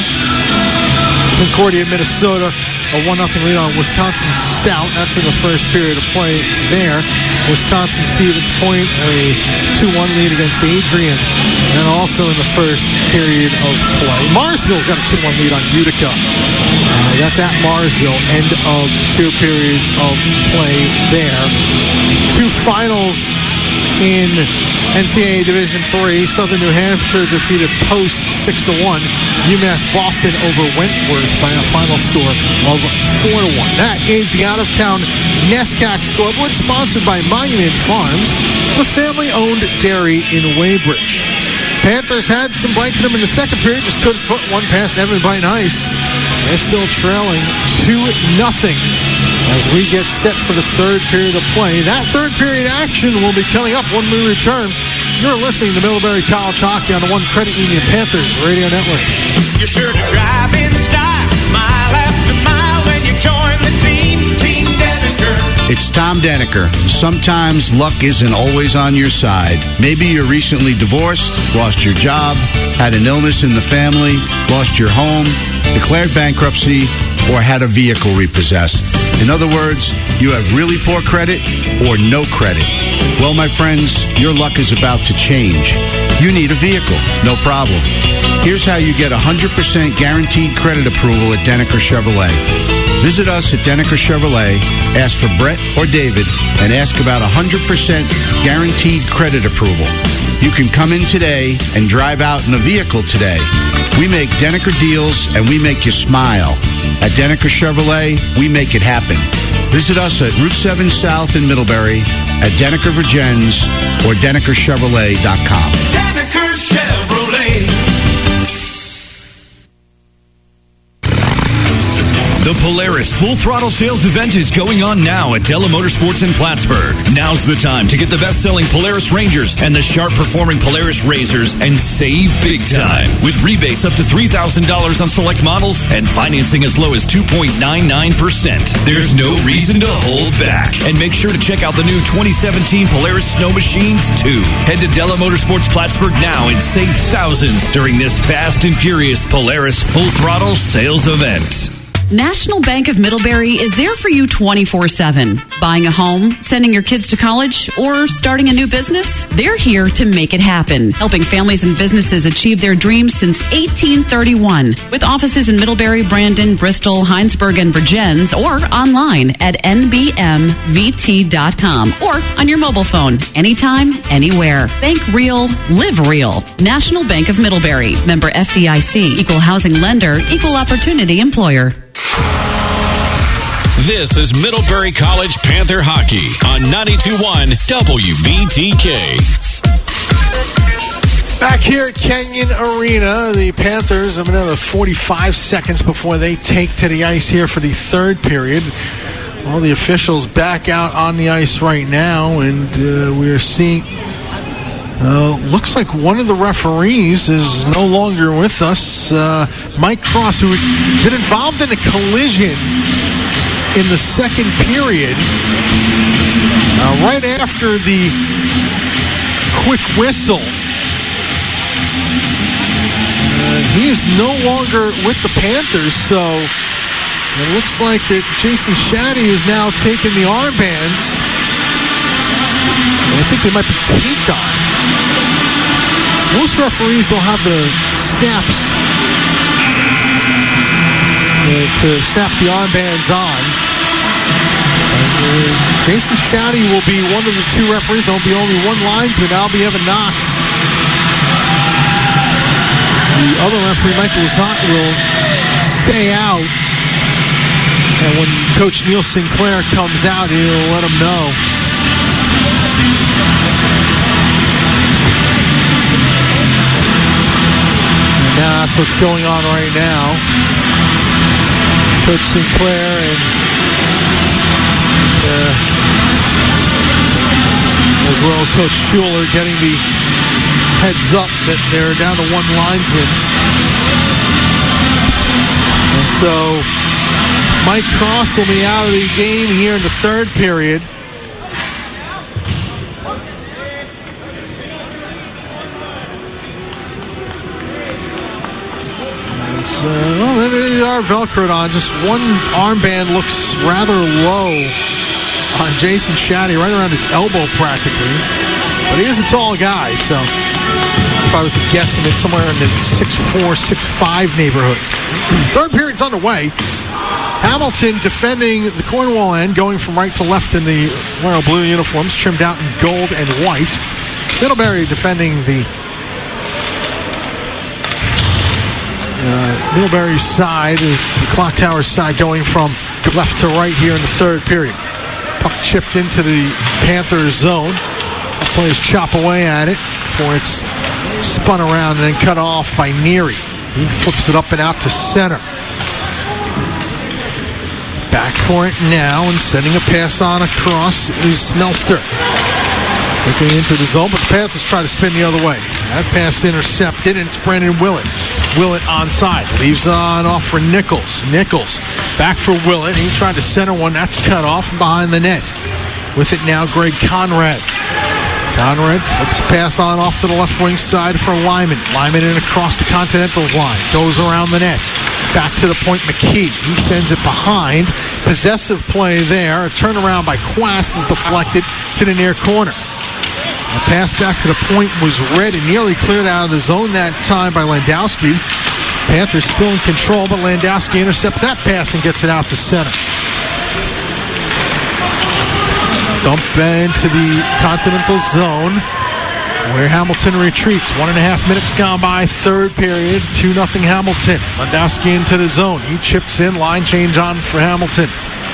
Concordia, Minnesota, a one nothing lead on Wisconsin Stout. That's in the first period of play there. Wisconsin Stevens Point, a two one lead against Adrian. And also in the first period of play, Marsville's got a two one lead on Utica. Uh, that's at Marsville. End of two periods of play there. Two finals in N C double A Division three. Southern New Hampshire defeated Post six to one. UMass Boston over Wentworth by a final score of four to one. That is the out-of-town NESCAC scoreboard, sponsored by Monument Farms, the family-owned dairy in Weybridge. Panthers had some bite to them in the second period, just couldn't put one past Evan Bite Ice. They're still trailing two nothing as we get set for the third period of play. That third period action will be coming up when we return. You're listening to Middlebury College Hockey on the One Credit Union Panthers Radio Network. You're sure to drive in style, mile after mile, when you join the team, Team Deniker. It's Tom Deniker. Sometimes luck isn't always on your side. Maybe you're recently divorced, lost your job, had an illness in the family, lost your home, declared bankruptcy, or had a vehicle repossessed. In other words, you have really poor credit or no credit. Well, my friends, your luck is about to change. You need a vehicle, no problem. Here's how you get one hundred percent guaranteed credit approval at Deniker Chevrolet. Visit us at Deniker Chevrolet, ask for Brett or David, and ask about one hundred percent guaranteed credit approval. You can come in today and drive out in a vehicle today. We make Deniker deals and we make you smile. At Deniker Chevrolet, we make it happen. Visit us at Route seven South in Middlebury, at Deniker Virgins, or Deniker Chevrolet dot com. Deniker Chevrolet. The Polaris Full Throttle Sales Event is going on now at Della Motorsports in Plattsburgh. Now's the time to get the best-selling Polaris Rangers and the sharp-performing Polaris Razors and save big time. With rebates up to three thousand dollars on select models and financing as low as two point nine nine percent. There's no reason to hold back. And make sure to check out the new twenty seventeen Polaris Snow Machines, too. Head to Della Motorsports Plattsburgh now and save thousands during this fast and furious Polaris Full Throttle Sales Event. National Bank of Middlebury is there for you twenty-four seven. Buying a home, sending your kids to college, or starting a new business? They're here to make it happen, helping families and businesses achieve their dreams since eighteen thirty-one. With offices in Middlebury, Brandon, Bristol, Heinsberg, and Virgins, or online at N B M V T dot com or on your mobile phone, anytime, anywhere. Bank real, live real. National Bank of Middlebury. Member F D I C. Equal housing lender. Equal opportunity employer. This is Middlebury College Panther Hockey on ninety-two point one W V T K. Back here at Kenyon Arena, the Panthers have another forty-five seconds before they take to the ice here for the third period. All the officials back out on the ice right now, and uh, we're seeing Uh, looks like one of the referees is no longer with us. Uh, Mike Cross, who had been involved in a collision in the second period, uh, right after the quick whistle. Uh, he is no longer with the Panthers, so it looks like that Jason Shaddy is now taking the armbands. And I think they might be taped on. Most referees don't have the snaps uh, to snap the armbands on. And, uh, Jason Shaddy will be one of the two referees. There'll be only one linesman. That'll be Evan Knox. The other referee, Michael Lazat, will stay out. And when Coach Neil Sinclair comes out, he'll let him know. Now that's what's going on right now. Coach Sinclair and uh, as well as Coach Schuler getting the heads up that they're down to one linesman. And so Mike Cross will be out of the game here in the third period. Uh, well, they are velcroed on. Just one armband looks rather low on Jason Shaddy, right around his elbow practically. But he is a tall guy, so if I was to guesstimate, somewhere in the six four, six five neighborhood. Third period's underway. Hamilton defending the Cornwall end, going from right to left in the royal blue uniforms, trimmed out in gold and white. Middlebury defending the Uh, Middlebury's side, the Clock Tower side, going from left to right here in the third period. Puck chipped into the Panthers zone. Players chop away at it before it's spun around and then cut off by Neary. He flips it up and out to center. Back for it now and sending a pass on across is Melster. Looking into the zone, but the Panthers try to spin the other way. That pass intercepted, and it's Brandon Willett. Willett onside. Leaves on off for Nichols. Nichols back for Willett. He tried to center one. That's cut off behind the net. With it now, Greg Conrad. Conrad flips a pass on off to the left wing side for Lyman. Lyman in across the Continentals line. Goes around the net. Back to the point, McKee. He sends it behind. Possessive play there. A turnaround by Quast is deflected to the near corner. The pass back to the point was read and nearly cleared out of the zone that time by Landowski. Panthers still in control, but Landowski intercepts that pass and gets it out to center. Dump into the Continental zone where Hamilton retreats. One and a half minutes gone by, third period, two nothing Hamilton. Landowski into the zone. He chips in, line change on for Hamilton.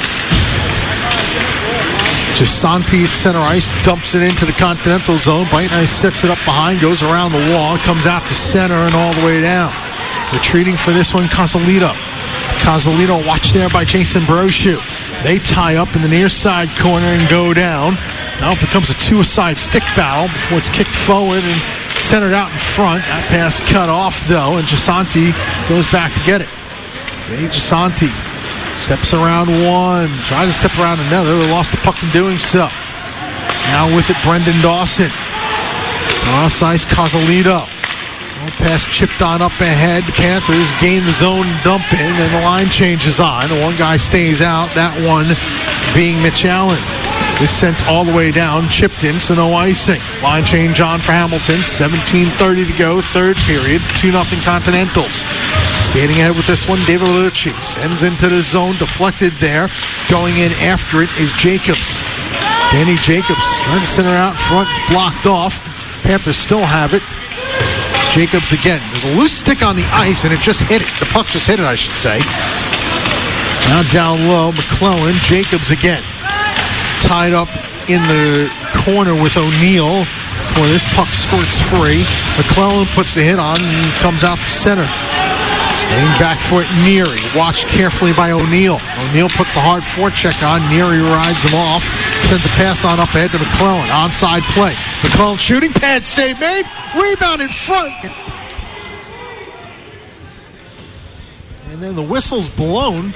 Gisanti at center ice, dumps it into the Continental zone. Bite Nice sets it up behind, goes around the wall, comes out to center and all the way down. Retreating for this one, Casalito. Casalito watched there by Jason Brochu. They tie up in the near side corner and go down. Now it becomes a two-side stick battle before it's kicked forward and centered out in front. That pass cut off, though, and Gisanti goes back to get it. Ray Gisanti steps around one, tries to step around another, but lost the puck in doing so. Now with it, Brendan Dawson. Cross ice, Casalito. Pass chipped on up ahead. The Panthers gain the zone dump in, and the line changes on. The one guy stays out, that one being Mitch Allen. Is sent all the way down, chipped in, so no icing. Line change on for Hamilton. seventeen thirty to go, third period. two nothing Continentals. Skating ahead with this one, David Lucci. Sends into the zone, deflected there. Going in after it is Jacobs. Danny Jacobs trying to center out front. It's blocked off. Panthers still have it. Jacobs again. There's a loose stick on the ice, and it just hit it. The puck just hit it, I should say. Now down low, McClellan. Jacobs again. Tied up in the corner with O'Neill before this puck squirts free. McClellan puts the hit on and comes out to center. Staying back for it, Neary. Watched carefully by O'Neill. O'Neill puts the hard forecheck on. Neary rides him off. Sends a pass on up ahead to McClellan. Onside play. McClellan shooting, pad save made, rebound in front. And then the whistle's blown.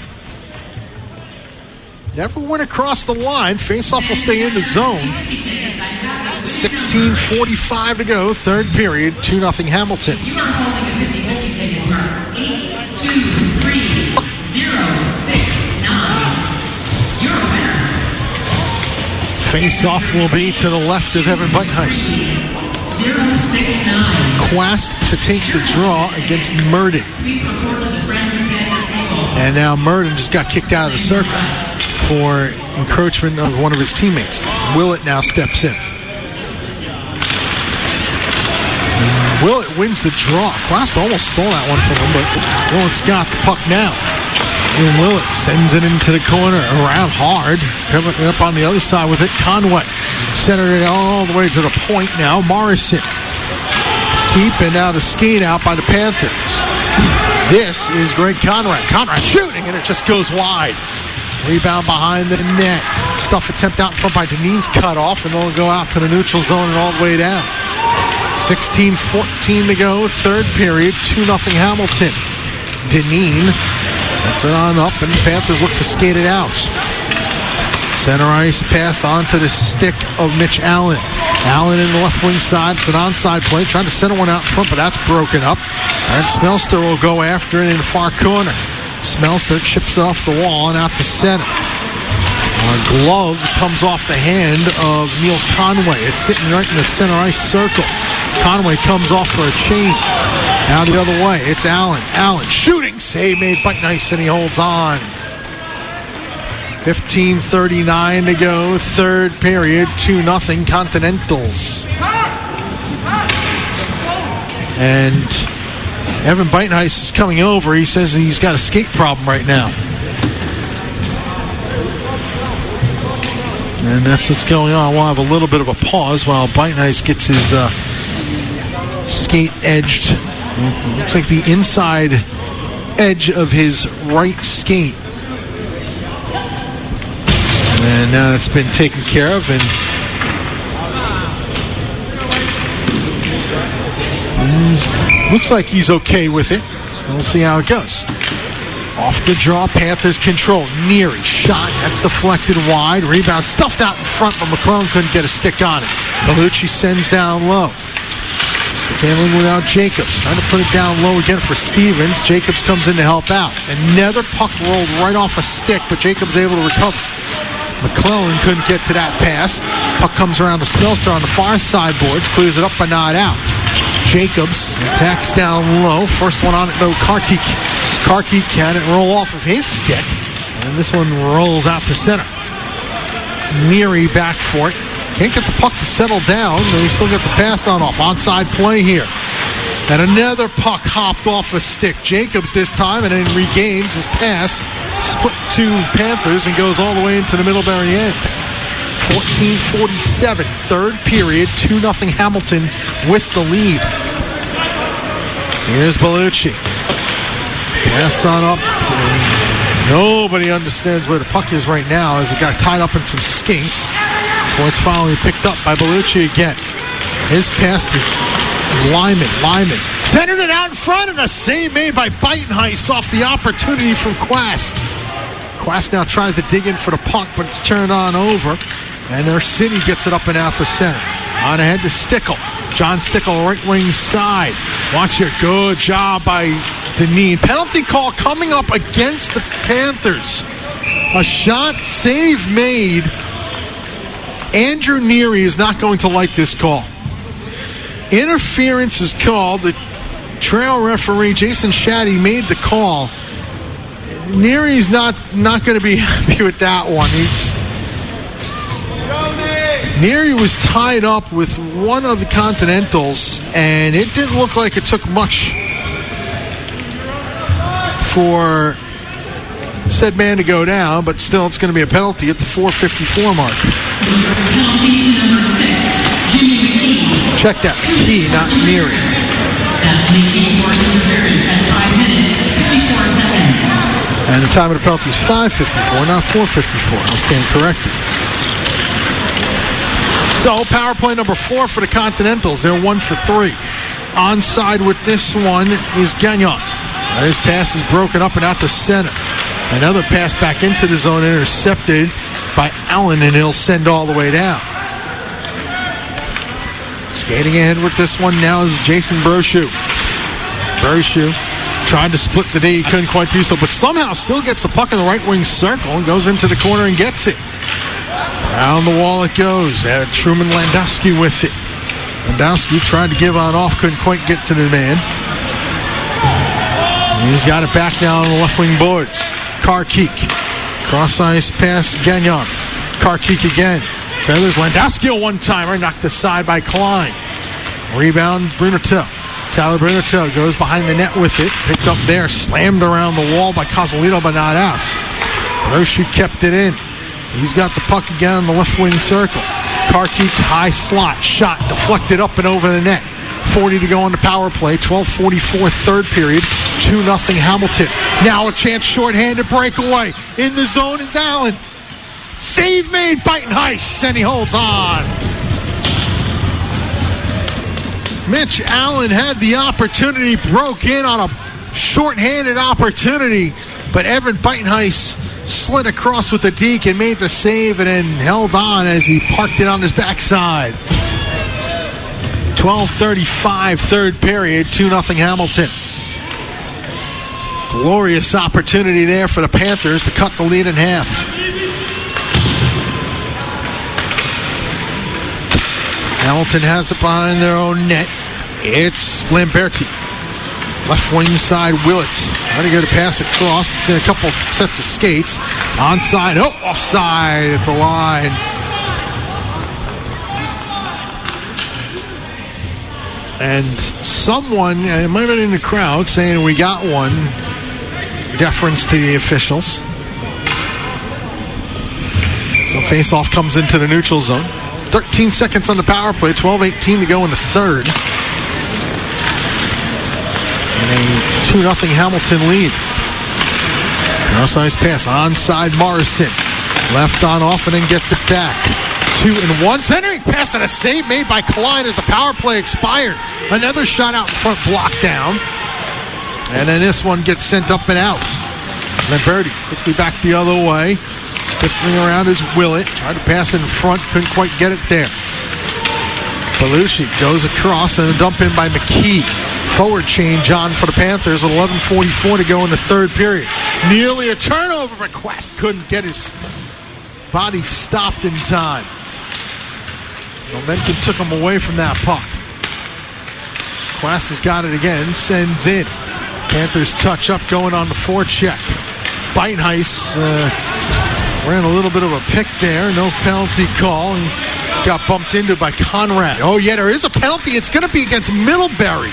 Never went across the line. Faceoff will stay in the zone. sixteen forty-five to go, third period, two nothing Hamilton. You are holding a fifty fifty ticket number eight two three zero six nine. You're a winner. Face-off will be to the left of Evan Buitenhuis. zero six nine. Quast to take the draw against Murden. Please report to the Branson Canyon table. And now Murden just got kicked out of the circle for encroachment of one of his teammates. Willett now steps in. Willett wins the draw. Quast almost stole that one from him, but Willett's got the puck now. And Willett sends it into the corner, around hard. Coming up on the other side with it. Conway centered it all the way to the point now. Morrison keeping out a skate out by the Panthers. This is Greg Conrad. Conrad shooting, and it just goes wide. Rebound behind the net. Stuff attempt out in front by Deneen's cut off, and they'll go out to the neutral zone and all the way down. sixteen fourteen to go, third period, two nothing Hamilton. Deneen sets it on up, and the Panthers look to skate it out. Center ice pass onto the stick of Mitch Allen. Allen in the left wing side. It's an onside play. Trying to center one out in front, but that's broken up. And Smelster will go after it in the far corner. Smelster chips it off the wall and out to center. A glove comes off the hand of Neil Conway. It's sitting right in the center ice circle. Conway comes off for a change. Now the other way. It's Allen. Allen shooting. Save made by Nice, and he holds on. fifteen thirty-nine to go. Third period. two nothing Continentals. And Evan Buitenhuis is coming over. He says he's got a skate problem right now. And that's what's going on. We'll have a little bit of a pause while Buitenhuis gets his uh, skate edged. It looks like the inside edge of his right skate. And now it's been taken care of. And looks like he's okay with it. We'll see how it goes. Off the draw, Panthers control. Neary shot. That's deflected wide. Rebound stuffed out in front, but McClellan couldn't get a stick on it. Bellucci sends down low. Stick handling without Jacobs. Trying to put it down low again for Stevens. Jacobs comes in to help out. Another puck rolled right off a stick, but Jacobs able to recover. McClellan couldn't get to that pass. Puck comes around to Smelster on the far side boards. Clears it up, but not out. Jacobs attacks down low. First one on it, no. Karkik. Karkik can it roll off of his stick. And this one rolls out to center. Neary back for it. Can't get the puck to settle down, but he still gets a pass on off. Onside play here. And another puck hopped off a stick. Jacobs this time, and then regains his pass. Split to Panthers and goes all the way into the Middlebury end. fourteen forty-seven, third period, two nothing Hamilton with the lead. Here's Bellucci. Pass on up to... Nobody understands where the puck is right now as it got tied up in some skates before it's finally picked up by Bellucci again. His pass is Lyman. Lyman centered it out in front, and a save made by Buitenhuis off the opportunity from Quast. Quast now tries to dig in for the puck, but it's turned on over. And their city gets it up and out to center. On ahead to Stickle. John Stickle, right wing side. Watch it. Good job by Deneen. Penalty call coming up against the Panthers. A shot save made. Andrew Neary is not going to like this call. Interference is called. The trail referee, Jason Shaddy, made the call. Neary's not, not going to be happy with that one. He's... Neary was tied up with one of the Continentals, and it didn't look like it took much for said man to go down, but still it's going to be a penalty at the four fifty-four mark. Check that. Key, not Neary. And the time of the penalty is five fifty-four, not four fifty-four. I'll stand corrected. So, power play number four for the Continentals. They're one for three. Onside with this one is Gagnon. His pass is broken up and out to center. Another pass back into the zone, intercepted by Allen, and he'll send all the way down. Skating ahead with this one now is Jason Brochu. Brochu tried to split the D. He couldn't quite do so, but somehow still gets the puck in the right wing circle and goes into the corner and gets it. Around the wall it goes. Uh, Truman Landowski with it. Landowski tried to give on off, couldn't quite get to the man. He's got it back now on the left wing boards. Karkik. Cross ice pass, Gagnon. Karkik again. Feathers Landowski a one-timer, knocked aside by Klein. Rebound, Brunetel. Tyler Brunetel goes behind the net with it. Picked up there, slammed around the wall by Cosolino, but not out. Brochu kept it in. He's got the puck again on the left wing circle. Karkik, high slot, shot, deflected up and over the net. forty to go on the power play. twelve forty-four third period. two nothing Hamilton. Now a chance shorthanded breakaway. In the zone is Allen. Save made by Heiss, and he holds on. Mitch Allen had the opportunity, broke in on a shorthanded opportunity, but Evan Beitenheis slid across with the deke and made the save and then held on as he parked it on his backside. twelve thirty-five third period, two nothing Hamilton. Glorious opportunity there for the Panthers to cut the lead in half. Hamilton has it behind their own net. It's Lamberti. Left wing side, Willits. Trying to get a pass across. It's in a couple sets of skates. Onside. Oh, offside at the line. And someone, it might have been in the crowd, saying we got one. Deference to the officials. So face-off comes into the neutral zone. thirteen seconds on the power play. twelve eighteen to go in the third. And a two nothing Hamilton lead. Cross-ice pass. Onside Morrison. Left on off and then gets it back. Two and one. Centering pass and a save made by Klein as the power play expired. Another shot out in front, blocked down. And then this one gets sent up and out. Lamberti quickly back the other way. Stiffling around is Willett. Tried to pass in front. Couldn't quite get it there. Belushi goes across and a dump in by McKee. Forward change on for the Panthers with eleven forty-four to go in the third period. Nearly a turnover, but Quest couldn't get his body stopped in time. Momentum took him away from that puck. Quest has got it again, sends in. Panthers touch up, going on the forecheck. Beitenheis uh, ran a little bit of a pick there. No penalty call. He got bumped into by Conrad. Oh, yeah, there is a penalty. It's going to be against Middlebury.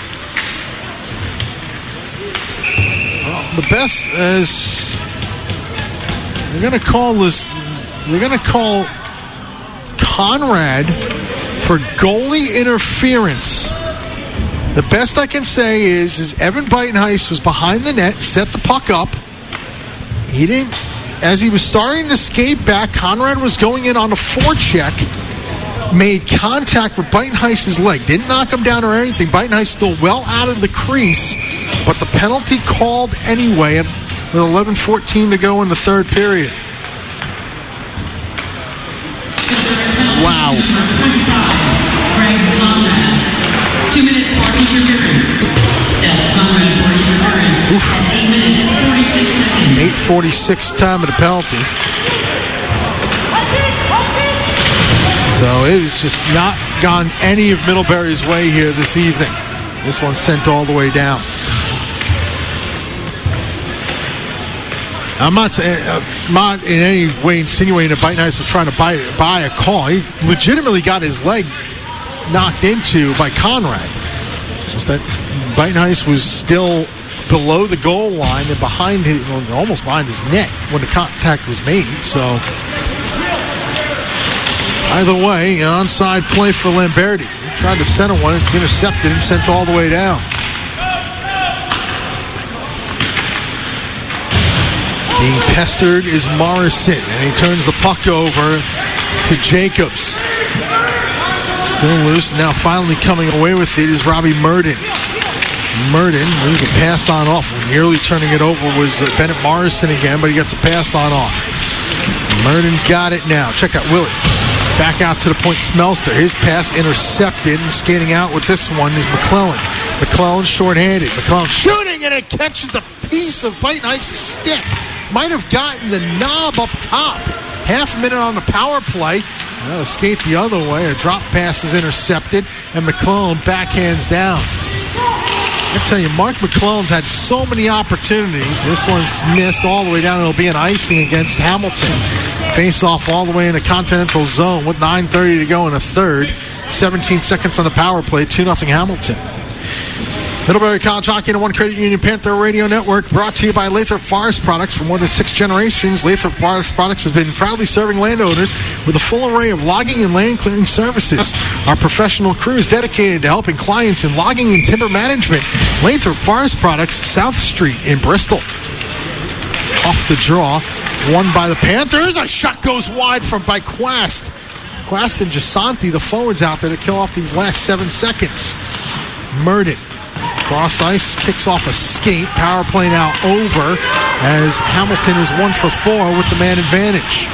Well, the best is they're going to call this. They're going to call Conrad for goalie interference. The best I can say is, is Evan Beitenheis was behind the net, set the puck up. He didn't, as he was starting to skate back, Conrad was going in on a forecheck, made contact with Beitenheis' leg. Didn't knock him down or anything. Beitenheis still well out of the crease, but the penalty called anyway with eleven fourteen to go in the third period. Wow. Two minutes for interference. That's Conrad for interference. Oof. Eight minutes, forty-six seconds. eight forty-six time of the penalty. So it has just not gone any of Middlebury's way here this evening. This one's sent all the way down. I'm not, uh, not in any way insinuating that Beitenheis was trying to buy, buy a call. He legitimately got his leg knocked into by Conrad. Just that Beitenheis was still below the goal line and behind his, well, almost behind his net when the contact was made. So either way, an onside play for Lamberti. He tried to center one. It's intercepted and sent all the way down. Being pestered is Morrison, and he turns the puck over to Jacobs. Still loose. Now finally coming away with it is Robbie Murden. Murden loses a pass on off. Nearly turning it over was Bennett Morrison again, but he gets a pass on off. Murden's got it now. Check out Willie. Back out to the point, Smelster. His pass intercepted, and skating out with this one is McClellan. McClellan shorthanded. McClellan shooting, and it catches the piece of Bite Ice's stick. Might have gotten the knob up top. Half a minute on the power play. Now a skate the other way. A drop pass is intercepted, and McClellan backhands down. I tell you, Mark McClellan's had so many opportunities. This one's missed all the way down. It'll be an icing against Hamilton. Face off all the way in the Continental Zone with nine thirty to go in the third. seventeen seconds on the power play. two nothing Hamilton. Middlebury College Hockey and One Credit Union Panther Radio Network, brought to you by Lathrop Forest Products. For more than six generations, Lathrop Forest Products has been proudly serving landowners with a full array of logging and land clearing services. Our professional crew is dedicated to helping clients in logging and timber management. Lathrop Forest Products, South Street in Bristol. Off the draw, won by the Panthers. A shot goes wide from by Quast. Quast and Gisanti, the forwards out there to kill off these last seven seconds. Murden. Cross ice, kicks off a skate. Power play now over as Hamilton is one for four with the man advantage.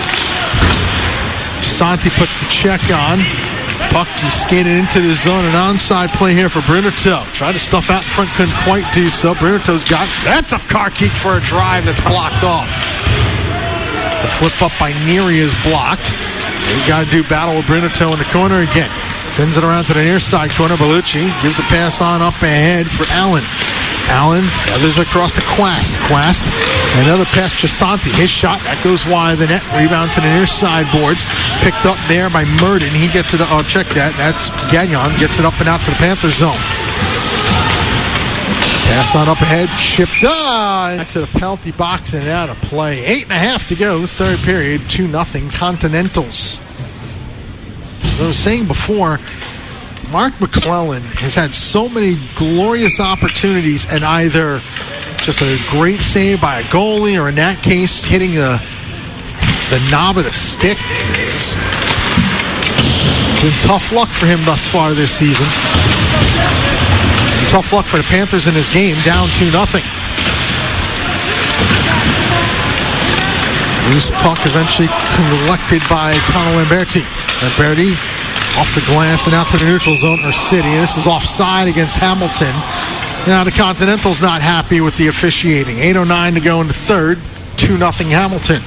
Gisanti puts the check on. Puck is skated into the zone. An onside play here for Brunerto. Tried to stuff out in front, couldn't quite do so. Brunerto's got, that's a car kick for a drive that's blocked off. The flip up by Neary is blocked. So he's got to do battle with Brunerto in the corner again. Sends it around to the near side corner. Bellucci gives a pass on up ahead for Allen. Allen feathers across to Quast. Quast, another pass to Gisanti. His shot, that goes wide of the net. Rebound to the near side boards. Picked up there by Murden. He gets it, oh, check that. That's Gagnon. Gets it up and out to the Panther zone. Pass on up ahead. Shipped on to the penalty box and out of play. Eight and a half to go. Third period. two nothing Continentals. As I was saying before, Mark McClellan has had so many glorious opportunities, and either just a great save by a goalie, or in that case, hitting the the knob of the stick. It's been tough luck for him thus far this season. And tough luck for the Panthers in this game, down two nothing. Loose puck eventually collected by Conor Lamberti. Lamberti off the glass and out to the neutral zone or city. And this is offside against Hamilton. Now the Continental's not happy with the officiating. eight oh nine to go in the third. two nothing Hamilton.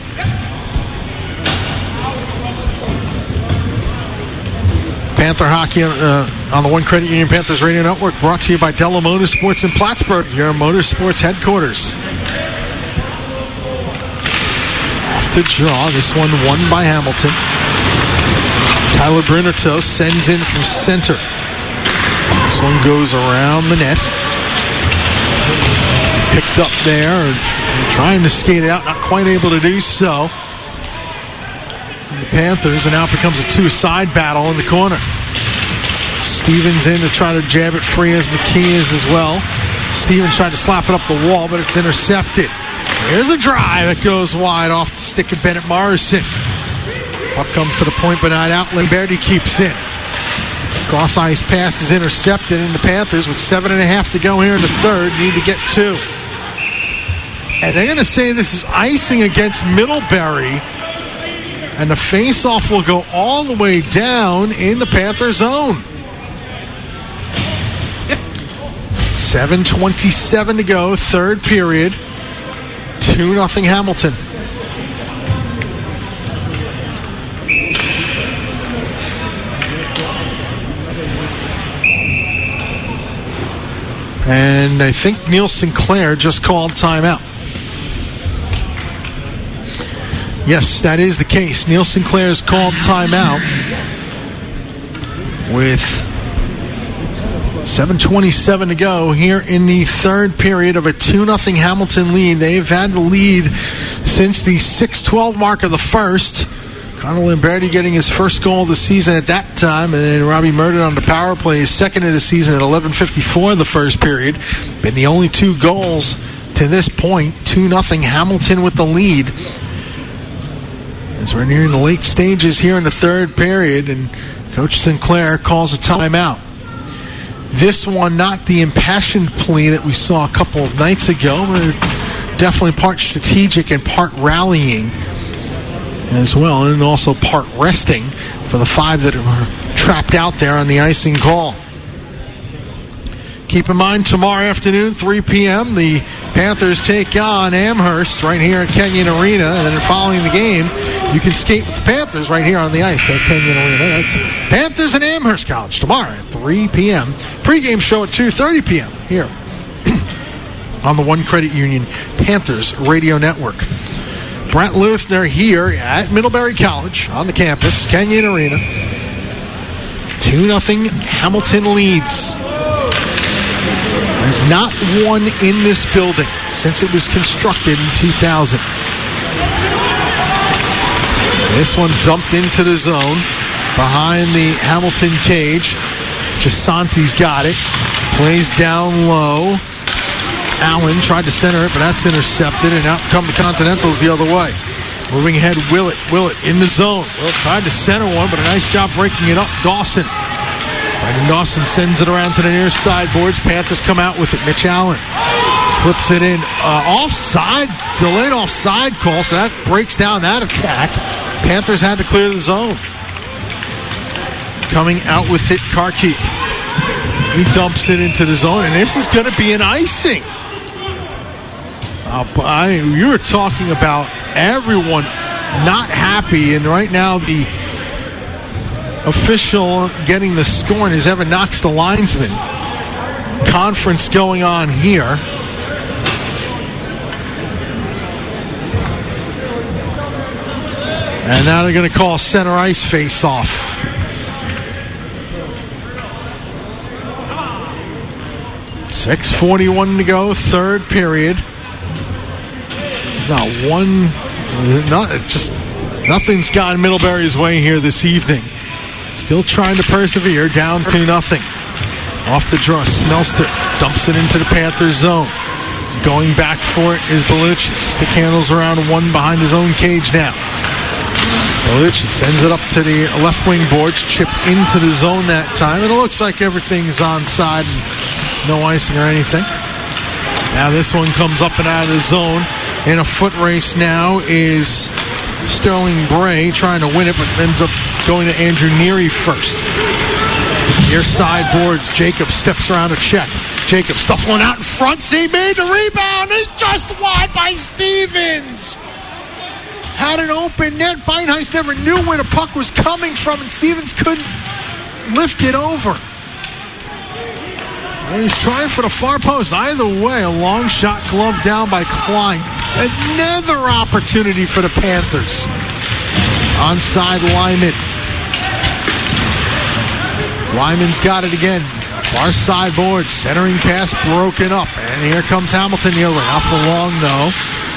Panther Hockey uh, on the One Credit Union Panthers Radio Network, brought to you by Della Motorsports in Plattsburgh, your motorsports headquarters. Off the draw, this one won by Hamilton. Tyler Brunerto sends in from center. This one goes around the net. Picked up there, trying to skate it out, not quite able to do so. And the Panthers, and now it becomes a two-side battle in the corner. Stevens in to try to jab it free as McKee is as well. Stevens tried to slap it up the wall, but it's intercepted. Here's a drive that goes wide off the stick of Bennett Morrison. Puck comes to the point, but not out. Lamberti keeps in. Cross ice pass is intercepted, and the Panthers, with seven and a half to go here in the third, need to get two. And they're going to say this is icing against Middlebury, and the face-off will go all the way down in the Panther zone. seven twenty-seven to go, third period. two nothing Hamilton. And I think Neil Sinclair just called timeout. Yes, that is the case. Neil Sinclair's called timeout with seven twenty-seven to go here in the third period of a two nothing Hamilton lead. They've had the lead since the six twelve mark of the first. Conor Lamberti getting his first goal of the season at that time, and then Robbie Murden on the power play, his second of the season at eleven fifty-four in the first period. Been the only two goals to this point. two nothing Hamilton with the lead. As we're nearing the late stages here in the third period, and Coach Sinclair calls a timeout. This one, not the impassioned plea that we saw a couple of nights ago, but definitely part strategic and part rallying as well, and also part resting for the five that are trapped out there on the icing call. Keep in mind, tomorrow afternoon, three p.m., the Panthers take on Amherst right here at Kenyon Arena, and then following the game, you can skate with the Panthers right here on the ice at Kenyon Arena. That's Panthers and Amherst College tomorrow at three p.m. Pre-game show at two thirty p.m. here on the One Credit Union Panthers Radio Network. Brent Luthner here at Middlebury College on the campus, Kenyon Arena. two nothing Hamilton leads. There's not one in this building since it was constructed in two thousand. This one dumped into the zone behind the Hamilton cage. Gisanti's got it. Plays down low. Allen tried to center it, but that's intercepted, and out come the Continentals the other way. Moving ahead, Willett. Willett in the zone. Willett tried to center one, but a nice job breaking it up. Dawson. Brandon Dawson sends it around to the near side boards. Panthers come out with it. Mitch Allen flips it in. Uh, offside, delayed offside call, so that breaks down that attack. Panthers had to clear the zone. Coming out with it, Karkik. He dumps it into the zone, and this is going to be an icing. Uh, I, you were talking about everyone not happy, and right now the official getting the score is Evan Knox, the linesman. Conference going on here. And now they're going to call center ice face-off. six forty-one to go, third period. There's not one, not, just nothing's gotten Middlebury's way here this evening. Still trying to persevere, down two nothing. Off the draw, Smelster dumps it into the Panthers zone. Going back for it is Bellucci. Stick handles around one behind his own cage now. Bellucci sends it up to the left wing boards, chipped into the zone that time, and it looks like everything's onside and no icing or anything. Now this one comes up and out of the zone. In a foot race now is Sterling Bray trying to win it, but ends up going to Andrew Neary first. Near side boards, Jacob steps around to check. Jacob stuff one out in front. See, made the rebound. It's just wide by Stevens. Had an open net. Beinheis never knew where the puck was coming from, and Stevens couldn't lift it over. And he's trying for the far post. Either way, a long shot glove down by Klein. Another opportunity for the Panthers. Onside Lyman. Lyman's got it again. Far side board. Centering pass broken up. And here comes Hamilton the other way. Off the long, no.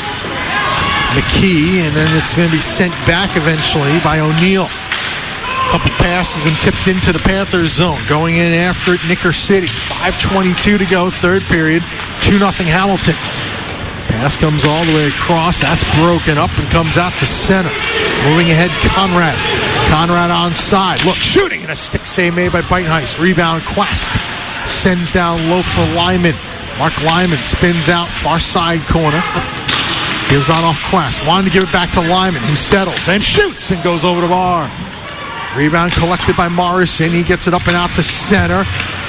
McKee, and then it's going to be sent back eventually by O'Neill. Couple passes and tipped into the Panthers zone. Going in after it, Nicker City. five twenty-two to go, third period. two nothing Hamilton. Pass comes all the way across. That's broken up and comes out to center. Moving ahead, Conrad. Conrad onside. Look, shooting, and a stick save made by Beinheis. Rebound, Quast. Sends down low for Lyman. Mark Lyman spins out, far side corner. Gives on off Quast. Wanted to give it back to Lyman, who settles and shoots and goes over the bar. Rebound collected by Morrison. He gets it up and out to center.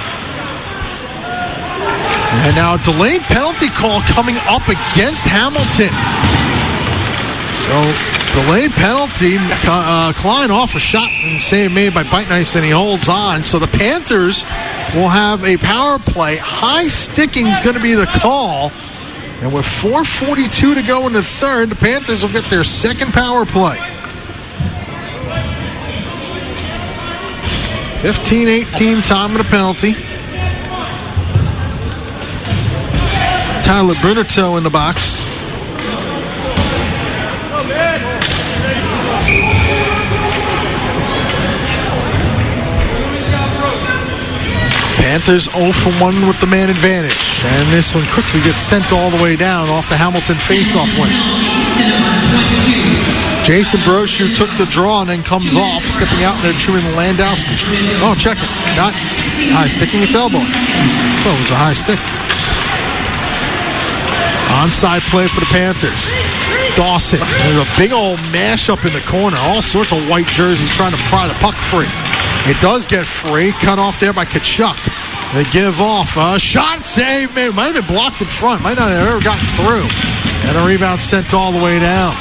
And now a delayed penalty call coming up against Hamilton. So, delayed penalty. Uh, Klein off a shot and save made by Beinheis, and he holds on. So the Panthers will have a power play. High sticking is going to be the call. And with four forty-two to go in the third, the Panthers will get their second power play. fifteen eighteen time of the penalty. Tyler Brunerto in the box. Panthers oh for one with the man advantage. And this one quickly gets sent all the way down off the Hamilton faceoff win. Jason Brochu took the draw and then comes off, stepping out there, Truman Landowski. Oh, check it. Not high sticking its elbow. Oh, it was a high stick. Onside play for the Panthers. Dawson. There's a big old mash up in the corner. All sorts of white jerseys trying to pry the puck free. It does get free. Cut off there by Kachuk. They give off. A shot save. It might have been blocked in front. Might not have ever gotten through. And a rebound sent all the way down.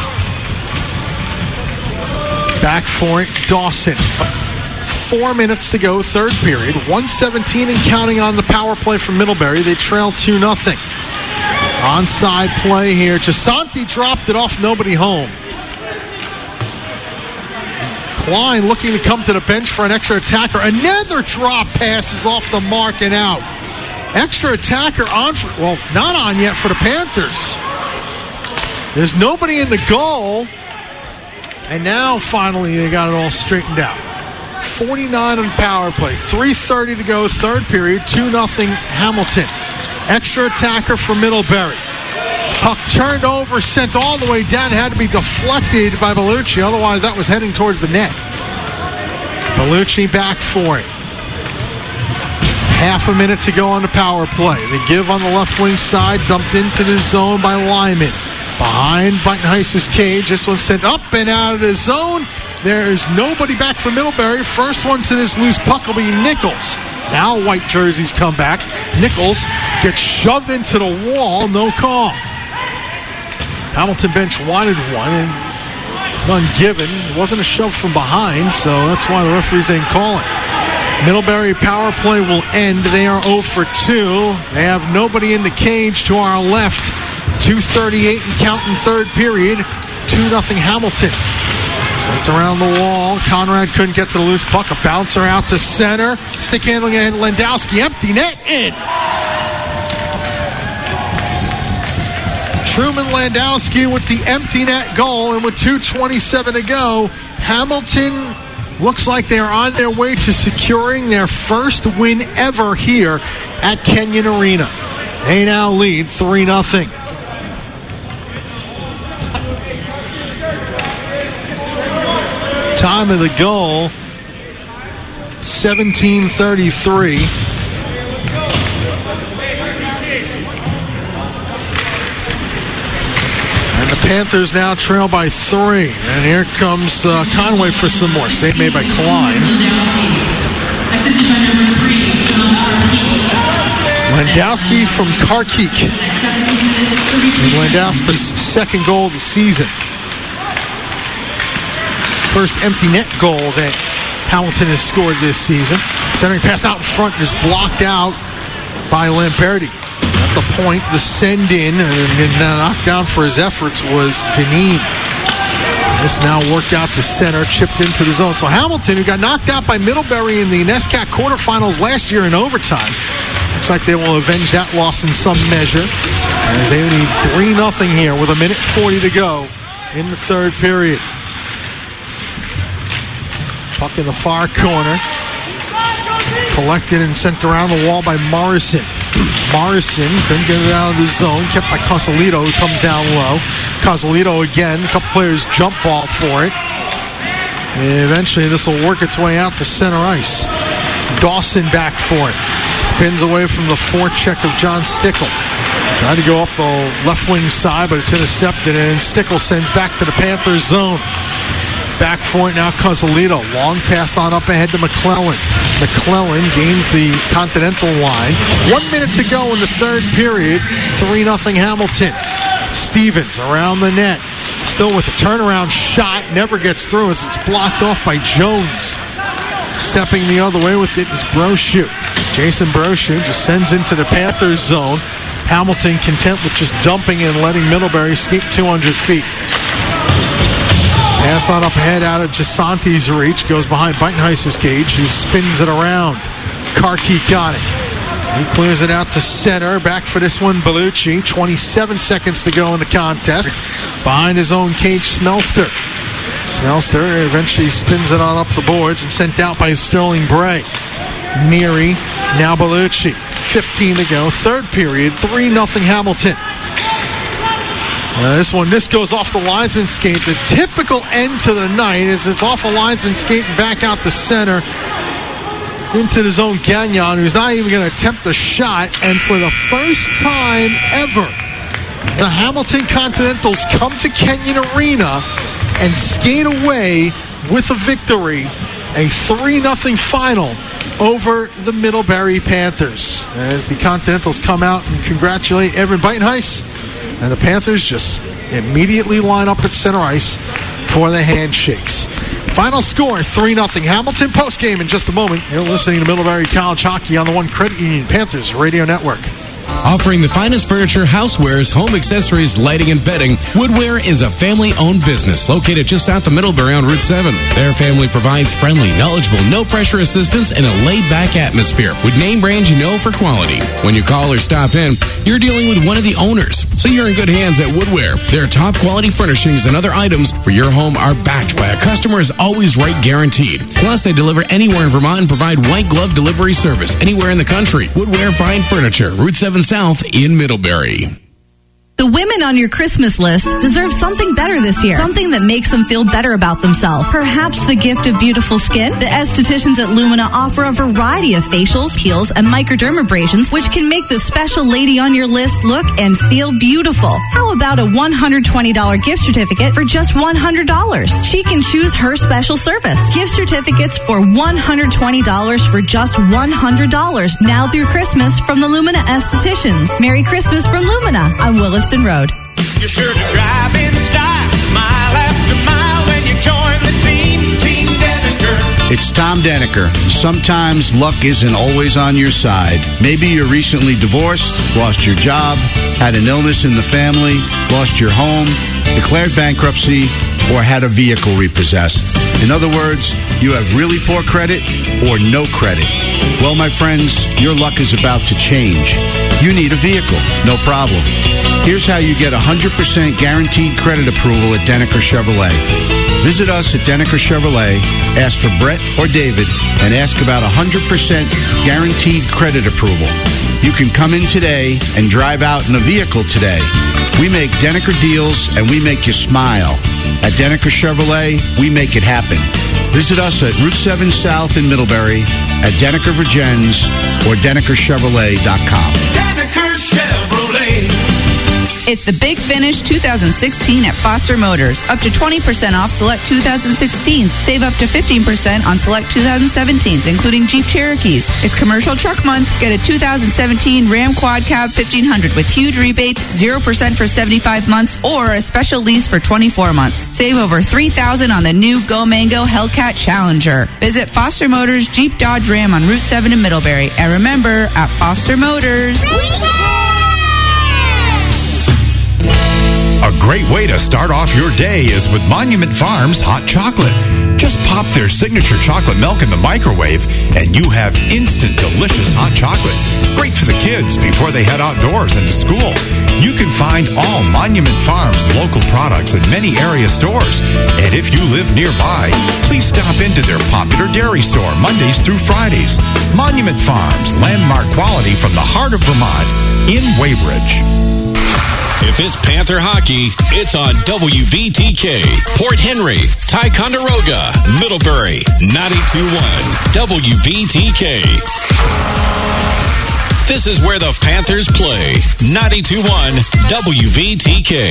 Back for it, Dawson. Four minutes to go, third period. one seventeen and counting on the power play from Middlebury. They trail two nothing. Onside play here. Gisanti dropped it off, nobody home. Klein looking to come to the bench for an extra attacker. Another drop pass is off the mark and out. Extra attacker on, for, well, not on yet for the Panthers. There's nobody in the goal. And now, finally, they got it all straightened out. forty-nine on power play. three thirty to go, third period. two nothing Hamilton. Extra attacker for Middlebury. Puck turned over, sent all the way down. Had to be deflected by Bellucci. Otherwise, that was heading towards the net. Bellucci back for it. Half a minute to go on the power play. They give on the left wing side. Dumped into the zone by Lyman. Behind Buitenhuis's cage. This one sent up and out of the zone. There's nobody back for Middlebury. First one to this loose puck will be Nichols. Now white jerseys come back. Nichols gets shoved into the wall. No call. Hamilton bench wanted one and none given. It wasn't a shove from behind, so that's why the referees didn't call it. Middlebury power play will end. They are oh for two. They have nobody in the cage to our left. two thirty-eight and counting third period. two nothing Hamilton. Sent around the wall. Conrad couldn't get to the loose puck. A bouncer out to center. Stick handling and Landowski. Empty net in. Truman Landowski with the empty net goal. And with two twenty-seven to go, Hamilton looks like they are on their way to securing their first win ever here at Kenyon Arena. They now lead three nothing. Time of the goal, seventeen thirty-three. And the Panthers now trail by three. And here comes uh, Conway for some more. Save made by Klein. Landowski from Kharkiv. And Landowski's second goal of the season. First empty net goal that Hamilton has scored this season. Centering pass out in front is blocked out by Lamperti. At the point, the send in and knocked down for his efforts was Deneen. This now worked out the center, chipped into the zone. So Hamilton, who got knocked out by Middlebury in the NESCAC quarterfinals last year in overtime, looks like they will avenge that loss in some measure, as they need three nothing here with a minute forty to go in the third period. Puck in the far corner. Collected and sent around the wall by Morrison. Morrison couldn't get it out of the zone. Kept by Cosolito, who comes down low. Cosolito again. A couple players jump ball for it. And eventually this will work its way out to center ice. Dawson back for it. Spins away from the forecheck of John Stickle. Tried to go up the left wing side, but it's intercepted. And Stickle sends back to the Panthers zone. Back for it now, Cosolito. Long pass on up ahead to McClellan. McClellan gains the Continental line. One minute to go in the third period. three nothing Hamilton. Stevens around the net. Still with a turnaround shot. Never gets through as it's blocked off by Jones. Stepping the other way with it is Brochu. Jason Brochu just sends into the Panthers zone. Hamilton content with just dumping and letting Middlebury skate two hundred feet. Pass on up ahead out of Gisanti's reach. Goes behind Buitenhuis's cage, who spins it around. Kharkiv got it. He clears it out to center. Back for this one, Bellucci. twenty-seven seconds to go in the contest. Behind his own cage, Smelster. Smelster eventually spins it on up the boards and sent out by Sterling Bray. Neary, now Bellucci. fifteen to go. Third period, three nothing Hamilton. Uh, this one, this goes off the linesman's skates. A typical end to the night as it's off a linesman's skate and back out the center into the zone. Gagnon, who's not even going to attempt the shot. And for the first time ever, the Hamilton Continentals come to Kenyon Arena and skate away with a victory. A three nothing final over the Middlebury Panthers. As the Continentals come out and congratulate Evan Buitenhuis, and the Panthers just immediately line up at center ice for the handshakes. Final score, three nothing. Hamilton postgame in just a moment. You're listening to Middlebury College Hockey on the One Credit Union Panthers Radio Network. Offering the finest furniture, housewares, home accessories, lighting, and bedding, Woodware is a family-owned business located just south of Middlebury on Route seven. Their family provides friendly, knowledgeable, no-pressure assistance and a laid-back atmosphere with name brands you know for quality. When you call or stop in, you're dealing with one of the owners, so you're in good hands at Woodware. Their top-quality furnishings and other items for your home are backed by a customer is always right guaranteed. Plus, they deliver anywhere in Vermont and provide white-glove delivery service anywhere in the country. Woodware Fine Furniture, Route seven South in Middlebury. The women on your Christmas list deserve something better this year. Something that makes them feel better about themselves. Perhaps the gift of beautiful skin. The estheticians at Lumina offer a variety of facials, peels, and microdermabrasions, which can make the special lady on your list look and feel beautiful. How about a one hundred twenty dollars gift certificate for just one hundred dollars? She can choose her special service. Gift certificates for one hundred twenty dollars for just one hundred dollars. Now through Christmas from the Lumina Estheticians. Merry Christmas from Lumina on Williston Road. You're sure to drive in style, mile after mile when you join the team, Team Deniker. It's Tom Deniker. Sometimes luck isn't always on your side. Maybe you're recently divorced, lost your job, had an illness in the family, lost your home, declared bankruptcy, or had a vehicle repossessed. In other words, you have really poor credit or no credit. Well, my friends, your luck is about to change. You need a vehicle, no problem. Here's how you get one hundred percent guaranteed credit approval at Deniker Chevrolet. Visit us at Deniker Chevrolet, ask for Brett or David, and ask about one hundred percent guaranteed credit approval. You can come in today and drive out in a vehicle today. We make Deniker deals and we make you smile. At Deniker Chevrolet, we make it happen. Visit us at Route seven South in Middlebury, at Deniker Virgins, or Deniker Chevrolet dot com. Deniker Chevrolet. It's the Big Finish two thousand sixteen at Foster Motors. Up to twenty percent off select two thousand sixteens. Save up to fifteen percent on select two thousand seventeens, including Jeep Cherokees. It's Commercial Truck Month. Get a two thousand seventeen Ram Quad Cab fifteen hundred with huge rebates, zero percent for seventy-five months, or a special lease for twenty-four months. Save over three thousand dollars on the new Go Mango Hellcat Challenger. Visit Foster Motors Jeep Dodge Ram on Route seven in Middlebury. And remember, at Foster Motors... A great way to start off your day is with Monument Farms hot chocolate. Just pop their signature chocolate milk in the microwave and you have instant delicious hot chocolate. Great for the kids before they head outdoors and to school. You can find all Monument Farms local products in many area stores. And if you live nearby, please stop into their popular dairy store Mondays through Fridays. Monument Farms, landmark quality from the heart of Vermont in Weybridge. If it's Panther hockey, it's on W V T K. Port Henry, Ticonderoga, Middlebury, ninety-two point one W V T K. This is where the Panthers play. ninety-two point one W V T K.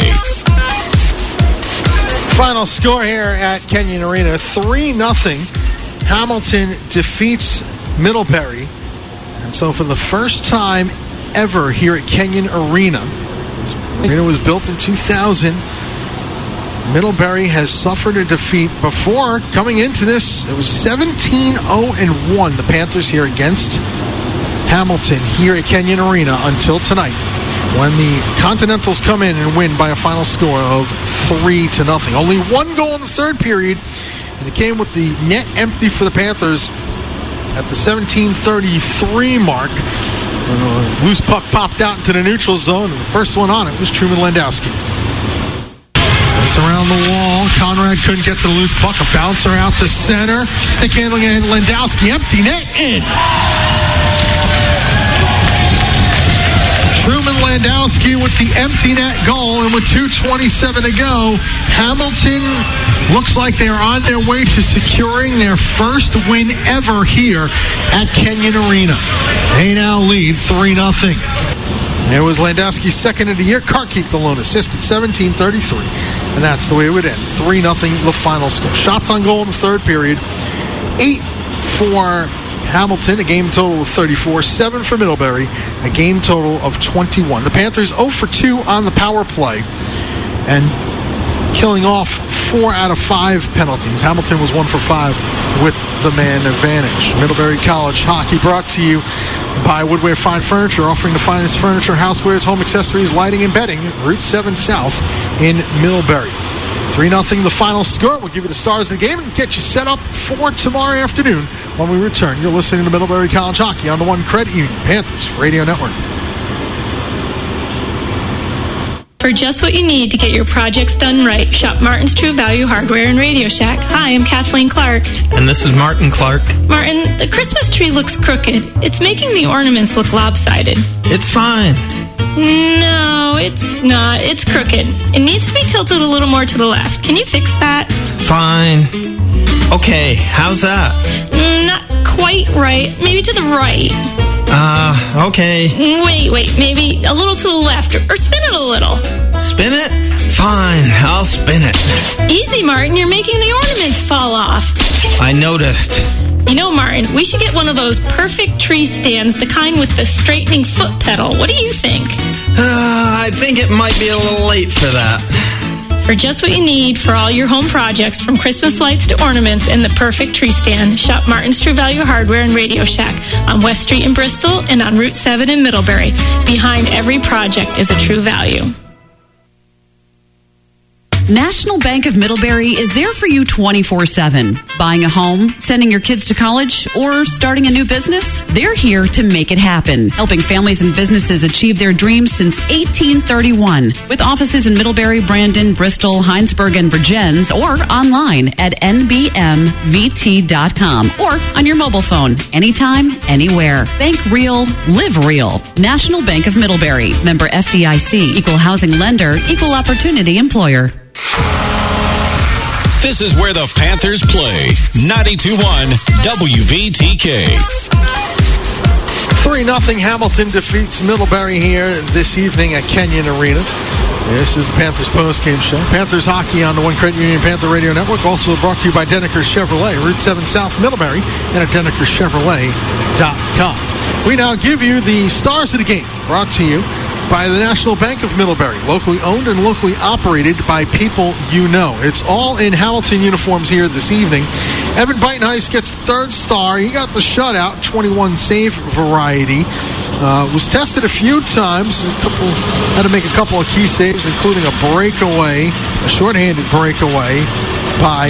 Final score here at Kenyon Arena, three nothing. Hamilton defeats Middlebury. And so for the first time ever here at Kenyon Arena, Arena was built in two thousand. Middlebury has suffered a defeat before. Coming into this, it was seventeen oh one. The Panthers here against Hamilton here at Kenyon Arena until tonight, when the Continentals come in and win by a final score of three to nothing. Only one goal in the third period, and it came with the net empty for the Panthers at the seventeen thirty-three mark. When a loose puck popped out into the neutral zone, and the first one on it was Truman Landowski. Sent around the wall. Conrad couldn't get to the loose puck. A bouncer out to center. Stick handling and Landowski. Empty net in. Truman Landowski with the empty net goal, and with two twenty-seven to go, Hamilton looks like they're on their way to securing their first win ever here at Kenyon Arena. They now lead three nothing. It was Landowski's second of the year. Karkik, the lone assist at seventeen thirty-three. And that's the way it would end. three nothing the final score. Shots on goal in the third period. Eight for Hamilton, a game total of thirty-four. Seven for Middlebury, a game total of twenty-one. The Panthers oh for two on the power play, and killing off four out of five penalties. Hamilton was one for five with the man advantage. Middlebury College hockey brought to you by Woodware Fine Furniture, offering the finest furniture, housewares, home accessories, lighting, and bedding. Route seven South in Middlebury. three nothing the final score. We'll give you the stars of the game and get you set up for tomorrow afternoon when we return. You're listening to Middlebury College Hockey on the One Credit Union Panthers Radio Network. For just what you need to get your projects done right, shop Martin's True Value Hardware and Radio Shack. Hi, I'm Kathleen Clark. And this is Martin Clark. Martin, the Christmas tree looks crooked. It's making the ornaments look lopsided. It's fine. No, it's not. It's crooked. It needs to be tilted a little more to the left. Can you fix that? Fine. Okay, how's that? Not quite right. Maybe to the right. Uh, okay. Wait, wait. Maybe a little to the left, or, or spin it a little. Spin it? Fine, I'll spin it. Easy, Martin. You're making the ornaments fall off. I noticed. You know, Martin, we should get one of those perfect tree stands, the kind with the straightening foot pedal. What do you think? Uh, I think it might be a little late for that. For just what you need for all your home projects, from Christmas lights to ornaments and the perfect tree stand, shop Martin's True Value Hardware and Radio Shack on West Street in Bristol and on Route seven in Middlebury. Behind every project is a true value. National Bank of Middlebury is there for you twenty-four seven. Buying a home, sending your kids to college, or starting a new business? They're here to make it happen, helping families and businesses achieve their dreams since eighteen thirty-one. With offices in Middlebury, Brandon, Bristol, Heinsberg, and Virgins, or online at N B M V T dot com or on your mobile phone, anytime, anywhere. Bank real, live real. National Bank of Middlebury. Member F D I C. Equal housing lender. Equal opportunity employer. This is where the Panthers play. ninety-two point one W V T K. three nothing Hamilton defeats Middlebury here this evening at Kenyon Arena. This is the Panthers postgame show. Panthers hockey on the One Credit Union Panther Radio Network. Also brought to you by Denneker Chevrolet, Route seven South Middlebury, and at Denneker Chevrolet dot com. We now give you the stars of the game, brought to you by the National Bank of Middlebury, locally owned and locally operated by people you know. It's all in Hamilton uniforms here this evening. Evan Beitenheis gets third star. He got the shutout, twenty-one save variety. Uh, was tested a few times. A couple, had to make a couple of key saves, including a breakaway, a shorthanded breakaway by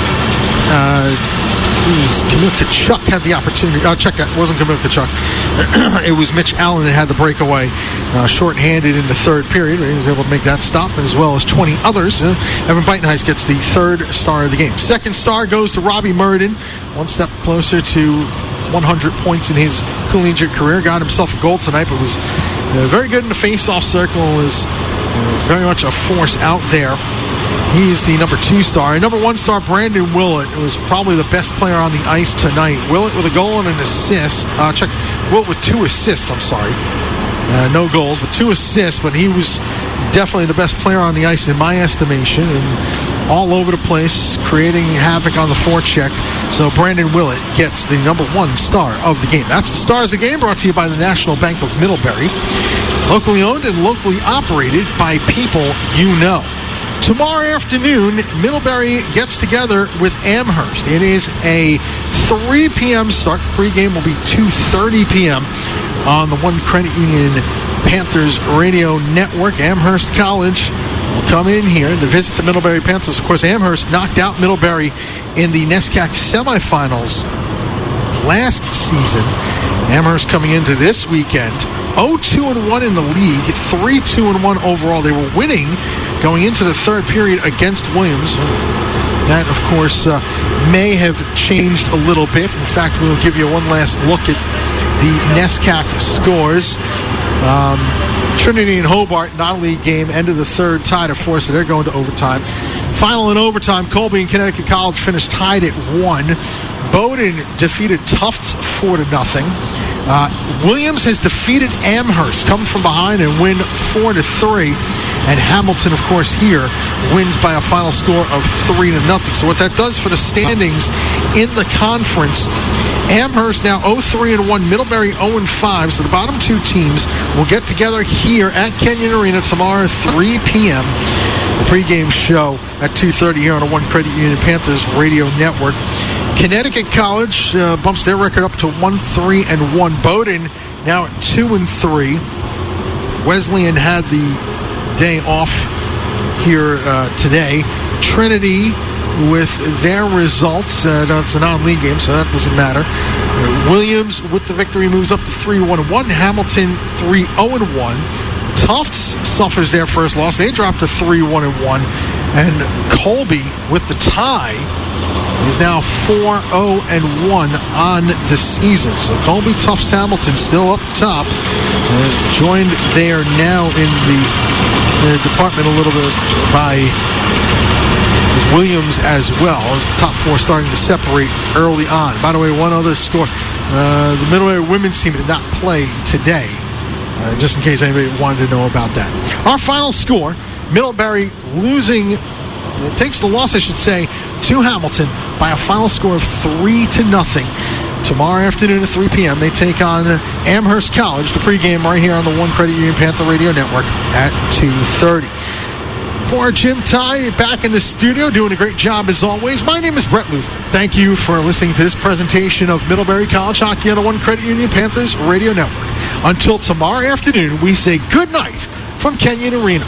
uh, it was Camille Kachuk had the opportunity. Oh, check that. It wasn't Camille Kachuk. It was Mitch Allen that had the breakaway, uh, short-handed in the third period. He was able to make that stop, as well as twenty others. Uh, Evan Beitenheis gets the third star of the game. Second star goes to Robbie Murden, one step closer to one hundred points in his collegiate career. Got himself a goal tonight, but was uh, very good in the face-off circle. Was uh, very much a force out there. He's the number two star. And number one star, Brandon Willett, who was probably the best player on the ice tonight. Willett with a goal and an assist. Uh, check, Willett with two assists, I'm sorry. Uh, no goals, but two assists. But he was definitely the best player on the ice in my estimation. And all over the place, creating havoc on the forecheck. So Brandon Willett gets the number one star of the game. That's the stars of the game, brought to you by the National Bank of Middlebury. Locally owned and locally operated by people you know. Tomorrow afternoon, Middlebury gets together with Amherst. It is a three p.m. start. Pre-game will be two thirty p.m. on the One Credit Union Panthers Radio Network. Amherst College will come in here to visit the Middlebury Panthers. Of course, Amherst knocked out Middlebury in the NESCAC semifinals last season. Amherst coming into this weekend oh two and one in the league, three two and one overall. They were winning going into the third period against Williams. That, of course, uh, may have changed a little bit. In fact, we'll give you one last look at the NESCAC scores. Um, Trinity and Hobart, non-league game, end of the third, tied at four, so they're going to overtime. Final in overtime, Colby and Connecticut College finished tied at one. Bowdoin defeated Tufts four to nothing. Uh, Williams has defeated Amherst, come from behind and win four to three. And Hamilton, of course, here wins by a final score of three to nothing. So what that does for the standings in the conference, Amherst now oh three and one, Middlebury oh and five. So the bottom two teams will get together here at Kenyon Arena tomorrow, three p.m. The pregame show at two thirty here on the One Credit Union Panthers radio network. Connecticut College uh, bumps their record up to one three and one. Bowdoin now at two and three. Wesleyan had the day off here uh, today. Trinity with their results. Uh, it's a non-league game, so that doesn't matter. Uh, Williams with the victory moves up to three one and one. Hamilton three oh and one. Tufts suffers their first loss. They dropped to three one and one. And Colby with the tie is now four oh and one on the season. So Colby, Tufts, Hamilton still up top. Uh, joined there now in the, the department a little bit by Williams as well, as the top four starting to separate early on. By the way, one other score. Uh, the Middlebury women's team did not play today, uh, just in case anybody wanted to know about that. Our final score, Middlebury losing, it takes the loss, I should say, to Hamilton by a final score of three to nothing. Tomorrow afternoon at three p.m., they take on Amherst College, the pregame right here on the One Credit Union Panther Radio Network at two thirty. For Jim Ty, back in the studio, doing a great job as always. My name is Brett Luther. Thank you for listening to this presentation of Middlebury College Hockey on the One Credit Union Panthers Radio Network. Until tomorrow afternoon, we say good night from Kenyon Arena.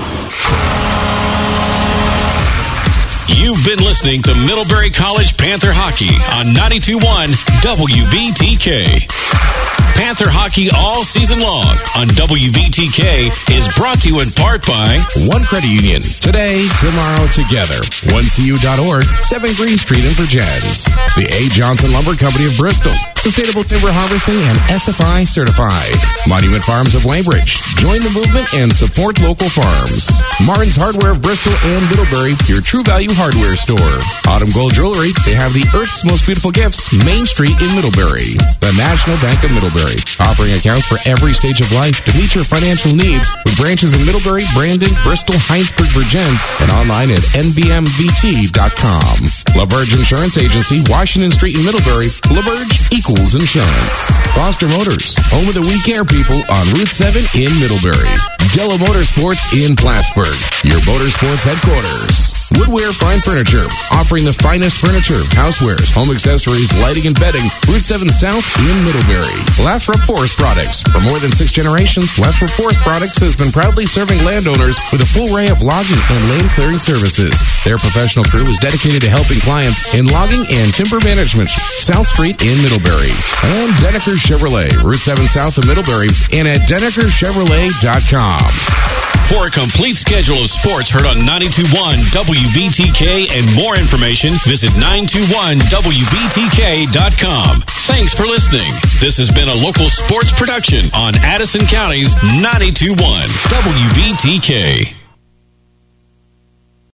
You've been listening to Middlebury College Panther Hockey on ninety-two point one W V T K. Panther Hockey all season long on W V T K is brought to you in part by One Credit Union. Today, tomorrow, together. one C U dot org, seven Green Street in Virgins. The A. Johnson Lumber Company of Bristol. Sustainable Timber Harvesting and S F I certified. Monument Farms of Weybridge. Join the movement and support local farms. Martin's Hardware of Bristol and Middlebury, your true value hardware store. Autumn Gold Jewelry. They have the Earth's Most Beautiful Gifts, Main Street in Middlebury. The National Bank of Middlebury, offering accounts for every stage of life to meet your financial needs with branches in Middlebury, Brandon, Bristol, Heinsberg, Virgins, and online at N B M V T dot com. LaBerge Insurance Agency, Washington Street in Middlebury. LaBerge equals insurance. Foster Motors, home of the We Care people on Route seven in Middlebury. Della Motorsports in Plattsburgh, your motorsports headquarters. Woodware Fine Furniture, offering the finest furniture, housewares, home accessories, lighting and bedding. Route seven South in Middlebury. Lathrop Forest Products. For more than six generations, Lathrop Forest Products has been proudly serving landowners with a full array of logging and land clearing services. Their professional crew is dedicated to helping clients in logging and timber management. South Street in Middlebury. And Denneker Chevrolet, Route seven South of Middlebury, and at Denneker Chevrolet dot com. For a complete schedule of sports heard on ninety-two point one W V T K and more information, visit nine two one W V T K dot com. Thanks for listening. This has been a local sports production on Addison County's ninety-two point one W V T K.